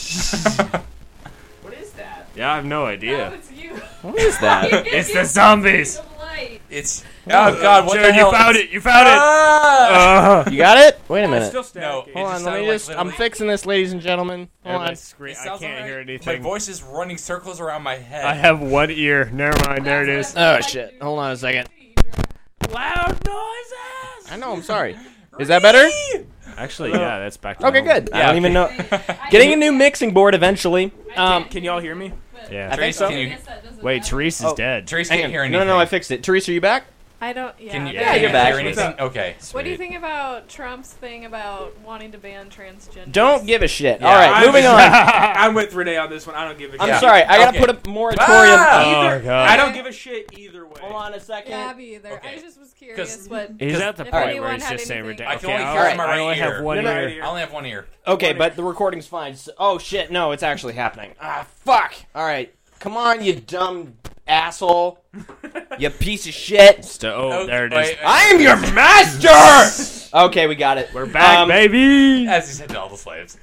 [SPEAKER 7] What is that?
[SPEAKER 6] Yeah, I have no
[SPEAKER 7] Oh,
[SPEAKER 6] idea.
[SPEAKER 7] it's you.
[SPEAKER 4] What is that?
[SPEAKER 6] It's the zombies.
[SPEAKER 7] The light.
[SPEAKER 5] It's... Oh, God, what
[SPEAKER 6] Jared,
[SPEAKER 5] the hell?
[SPEAKER 6] you found it. You found it.
[SPEAKER 5] Ah!
[SPEAKER 6] Uh,
[SPEAKER 4] You got it? Wait a
[SPEAKER 8] It's
[SPEAKER 4] minute.
[SPEAKER 8] still static.
[SPEAKER 5] No, it
[SPEAKER 4] Hold on,
[SPEAKER 5] just
[SPEAKER 4] let me
[SPEAKER 5] sounded like
[SPEAKER 4] just. I'm
[SPEAKER 5] literally-
[SPEAKER 4] fixing this, ladies and gentlemen. Hold on.
[SPEAKER 6] Everybody scream-
[SPEAKER 5] It
[SPEAKER 6] I
[SPEAKER 5] sounds
[SPEAKER 6] can't
[SPEAKER 5] alright.
[SPEAKER 6] hear
[SPEAKER 5] My
[SPEAKER 6] anything.
[SPEAKER 5] voice is running circles around my head.
[SPEAKER 6] I have one ear. Never mind. There it is.
[SPEAKER 4] Oh shit! Hold on a second.
[SPEAKER 8] Loud noises!
[SPEAKER 4] I know. I'm sorry. Is that better?
[SPEAKER 6] Actually, yeah, that's back to
[SPEAKER 4] Okay,
[SPEAKER 6] normal.
[SPEAKER 4] good. I don't even know. Getting a new mixing board eventually. Um,
[SPEAKER 8] Can y'all hear me?
[SPEAKER 6] Yeah.
[SPEAKER 4] I think
[SPEAKER 5] Therese,
[SPEAKER 4] so.
[SPEAKER 5] can you...
[SPEAKER 6] Wait, Therese is
[SPEAKER 4] Oh.
[SPEAKER 6] dead.
[SPEAKER 5] Therese
[SPEAKER 4] hang
[SPEAKER 5] can't
[SPEAKER 4] on.
[SPEAKER 5] hear
[SPEAKER 4] No,
[SPEAKER 5] anything.
[SPEAKER 4] no, no. I fixed it. Teresa, are you back?
[SPEAKER 7] I don't. Yeah.
[SPEAKER 5] Can you,
[SPEAKER 6] Yeah,
[SPEAKER 5] can
[SPEAKER 6] you're
[SPEAKER 5] you
[SPEAKER 4] back.
[SPEAKER 5] hear anything? Okay.
[SPEAKER 7] What do you
[SPEAKER 6] Sweet.
[SPEAKER 7] think about Trump's thing about wanting to ban transgender?
[SPEAKER 4] Don't give a shit.
[SPEAKER 5] Yeah,
[SPEAKER 4] All right,
[SPEAKER 8] I'm-
[SPEAKER 4] moving on.
[SPEAKER 8] I'm with Renee on this one. I don't give a
[SPEAKER 4] I'm
[SPEAKER 8] shit.
[SPEAKER 4] sorry. I gotta
[SPEAKER 5] Okay.
[SPEAKER 4] put a moratorium.
[SPEAKER 5] Ah!
[SPEAKER 6] Oh, God.
[SPEAKER 8] I don't give a shit either way.
[SPEAKER 4] Hold on a second.
[SPEAKER 7] Yeah, me either.
[SPEAKER 5] Okay.
[SPEAKER 7] I just was curious what.
[SPEAKER 6] He's at the
[SPEAKER 7] If
[SPEAKER 6] point where
[SPEAKER 7] anyone
[SPEAKER 6] he's
[SPEAKER 7] had
[SPEAKER 6] just saying
[SPEAKER 7] anything-
[SPEAKER 6] ridiculous.
[SPEAKER 5] I can only
[SPEAKER 6] Okay,
[SPEAKER 5] hear
[SPEAKER 6] all
[SPEAKER 5] from my
[SPEAKER 6] I only
[SPEAKER 5] right
[SPEAKER 6] have
[SPEAKER 5] ear.
[SPEAKER 6] one
[SPEAKER 4] No, no,
[SPEAKER 6] ear.
[SPEAKER 8] ear.
[SPEAKER 5] I only have one ear.
[SPEAKER 4] Okay, but the recording's fine. So, oh shit! No, it's actually happening. Ah, fuck! All right, come on, you dumb asshole! You piece of shit!
[SPEAKER 6] St- oh,
[SPEAKER 5] Oh,
[SPEAKER 6] there it
[SPEAKER 5] wait,
[SPEAKER 6] is.
[SPEAKER 5] wait.
[SPEAKER 4] I am your master. Okay, we got it.
[SPEAKER 6] We're back,
[SPEAKER 4] Um,
[SPEAKER 6] baby.
[SPEAKER 5] As he said to all the slaves.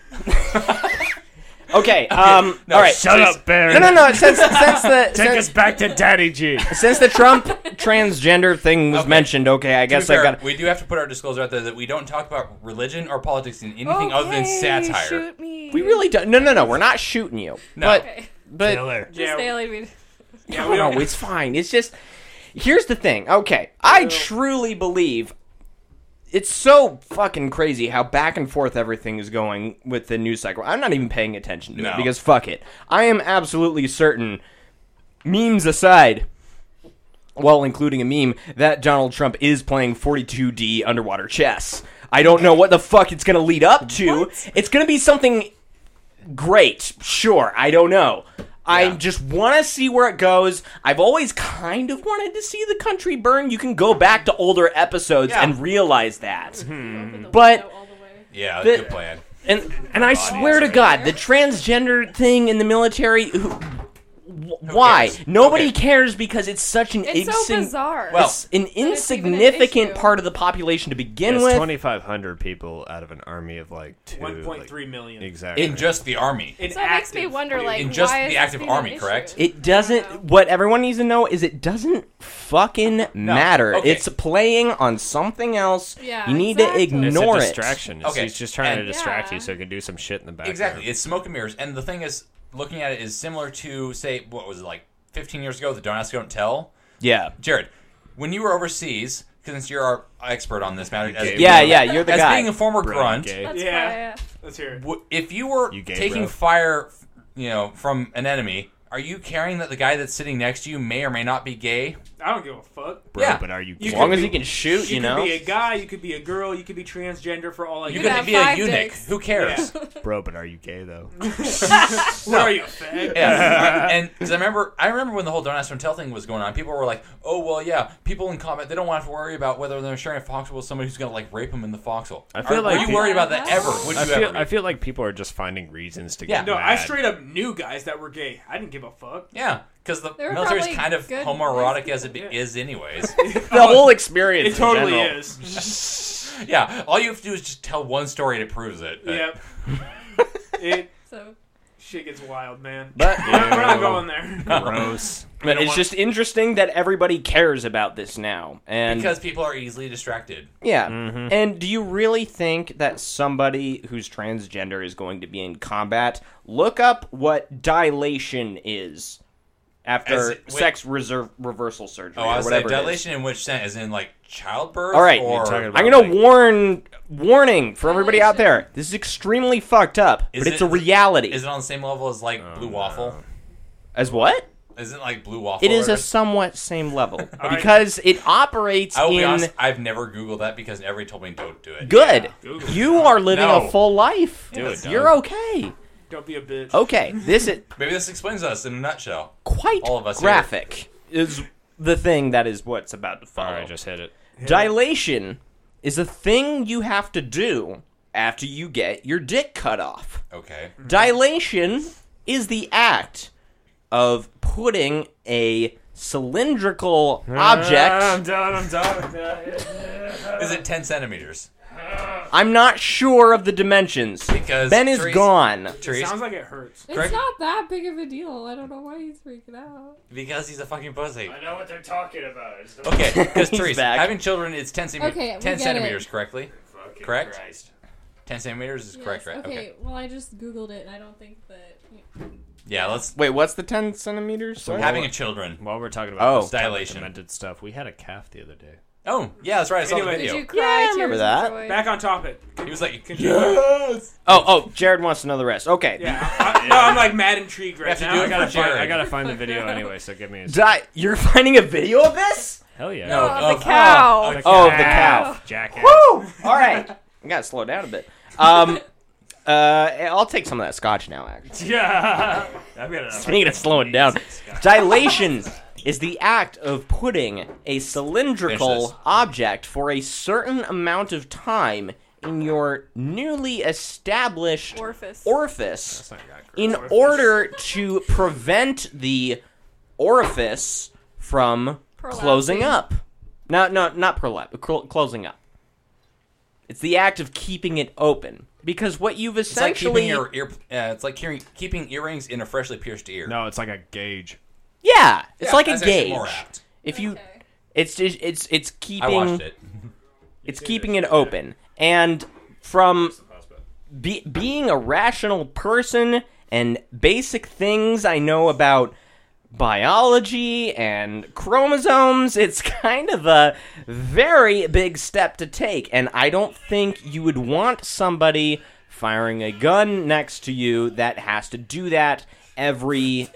[SPEAKER 4] Okay. Um.
[SPEAKER 5] No,
[SPEAKER 4] all right.
[SPEAKER 6] Shut
[SPEAKER 5] Please.
[SPEAKER 6] up, Baron.
[SPEAKER 4] No, no, no. Since since the
[SPEAKER 6] Take
[SPEAKER 4] since,
[SPEAKER 6] us back to Daddy G.
[SPEAKER 4] since the Trump transgender thing was
[SPEAKER 5] Okay.
[SPEAKER 4] mentioned, okay, I
[SPEAKER 5] To be
[SPEAKER 4] guess I
[SPEAKER 5] fair,
[SPEAKER 4] got.
[SPEAKER 5] we do have to put our disclosure out there that we don't talk about religion or politics in anything other than
[SPEAKER 7] Okay,
[SPEAKER 5] satire.
[SPEAKER 7] Shoot me.
[SPEAKER 4] We really don't. No, no, no. We're not shooting you.
[SPEAKER 5] No.
[SPEAKER 4] But
[SPEAKER 7] Okay.
[SPEAKER 4] but
[SPEAKER 6] Killer.
[SPEAKER 7] Just
[SPEAKER 8] Yeah.
[SPEAKER 7] alien me.
[SPEAKER 8] Yeah, we
[SPEAKER 4] no,
[SPEAKER 8] don't.
[SPEAKER 4] it's fine. It's just here's the thing. Okay, I truly believe it's so fucking crazy how back and forth everything is going with the news cycle. I'm not even paying attention to
[SPEAKER 5] No.
[SPEAKER 4] it because fuck it. I am absolutely certain, memes aside, well, including a meme, that Donald Trump is playing forty-two D underwater chess. I don't know what the fuck it's going to lead up to. It's going to be something great. Sure, I don't know. I
[SPEAKER 5] Yeah.
[SPEAKER 4] just want to see where it goes. I've always kind of wanted to see the country burn. You can go back to older episodes
[SPEAKER 5] Yeah.
[SPEAKER 4] and realize that.
[SPEAKER 7] Open the
[SPEAKER 4] But-
[SPEAKER 7] window all the way.
[SPEAKER 5] Yeah,
[SPEAKER 4] The-
[SPEAKER 5] good plan.
[SPEAKER 4] And and I swear to God, the transgender thing in the military, who, wh- why?
[SPEAKER 5] cares?
[SPEAKER 4] Nobody
[SPEAKER 5] Okay.
[SPEAKER 4] cares because it's such an
[SPEAKER 7] It's so
[SPEAKER 4] insign-
[SPEAKER 7] bizarre.
[SPEAKER 5] Well,
[SPEAKER 4] it's an
[SPEAKER 7] it's even an
[SPEAKER 4] insignificant
[SPEAKER 7] issue.
[SPEAKER 4] part of the population to begin
[SPEAKER 6] It's
[SPEAKER 4] with.
[SPEAKER 6] twenty-five hundred people out of an army of like two.
[SPEAKER 8] one point
[SPEAKER 6] like-
[SPEAKER 8] three million.
[SPEAKER 6] Exactly.
[SPEAKER 5] In just the army.
[SPEAKER 8] In
[SPEAKER 7] So it makes me
[SPEAKER 8] active
[SPEAKER 7] wonder,
[SPEAKER 8] duty.
[SPEAKER 7] like,
[SPEAKER 5] In just
[SPEAKER 7] why
[SPEAKER 5] the
[SPEAKER 7] is this
[SPEAKER 5] active
[SPEAKER 7] being
[SPEAKER 5] army,
[SPEAKER 7] an
[SPEAKER 5] correct?
[SPEAKER 7] issue?
[SPEAKER 4] It doesn't.
[SPEAKER 7] I don't know.
[SPEAKER 4] What everyone needs to know is it doesn't fucking matter.
[SPEAKER 5] Okay.
[SPEAKER 4] It's playing on something else.
[SPEAKER 7] Yeah,
[SPEAKER 4] you need
[SPEAKER 7] exactly.
[SPEAKER 4] to
[SPEAKER 6] it's
[SPEAKER 4] ignore
[SPEAKER 6] a
[SPEAKER 4] it.
[SPEAKER 6] distraction. It's,
[SPEAKER 5] Okay,
[SPEAKER 6] He's just trying to
[SPEAKER 5] and-
[SPEAKER 6] distract
[SPEAKER 7] Yeah.
[SPEAKER 6] you so he can do some shit in the background.
[SPEAKER 5] Exactly. It's smoke and mirrors. And the thing is, looking at it is similar to, say, what was it, like fifteen years ago, the Don't Ask, Don't Tell?
[SPEAKER 4] Yeah.
[SPEAKER 5] Jared, when you were overseas, since you're our expert on this matter, as,
[SPEAKER 6] gay
[SPEAKER 4] Yeah, yeah. You're the
[SPEAKER 5] as
[SPEAKER 4] guy.
[SPEAKER 5] being a former
[SPEAKER 6] Brilliant
[SPEAKER 5] grunt,
[SPEAKER 6] gay.
[SPEAKER 7] That's
[SPEAKER 8] Yeah.
[SPEAKER 7] why, yeah.
[SPEAKER 8] Let's hear it.
[SPEAKER 5] w- if you were
[SPEAKER 6] You gay,
[SPEAKER 5] taking
[SPEAKER 6] bro.
[SPEAKER 5] fire, you know, from an enemy, are you caring that the guy that's sitting next to you may or may not be gay?
[SPEAKER 8] I don't give a fuck.
[SPEAKER 6] Bro,
[SPEAKER 5] Yeah.
[SPEAKER 6] but are you
[SPEAKER 8] You
[SPEAKER 4] as
[SPEAKER 6] gay?
[SPEAKER 4] long
[SPEAKER 8] could
[SPEAKER 4] as
[SPEAKER 8] be-
[SPEAKER 4] he can shoot, you,
[SPEAKER 8] You
[SPEAKER 4] know.
[SPEAKER 8] could be a guy, you could be a girl, you could be transgender for all I
[SPEAKER 5] You
[SPEAKER 7] could
[SPEAKER 5] could
[SPEAKER 7] have
[SPEAKER 5] be a
[SPEAKER 7] five
[SPEAKER 5] eunuch.
[SPEAKER 7] dicks.
[SPEAKER 5] Who cares?
[SPEAKER 8] Yeah.
[SPEAKER 6] Bro, but are you gay though?
[SPEAKER 8] What are you, a fag?
[SPEAKER 5] Yeah, and because I remember, I remember when the whole Don't Ask, Don't Tell thing was going on. People were like, "Oh well, yeah." People in combat, they don't want to worry about whether they're sharing a foxhole with somebody who's going to like rape them in the foxhole.
[SPEAKER 6] I feel
[SPEAKER 5] are,
[SPEAKER 6] like
[SPEAKER 5] are you
[SPEAKER 6] the-
[SPEAKER 5] worried about that ever? Would you
[SPEAKER 6] I feel
[SPEAKER 5] ever?
[SPEAKER 6] I feel like people are just finding reasons to
[SPEAKER 5] Yeah.
[SPEAKER 6] get
[SPEAKER 8] No,
[SPEAKER 6] mad.
[SPEAKER 8] I straight up knew guys that were gay. I didn't give a fuck.
[SPEAKER 5] Yeah, because the
[SPEAKER 7] They were
[SPEAKER 5] military is
[SPEAKER 7] probably
[SPEAKER 5] kind of
[SPEAKER 7] good
[SPEAKER 5] homoerotic as it
[SPEAKER 7] people.
[SPEAKER 5] be- is, anyways.
[SPEAKER 4] the whole experience.
[SPEAKER 8] It totally
[SPEAKER 4] in general.
[SPEAKER 8] is.
[SPEAKER 5] Yeah, all you have to do is just tell one story and it proves it.
[SPEAKER 8] Yep. It
[SPEAKER 7] So
[SPEAKER 8] shit gets wild, man.
[SPEAKER 4] But
[SPEAKER 8] We're not- we're not going there.
[SPEAKER 6] Gross.
[SPEAKER 4] But
[SPEAKER 5] know
[SPEAKER 4] it's
[SPEAKER 5] what?
[SPEAKER 4] just interesting that everybody cares about this now, and
[SPEAKER 5] Because people are easily distracted.
[SPEAKER 4] yeah.
[SPEAKER 6] Mm-hmm.
[SPEAKER 4] And do you really think that somebody who's transgender is going to be in combat? Look up what dilation is after
[SPEAKER 5] As it- wait.
[SPEAKER 4] sex reserve reversal surgery
[SPEAKER 5] Oh, I
[SPEAKER 4] or
[SPEAKER 5] was saying
[SPEAKER 4] whatever. it is.
[SPEAKER 5] dilation in which sense? As in like childbirth?
[SPEAKER 4] All right,
[SPEAKER 5] or
[SPEAKER 6] you're talking about-
[SPEAKER 4] I'm gonna
[SPEAKER 6] like-
[SPEAKER 4] warn, warning for everybody out
[SPEAKER 7] Dilation.
[SPEAKER 4] there. This is extremely fucked up,
[SPEAKER 5] Is
[SPEAKER 4] but it's
[SPEAKER 5] it-
[SPEAKER 4] a reality.
[SPEAKER 5] Is it on the same level as like
[SPEAKER 6] Oh,
[SPEAKER 5] blue
[SPEAKER 6] no.
[SPEAKER 5] waffle?
[SPEAKER 4] As what?
[SPEAKER 5] Isn't it like blue waffle?
[SPEAKER 4] It is
[SPEAKER 5] or-
[SPEAKER 4] a somewhat same level
[SPEAKER 8] right.
[SPEAKER 4] because it operates
[SPEAKER 5] I will
[SPEAKER 4] in.
[SPEAKER 5] be honest, I've never Googled that because everybody told me don't do it.
[SPEAKER 4] Good.
[SPEAKER 8] Google.
[SPEAKER 4] You are living
[SPEAKER 5] No.
[SPEAKER 4] a full life.
[SPEAKER 6] Do it,
[SPEAKER 4] You're
[SPEAKER 6] dog.
[SPEAKER 4] okay.
[SPEAKER 8] Don't be a bitch.
[SPEAKER 4] Okay, this is
[SPEAKER 5] Maybe this explains us in a nutshell.
[SPEAKER 4] quite
[SPEAKER 5] All of us here.
[SPEAKER 4] graphic. Is the thing that is what's about to follow.
[SPEAKER 6] All right, just hit it.
[SPEAKER 4] Dilation is a thing you have to do after you get your dick cut off.
[SPEAKER 5] Okay.
[SPEAKER 4] Dilation is the act of putting a cylindrical
[SPEAKER 6] I'm
[SPEAKER 4] object.
[SPEAKER 6] done. I'm done.
[SPEAKER 5] Is it ten centimeters?
[SPEAKER 4] I'm not sure of the dimensions.
[SPEAKER 5] Because
[SPEAKER 4] Ben is
[SPEAKER 5] Therese-
[SPEAKER 4] gone.
[SPEAKER 8] It
[SPEAKER 5] Therese,
[SPEAKER 8] sounds like it hurts.
[SPEAKER 7] It's
[SPEAKER 5] Correct.
[SPEAKER 7] not that big of a deal. I don't know why he's freaking out.
[SPEAKER 5] because he's a fucking pussy.
[SPEAKER 6] I know what they're talking about. It's the
[SPEAKER 5] Okay, because
[SPEAKER 4] He's
[SPEAKER 5] Therese,
[SPEAKER 4] back.
[SPEAKER 5] having children is ten, centi-
[SPEAKER 7] Okay, we
[SPEAKER 5] ten
[SPEAKER 7] get
[SPEAKER 5] centimeters,
[SPEAKER 7] it.
[SPEAKER 5] correctly?
[SPEAKER 6] fucking
[SPEAKER 5] Correct?
[SPEAKER 6] Christ.
[SPEAKER 5] ten centimeters is
[SPEAKER 7] Yes,
[SPEAKER 5] correct, right?
[SPEAKER 7] Okay,
[SPEAKER 5] Okay.
[SPEAKER 7] well, I just Googled it, and I don't think that...
[SPEAKER 5] Yeah, let's...
[SPEAKER 4] Wait, what's the ten centimeters?
[SPEAKER 6] So
[SPEAKER 5] Having a children.
[SPEAKER 6] While we're talking
[SPEAKER 4] Oh.
[SPEAKER 6] about this
[SPEAKER 5] Dilation.
[SPEAKER 6] demented stuff, we had a calf the other day.
[SPEAKER 5] Oh, yeah, that's right. I saw
[SPEAKER 8] Anyway,
[SPEAKER 5] the
[SPEAKER 7] Did
[SPEAKER 5] video.
[SPEAKER 7] you cry
[SPEAKER 4] Yeah, I
[SPEAKER 7] tears
[SPEAKER 4] remember
[SPEAKER 7] of
[SPEAKER 4] that.
[SPEAKER 7] joy?
[SPEAKER 8] Back on topic.
[SPEAKER 5] He was like,
[SPEAKER 8] Yes!
[SPEAKER 4] Oh, oh, Jared wants to know the rest. Okay.
[SPEAKER 8] Yeah. I, no, I'm like mad intrigued right
[SPEAKER 5] have to
[SPEAKER 8] now.
[SPEAKER 5] do
[SPEAKER 6] I
[SPEAKER 5] it
[SPEAKER 6] gotta
[SPEAKER 5] for
[SPEAKER 6] find.
[SPEAKER 5] Jared.
[SPEAKER 6] I gotta find the video anyway. So give me a.
[SPEAKER 4] Di- you're finding a video of this?
[SPEAKER 6] Hell yeah.
[SPEAKER 5] No,
[SPEAKER 7] Oh, the
[SPEAKER 5] of-
[SPEAKER 7] cow.
[SPEAKER 6] The
[SPEAKER 4] Oh, the
[SPEAKER 6] calf,
[SPEAKER 4] cow.
[SPEAKER 6] Jackass.
[SPEAKER 4] Woo! All right. I gotta slow down a bit. Um, uh, I'll take some of that scotch now, actually.
[SPEAKER 6] Yeah. I've got enough.
[SPEAKER 4] Speaking of slowing down, dilation is the act of putting a cylindrical
[SPEAKER 5] Finish this.
[SPEAKER 4] object for a certain amount of time in your newly established
[SPEAKER 7] Orifice.
[SPEAKER 4] orifice
[SPEAKER 6] not that great.
[SPEAKER 4] in order to prevent the orifice from closing
[SPEAKER 7] Prolapsing.
[SPEAKER 4] up. No, no, not prolapse, cl- closing up. It's the act of keeping it open. Because what you've
[SPEAKER 5] It's like
[SPEAKER 4] essentially...
[SPEAKER 5] keeping your ear. Uh, it's like keeping, keeping earrings in a freshly pierced ear.
[SPEAKER 6] No, it's like a gauge.
[SPEAKER 4] Yeah, it's
[SPEAKER 5] Yeah,
[SPEAKER 4] like a
[SPEAKER 5] that's actually
[SPEAKER 4] gauge.
[SPEAKER 5] more apt.
[SPEAKER 4] If you,
[SPEAKER 7] Okay.
[SPEAKER 4] it's just, it's it's keeping
[SPEAKER 5] I watched it.
[SPEAKER 4] it's keeping it open, and from be, being a rational person and basic things I know about biology and chromosomes, it's kind of a very big step to take, and I don't think you would want somebody firing a gun next to you that has to do that every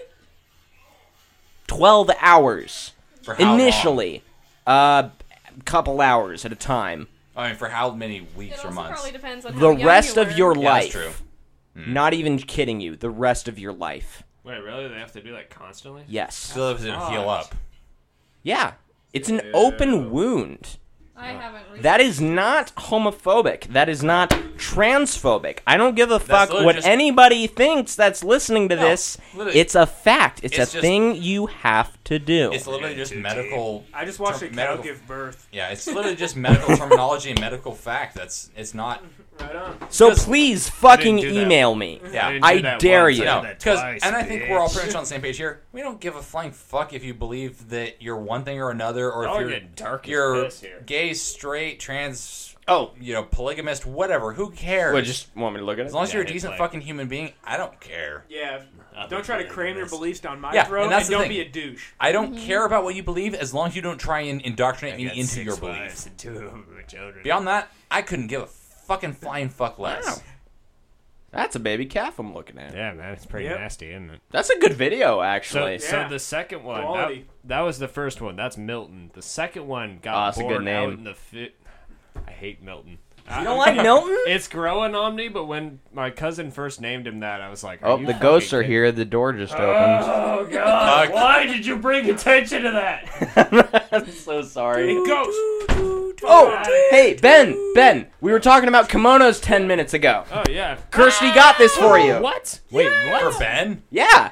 [SPEAKER 4] twelve hours.
[SPEAKER 5] For how
[SPEAKER 4] Initially, a uh, couple hours at a time.
[SPEAKER 5] long? I mean, for how many
[SPEAKER 7] It
[SPEAKER 5] weeks or
[SPEAKER 7] also
[SPEAKER 5] months?
[SPEAKER 7] probably depends on
[SPEAKER 4] The
[SPEAKER 7] how young
[SPEAKER 4] rest
[SPEAKER 7] you
[SPEAKER 4] of
[SPEAKER 7] were.
[SPEAKER 4] your
[SPEAKER 5] Yeah,
[SPEAKER 4] life.
[SPEAKER 5] that's true.
[SPEAKER 4] Not even kidding you. The rest of your life.
[SPEAKER 6] Wait, really? They have to do that constantly?
[SPEAKER 4] Yes.
[SPEAKER 5] Still doesn't heal up.
[SPEAKER 4] Yeah. It's an open wound.
[SPEAKER 7] I haven't researched
[SPEAKER 4] That is not homophobic. That is not transphobic. I don't give a fuck
[SPEAKER 5] literally
[SPEAKER 4] what
[SPEAKER 5] just-
[SPEAKER 4] anybody thinks that's listening to
[SPEAKER 5] No,
[SPEAKER 4] this.
[SPEAKER 5] literally.
[SPEAKER 4] It's a fact. It's,
[SPEAKER 5] It's
[SPEAKER 4] a
[SPEAKER 5] just-
[SPEAKER 4] thing you have to do.
[SPEAKER 5] It's literally just medical.
[SPEAKER 8] I just watched a
[SPEAKER 5] term-
[SPEAKER 8] cow
[SPEAKER 5] medical-
[SPEAKER 8] give birth.
[SPEAKER 5] Yeah, it's literally just medical terminology and medical fact. That's it's not.
[SPEAKER 8] Right on.
[SPEAKER 4] So
[SPEAKER 5] because-
[SPEAKER 4] please fucking
[SPEAKER 6] do that.
[SPEAKER 4] email me.
[SPEAKER 5] Yeah,
[SPEAKER 6] didn't
[SPEAKER 4] I
[SPEAKER 6] do that
[SPEAKER 4] dare
[SPEAKER 6] once,
[SPEAKER 4] you.
[SPEAKER 6] I
[SPEAKER 5] No,
[SPEAKER 6] did that
[SPEAKER 5] because
[SPEAKER 6] twice,
[SPEAKER 5] and I think we're all
[SPEAKER 6] bitch.
[SPEAKER 5] pretty much on the same page here. We don't give a flying fuck if you believe that you're one thing or another, or
[SPEAKER 6] Y'all
[SPEAKER 5] if
[SPEAKER 6] are
[SPEAKER 5] you're
[SPEAKER 6] getting dark as
[SPEAKER 5] you're
[SPEAKER 6] piss here.
[SPEAKER 5] gay, straight, trans,
[SPEAKER 4] Oh.
[SPEAKER 5] you know, polygamist, whatever. Who cares?
[SPEAKER 4] Well, just want me to look at it?
[SPEAKER 5] as long as
[SPEAKER 6] Yeah,
[SPEAKER 5] you're a
[SPEAKER 6] it's
[SPEAKER 5] decent
[SPEAKER 6] like-
[SPEAKER 5] fucking human being, I don't care.
[SPEAKER 8] Yeah.
[SPEAKER 6] I'll
[SPEAKER 8] Don't
[SPEAKER 6] be
[SPEAKER 8] try to
[SPEAKER 6] putting
[SPEAKER 8] cram your
[SPEAKER 6] this.
[SPEAKER 8] beliefs down my
[SPEAKER 5] Yeah,
[SPEAKER 8] throat,
[SPEAKER 5] and that's the
[SPEAKER 8] don't
[SPEAKER 5] thing.
[SPEAKER 8] be a douche.
[SPEAKER 5] I don't
[SPEAKER 6] Mm-hmm.
[SPEAKER 5] care about what you believe as long as you don't try and indoctrinate
[SPEAKER 6] I
[SPEAKER 5] me
[SPEAKER 6] got
[SPEAKER 5] into
[SPEAKER 6] six
[SPEAKER 5] your
[SPEAKER 6] wives
[SPEAKER 5] belief.
[SPEAKER 6] and two of them are children.
[SPEAKER 5] Beyond that, I couldn't give a fucking flying fuck less.
[SPEAKER 4] Wow. That's a baby calf I'm looking at.
[SPEAKER 6] Yeah, man, it's pretty
[SPEAKER 8] Yep.
[SPEAKER 6] nasty, isn't it?
[SPEAKER 4] That's a good video,
[SPEAKER 6] So,
[SPEAKER 4] actually.
[SPEAKER 8] Yeah.
[SPEAKER 6] so the second one, that,
[SPEAKER 8] Quality.
[SPEAKER 6] that was the first one. That's Milton. The second one
[SPEAKER 4] Oh,
[SPEAKER 6] got
[SPEAKER 4] that's a good
[SPEAKER 6] born out
[SPEAKER 4] name.
[SPEAKER 6] in the fit. I hate Milton.
[SPEAKER 4] You don't like Milton?
[SPEAKER 6] It's growing on me, but when my cousin first named him that, I was like, are
[SPEAKER 4] Oh,
[SPEAKER 6] you
[SPEAKER 4] the
[SPEAKER 6] fucking
[SPEAKER 4] ghosts are
[SPEAKER 6] kidding?
[SPEAKER 4] here. The door just opened.
[SPEAKER 6] Oh god!
[SPEAKER 5] Fuck.
[SPEAKER 6] Why did you bring attention to that?
[SPEAKER 4] I'm so sorry.
[SPEAKER 8] It goes.
[SPEAKER 4] Oh, hey, Ben, Ben, we were talking about kimonos ten minutes ago.
[SPEAKER 6] Oh yeah.
[SPEAKER 4] Kirsty got this for you.
[SPEAKER 6] What? Wait, what?
[SPEAKER 5] For Ben,
[SPEAKER 4] Yeah.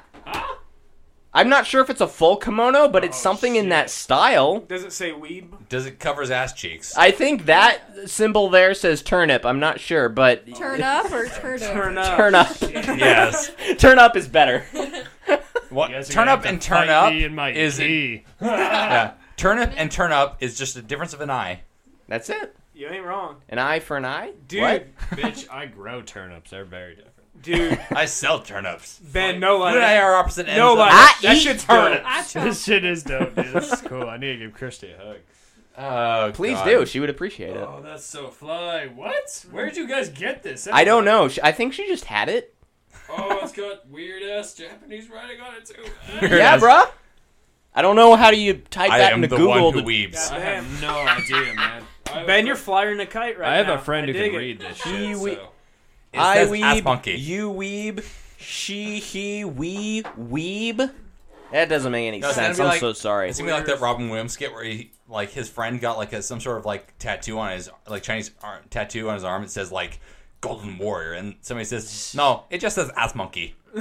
[SPEAKER 4] I'm not sure if it's a full kimono, but it's
[SPEAKER 6] Oh,
[SPEAKER 4] something in
[SPEAKER 6] shit.
[SPEAKER 4] that style.
[SPEAKER 8] Does it say weeb?
[SPEAKER 5] does it cover his ass cheeks?
[SPEAKER 4] I think that symbol there says turnip. I'm not sure, but
[SPEAKER 7] Turn up or turn over?
[SPEAKER 8] Turn up.
[SPEAKER 4] turn up.
[SPEAKER 5] yes.
[SPEAKER 4] Turn up is better.
[SPEAKER 5] What
[SPEAKER 6] You guys are
[SPEAKER 5] turn
[SPEAKER 6] gonna
[SPEAKER 5] up
[SPEAKER 6] have to
[SPEAKER 5] and turn
[SPEAKER 6] fight
[SPEAKER 5] up
[SPEAKER 6] me in my
[SPEAKER 5] is
[SPEAKER 6] tea.
[SPEAKER 5] yeah. Turn up and turn up is just a difference of an eye.
[SPEAKER 4] That's it.
[SPEAKER 8] You ain't wrong.
[SPEAKER 4] An eye for an eye?
[SPEAKER 8] Dude.
[SPEAKER 4] What?
[SPEAKER 6] Bitch, I grow turnips. They're very different.
[SPEAKER 8] Dude.
[SPEAKER 5] I sell turnips.
[SPEAKER 8] Ben, no
[SPEAKER 5] You
[SPEAKER 8] lie.
[SPEAKER 5] and I are opposite ends.
[SPEAKER 8] No
[SPEAKER 5] of
[SPEAKER 8] lie.
[SPEAKER 5] the-
[SPEAKER 4] I
[SPEAKER 8] That
[SPEAKER 4] eat
[SPEAKER 8] shit's
[SPEAKER 4] turnips.
[SPEAKER 8] dope.
[SPEAKER 7] I chop.
[SPEAKER 6] This shit is dope, dude. This is cool. I need to give Christy a hug.
[SPEAKER 5] Oh,
[SPEAKER 4] Please
[SPEAKER 5] God.
[SPEAKER 4] do. She would appreciate it.
[SPEAKER 6] Oh, that's so fly. What? Where'd you guys get this?
[SPEAKER 4] I don't know. She- I think she just had it.
[SPEAKER 6] Oh, it's got weird ass Japanese writing on it too.
[SPEAKER 4] Yeah, bruh. I don't know how do you type
[SPEAKER 5] I
[SPEAKER 4] that
[SPEAKER 5] am
[SPEAKER 4] into
[SPEAKER 5] the
[SPEAKER 4] Google.
[SPEAKER 5] one who
[SPEAKER 4] to-
[SPEAKER 5] weebs.
[SPEAKER 6] I have no idea, man. I have a
[SPEAKER 8] Ben,
[SPEAKER 6] fr-
[SPEAKER 8] you're flying a kite right
[SPEAKER 6] I have
[SPEAKER 8] now.
[SPEAKER 6] a friend
[SPEAKER 8] I
[SPEAKER 6] who
[SPEAKER 8] dig
[SPEAKER 6] can
[SPEAKER 8] it.
[SPEAKER 6] read this
[SPEAKER 4] He
[SPEAKER 6] shit.
[SPEAKER 4] we-
[SPEAKER 6] So.
[SPEAKER 5] It
[SPEAKER 4] I
[SPEAKER 5] says ass
[SPEAKER 4] weeb,
[SPEAKER 5] monkey.
[SPEAKER 4] you weeb, she, he, we, weeb. That doesn't make any
[SPEAKER 5] No, it's gonna
[SPEAKER 4] sense.
[SPEAKER 5] be
[SPEAKER 4] I'm
[SPEAKER 5] like-
[SPEAKER 4] so sorry.
[SPEAKER 5] It's gonna be like that Robin Williams skit where he, like, his friend got like a, some sort of like tattoo on his, like Chinese ar- tattoo on his arm. It says like Golden Warrior, and somebody says, "No, it just says ass monkey."
[SPEAKER 6] Dude,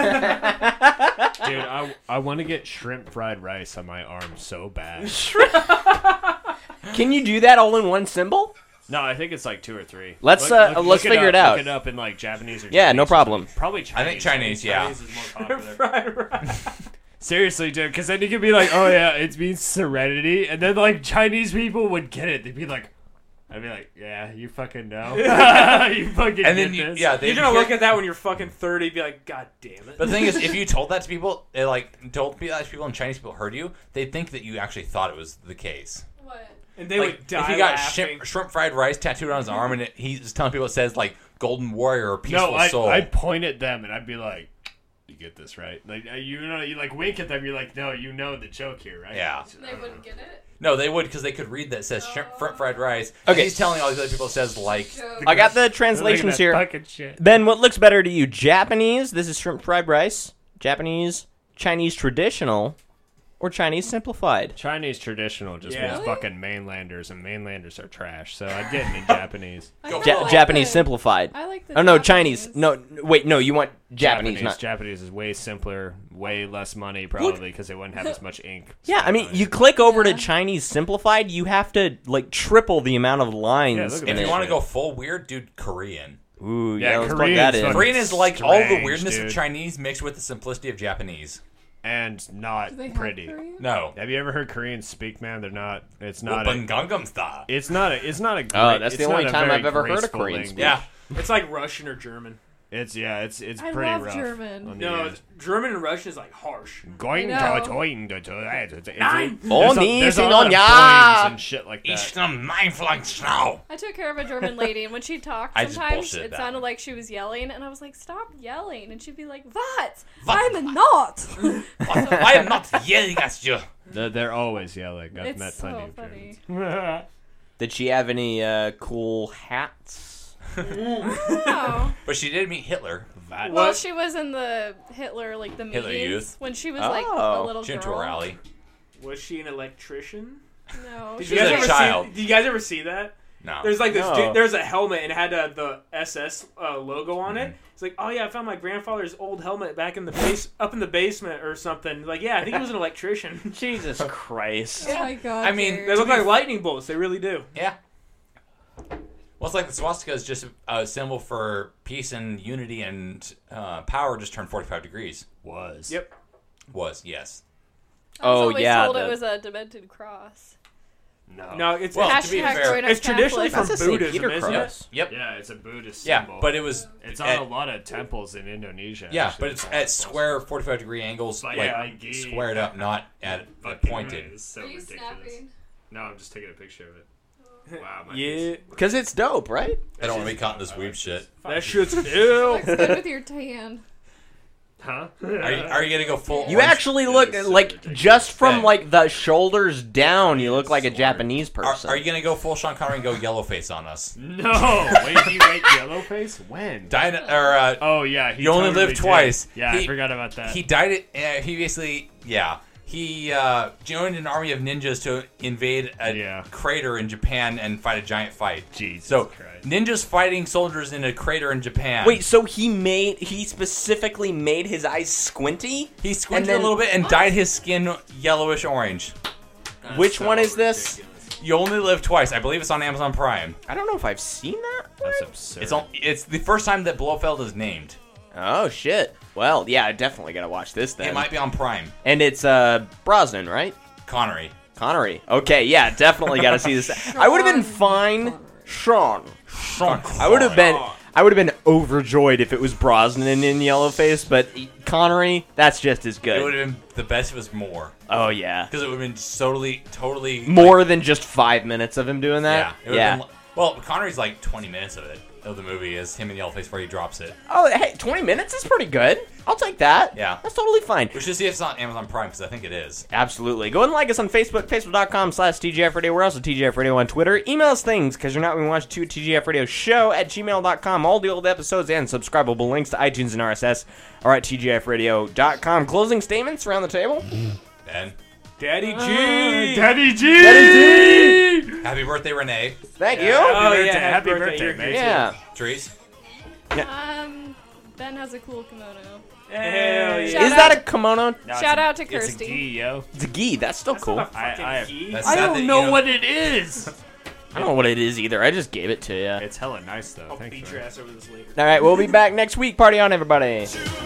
[SPEAKER 6] I, I want to get shrimp fried rice on my arm so bad.
[SPEAKER 4] Can you do that all in one symbol?
[SPEAKER 6] No, I think it's like two or three.
[SPEAKER 4] Let's, uh, let's
[SPEAKER 6] it
[SPEAKER 4] figure
[SPEAKER 6] up,
[SPEAKER 4] it out.
[SPEAKER 6] Look it up in like Japanese or
[SPEAKER 4] Yeah,
[SPEAKER 6] Chinese
[SPEAKER 4] no
[SPEAKER 6] or
[SPEAKER 4] problem.
[SPEAKER 6] something. Probably Chinese.
[SPEAKER 5] I think Chinese, yeah.
[SPEAKER 6] Chinese is more popular.
[SPEAKER 8] Fried rice.
[SPEAKER 6] Seriously, dude, because then you could be like, oh yeah, it means serenity, and then like Chinese people would get it. They'd be like, I'd be like, yeah, you fucking know, you fucking.
[SPEAKER 5] And then
[SPEAKER 6] get
[SPEAKER 5] you,
[SPEAKER 6] this.
[SPEAKER 5] yeah, they
[SPEAKER 8] You're gonna look at that when you're fucking thirty, and be like, God damn it.
[SPEAKER 5] But the thing is, if you told that to people, they like told that to people and Chinese people heard you, they'd think that you actually thought it was the case.
[SPEAKER 7] What?
[SPEAKER 8] And they
[SPEAKER 5] Like,
[SPEAKER 8] would die
[SPEAKER 5] if he got
[SPEAKER 8] laughing.
[SPEAKER 5] shrimp, shrimp fried rice tattooed on his arm, and it, he's telling people it says like Golden Warrior or Peaceful
[SPEAKER 6] no, I,
[SPEAKER 5] Soul.
[SPEAKER 6] I'd point at them and I'd be like, you get this right? Like uh, you know, you like wink at them. You're like, no, you know the joke here, right?
[SPEAKER 5] Yeah.
[SPEAKER 7] They wouldn't get it?
[SPEAKER 5] No, they would because they could read that it says shrimp, shrimp fried rice.
[SPEAKER 4] Okay.
[SPEAKER 5] And he's telling all these other people it says like.
[SPEAKER 4] I got the
[SPEAKER 6] Look at
[SPEAKER 4] translations
[SPEAKER 6] that
[SPEAKER 4] here.
[SPEAKER 6] fucking shit.
[SPEAKER 4] Ben, what looks better to you? Japanese, this is shrimp fried rice. Japanese, Chinese traditional, or Chinese simplified?
[SPEAKER 6] Chinese traditional just
[SPEAKER 8] Yeah.
[SPEAKER 6] means
[SPEAKER 7] Really?
[SPEAKER 6] fucking mainlanders, and mainlanders are trash. So I'd get into Japanese.
[SPEAKER 7] I
[SPEAKER 5] Go
[SPEAKER 7] kinda
[SPEAKER 5] for it.
[SPEAKER 7] like
[SPEAKER 4] Japanese
[SPEAKER 7] the-
[SPEAKER 4] simplified.
[SPEAKER 7] I like the
[SPEAKER 4] Oh no,
[SPEAKER 7] Japanese.
[SPEAKER 4] Chinese. No, wait, no, you want Japanese,
[SPEAKER 6] Japanese,
[SPEAKER 4] not.
[SPEAKER 6] Japanese is way simpler, way less money probably because they wouldn't have as much ink.
[SPEAKER 4] Yeah, I
[SPEAKER 6] spent
[SPEAKER 4] mean,
[SPEAKER 6] on
[SPEAKER 4] you
[SPEAKER 6] it.
[SPEAKER 4] click over to
[SPEAKER 7] Yeah.
[SPEAKER 4] Chinese simplified, you have to like triple the amount of lines
[SPEAKER 6] Yeah, look at
[SPEAKER 4] in
[SPEAKER 5] If
[SPEAKER 6] that
[SPEAKER 5] you
[SPEAKER 4] it.
[SPEAKER 5] want to
[SPEAKER 6] shit.
[SPEAKER 5] go full weird, dude, Korean.
[SPEAKER 4] Ooh,
[SPEAKER 6] Yeah,
[SPEAKER 4] yeah, let's plug
[SPEAKER 6] Korean's
[SPEAKER 4] that in.
[SPEAKER 6] fucking-
[SPEAKER 5] Korean is like all the
[SPEAKER 6] strange,
[SPEAKER 5] weirdness
[SPEAKER 6] dude.
[SPEAKER 5] of Chinese mixed with the simplicity of Japanese.
[SPEAKER 6] and not
[SPEAKER 7] Do they have
[SPEAKER 6] pretty.
[SPEAKER 7] Korean?
[SPEAKER 5] No.
[SPEAKER 6] Have you ever heard Koreans speak, man? They're not. It's not.
[SPEAKER 5] Open
[SPEAKER 6] A,
[SPEAKER 5] Gangnam Style.
[SPEAKER 6] it's not. A, it's not a. Great,
[SPEAKER 4] Oh, that's
[SPEAKER 6] it's
[SPEAKER 4] the only
[SPEAKER 6] not a
[SPEAKER 4] time
[SPEAKER 6] very
[SPEAKER 4] I've ever heard a
[SPEAKER 6] graceful
[SPEAKER 4] Korean
[SPEAKER 6] language.
[SPEAKER 4] speak.
[SPEAKER 5] Yeah.
[SPEAKER 8] It's like Russian or German.
[SPEAKER 6] It's yeah. It's it's
[SPEAKER 7] I
[SPEAKER 6] pretty
[SPEAKER 7] love
[SPEAKER 6] rough.
[SPEAKER 7] German.
[SPEAKER 6] on the
[SPEAKER 8] No,
[SPEAKER 6] ears.
[SPEAKER 8] German and Russian is like harsh.
[SPEAKER 6] Going
[SPEAKER 7] I
[SPEAKER 6] to
[SPEAKER 7] know.
[SPEAKER 6] going to to it's a-
[SPEAKER 8] Nine.
[SPEAKER 6] there's a-
[SPEAKER 4] Oni
[SPEAKER 6] there's a
[SPEAKER 4] sing
[SPEAKER 6] lot
[SPEAKER 4] on
[SPEAKER 6] of
[SPEAKER 4] ya.
[SPEAKER 6] boings and shit like
[SPEAKER 5] Ich
[SPEAKER 6] that.
[SPEAKER 5] am mein Flank Snow.
[SPEAKER 7] I took care of a German lady, and when she talked,
[SPEAKER 5] I just
[SPEAKER 7] sometimes
[SPEAKER 5] bullshitted
[SPEAKER 7] it
[SPEAKER 5] that
[SPEAKER 7] sounded
[SPEAKER 5] one.
[SPEAKER 7] like she was yelling, and I was like, "Stop yelling!" And she'd be like, "What?
[SPEAKER 5] What?
[SPEAKER 7] I'm not."
[SPEAKER 5] I am not yelling at you.
[SPEAKER 6] They're, they're always yelling. I've
[SPEAKER 7] It's
[SPEAKER 6] met
[SPEAKER 7] so
[SPEAKER 6] plenty of
[SPEAKER 7] funny.
[SPEAKER 6] Germans.
[SPEAKER 4] Did she have any uh, cool hats?
[SPEAKER 7] No.
[SPEAKER 5] But she did meet Hitler.
[SPEAKER 6] That-
[SPEAKER 7] Well,
[SPEAKER 8] What?
[SPEAKER 7] she was in the Hitler, like the
[SPEAKER 5] Hitler
[SPEAKER 7] meetings
[SPEAKER 5] Youth.
[SPEAKER 7] when she was like a
[SPEAKER 4] Oh.
[SPEAKER 7] little
[SPEAKER 5] She went
[SPEAKER 7] girl.
[SPEAKER 5] to a rally.
[SPEAKER 8] Was she an electrician?
[SPEAKER 7] No,
[SPEAKER 8] Did
[SPEAKER 7] she
[SPEAKER 8] you
[SPEAKER 5] was
[SPEAKER 8] guys
[SPEAKER 5] a
[SPEAKER 8] ever
[SPEAKER 5] child.
[SPEAKER 8] see? Did you guys ever see that?
[SPEAKER 5] No.
[SPEAKER 8] There's like this.
[SPEAKER 4] No.
[SPEAKER 8] Dude, there's a helmet and it had uh, the S S uh, logo on it. It's like, oh yeah, I found my grandfather's old helmet back in the base, up in the basement or something. Like, yeah, I think he was an electrician.
[SPEAKER 4] Jesus Christ.
[SPEAKER 7] Oh my god.
[SPEAKER 5] I mean,
[SPEAKER 7] Jared.
[SPEAKER 8] They look like lightning bolts. They really do.
[SPEAKER 5] Yeah. Well, it's like the swastika is just a symbol for peace and unity and uh, power. Just turned forty-five degrees.
[SPEAKER 6] was.
[SPEAKER 8] Yep.
[SPEAKER 5] Was yes.
[SPEAKER 7] I was
[SPEAKER 4] Oh,
[SPEAKER 7] always
[SPEAKER 4] yeah,
[SPEAKER 7] told
[SPEAKER 4] the-
[SPEAKER 7] it was a demented cross.
[SPEAKER 6] No.
[SPEAKER 8] No, it's
[SPEAKER 5] Well,
[SPEAKER 8] it's,
[SPEAKER 5] to be
[SPEAKER 7] Hashtag
[SPEAKER 5] fair-
[SPEAKER 7] growing up
[SPEAKER 8] it's traditionally
[SPEAKER 7] Catholic.
[SPEAKER 8] from
[SPEAKER 4] That's a Saint
[SPEAKER 8] Buddhism,
[SPEAKER 4] Peter
[SPEAKER 8] isn't
[SPEAKER 4] cross.
[SPEAKER 5] Yep.
[SPEAKER 6] Yeah, it's a Buddhist
[SPEAKER 5] Yeah,
[SPEAKER 6] symbol.
[SPEAKER 5] but it was.
[SPEAKER 6] It's on
[SPEAKER 5] at-
[SPEAKER 6] a lot of temples in Indonesia.
[SPEAKER 5] Yeah,
[SPEAKER 6] actually.
[SPEAKER 5] but it's
[SPEAKER 6] all
[SPEAKER 5] at
[SPEAKER 6] supposed
[SPEAKER 5] square forty-five degree angles,
[SPEAKER 6] But
[SPEAKER 5] like
[SPEAKER 6] yeah, I gave-
[SPEAKER 5] squared up, not at, at
[SPEAKER 6] Fucking
[SPEAKER 5] pointed.
[SPEAKER 6] It's so
[SPEAKER 7] Are you
[SPEAKER 6] ridiculous.
[SPEAKER 7] snapping?
[SPEAKER 6] No, I'm just taking a picture of it. Wow, my
[SPEAKER 8] Yeah,
[SPEAKER 6] face.
[SPEAKER 4] Because it's dope, right?
[SPEAKER 5] I don't want to be caught in this weeb shit.
[SPEAKER 8] that shit's ew.
[SPEAKER 7] Looks good with your tan.
[SPEAKER 6] Huh?
[SPEAKER 5] Are you, are you gonna go full?
[SPEAKER 4] You
[SPEAKER 5] orange?
[SPEAKER 4] actually look
[SPEAKER 6] is so
[SPEAKER 4] like
[SPEAKER 6] ridiculous.
[SPEAKER 4] just from
[SPEAKER 5] Ben.
[SPEAKER 4] like the shoulders down, you look like a Japanese
[SPEAKER 5] Are,
[SPEAKER 4] person.
[SPEAKER 5] are you gonna go full Sean Connery and go yellow face on us?
[SPEAKER 6] No. Wait, he went yellow face? When?
[SPEAKER 5] Dyna, or uh,
[SPEAKER 6] Oh yeah, he
[SPEAKER 5] You only
[SPEAKER 6] totally
[SPEAKER 5] live
[SPEAKER 6] did.
[SPEAKER 5] twice.
[SPEAKER 6] Yeah,
[SPEAKER 5] He-
[SPEAKER 6] I forgot about that.
[SPEAKER 5] he died. It. Uh, he basically, yeah, he uh, joined an army of ninjas to invade a
[SPEAKER 6] Yeah.
[SPEAKER 5] crater in Japan and fight a giant fight.
[SPEAKER 6] Jesus
[SPEAKER 5] So
[SPEAKER 6] Christ.
[SPEAKER 5] ninjas fighting soldiers in a crater in Japan.
[SPEAKER 4] Wait, so he made he specifically made his eyes squinty?
[SPEAKER 5] he squinted
[SPEAKER 4] and then-
[SPEAKER 5] a little bit and dyed his skin yellowish orange.
[SPEAKER 4] Which
[SPEAKER 6] so
[SPEAKER 4] one is this?
[SPEAKER 6] ridiculous.
[SPEAKER 5] You only live twice. I believe it's on Amazon Prime.
[SPEAKER 4] I don't know if I've seen that.
[SPEAKER 6] That's absurd.
[SPEAKER 5] It's on, It's the first time that Blofeld is named.
[SPEAKER 4] Oh shit. Well, yeah, I definitely gotta watch this then.
[SPEAKER 5] It might be on Prime.
[SPEAKER 4] And it's uh Brosnan, right?
[SPEAKER 5] Connery.
[SPEAKER 4] Connery. Okay, yeah, definitely gotta see this. I would have been fine. Sean.
[SPEAKER 5] Sean
[SPEAKER 4] I would have been. I would have been overjoyed if it was Brosnan in Yellowface, but Connery, that's just as
[SPEAKER 5] It would
[SPEAKER 4] good.
[SPEAKER 5] have been the best if it was more.
[SPEAKER 4] Oh yeah,
[SPEAKER 5] Because it would have been totally, totally...
[SPEAKER 4] more than just five minutes of him doing
[SPEAKER 5] Yeah.
[SPEAKER 4] that.
[SPEAKER 5] It would've
[SPEAKER 4] Yeah.
[SPEAKER 5] Been, well, Connery's like twenty minutes of it, of the movie, is him in Yellowface where he drops it.
[SPEAKER 4] Oh, hey, twenty minutes is pretty good. I'll take that.
[SPEAKER 5] Yeah.
[SPEAKER 4] That's totally fine.
[SPEAKER 5] We should see if it's on Amazon Prime, because I think it is.
[SPEAKER 4] Absolutely. Go and like us on Facebook, facebook.com slash TGF Radio. We're also T G F Radio on Twitter. Email us things, because you're not going to watch to T G F Radio Show at gmail dot com. All the old episodes and subscribable links to iTunes and R S S are at T G F radio dot com. Closing statements around the table?
[SPEAKER 5] Ben?
[SPEAKER 8] Daddy G!
[SPEAKER 6] Uh, Daddy G!
[SPEAKER 4] Daddy G!
[SPEAKER 5] Happy birthday, Renee.
[SPEAKER 4] Thank you.
[SPEAKER 8] Oh,
[SPEAKER 6] birthday,
[SPEAKER 8] yeah,
[SPEAKER 6] happy
[SPEAKER 8] happy birthday,
[SPEAKER 6] birthday,
[SPEAKER 8] you're
[SPEAKER 6] man.
[SPEAKER 8] good.
[SPEAKER 4] Yeah.
[SPEAKER 5] Trees?
[SPEAKER 7] Um, Ben has a cool kimono.
[SPEAKER 8] Hell yeah.
[SPEAKER 7] Shout
[SPEAKER 4] Is
[SPEAKER 7] out-
[SPEAKER 4] that a kimono?
[SPEAKER 6] No, it's
[SPEAKER 7] Shout
[SPEAKER 6] a-
[SPEAKER 7] out to
[SPEAKER 6] It's a
[SPEAKER 7] Kirsty.
[SPEAKER 6] gi, yo.
[SPEAKER 4] It's a gi. That's still
[SPEAKER 8] That's
[SPEAKER 4] cool.
[SPEAKER 8] not a
[SPEAKER 6] I-
[SPEAKER 8] fucking
[SPEAKER 6] I-
[SPEAKER 8] gi.
[SPEAKER 5] That's
[SPEAKER 6] I
[SPEAKER 5] sad
[SPEAKER 6] don't
[SPEAKER 5] that,
[SPEAKER 6] know
[SPEAKER 5] you
[SPEAKER 6] what it is.
[SPEAKER 4] I don't know what it is either. I just gave it to you.
[SPEAKER 6] It's hella nice though.
[SPEAKER 8] I'll
[SPEAKER 6] Thanks,
[SPEAKER 8] beat
[SPEAKER 6] man.
[SPEAKER 8] your ass over this later.
[SPEAKER 4] All right, we'll be back next week. Party on, everybody.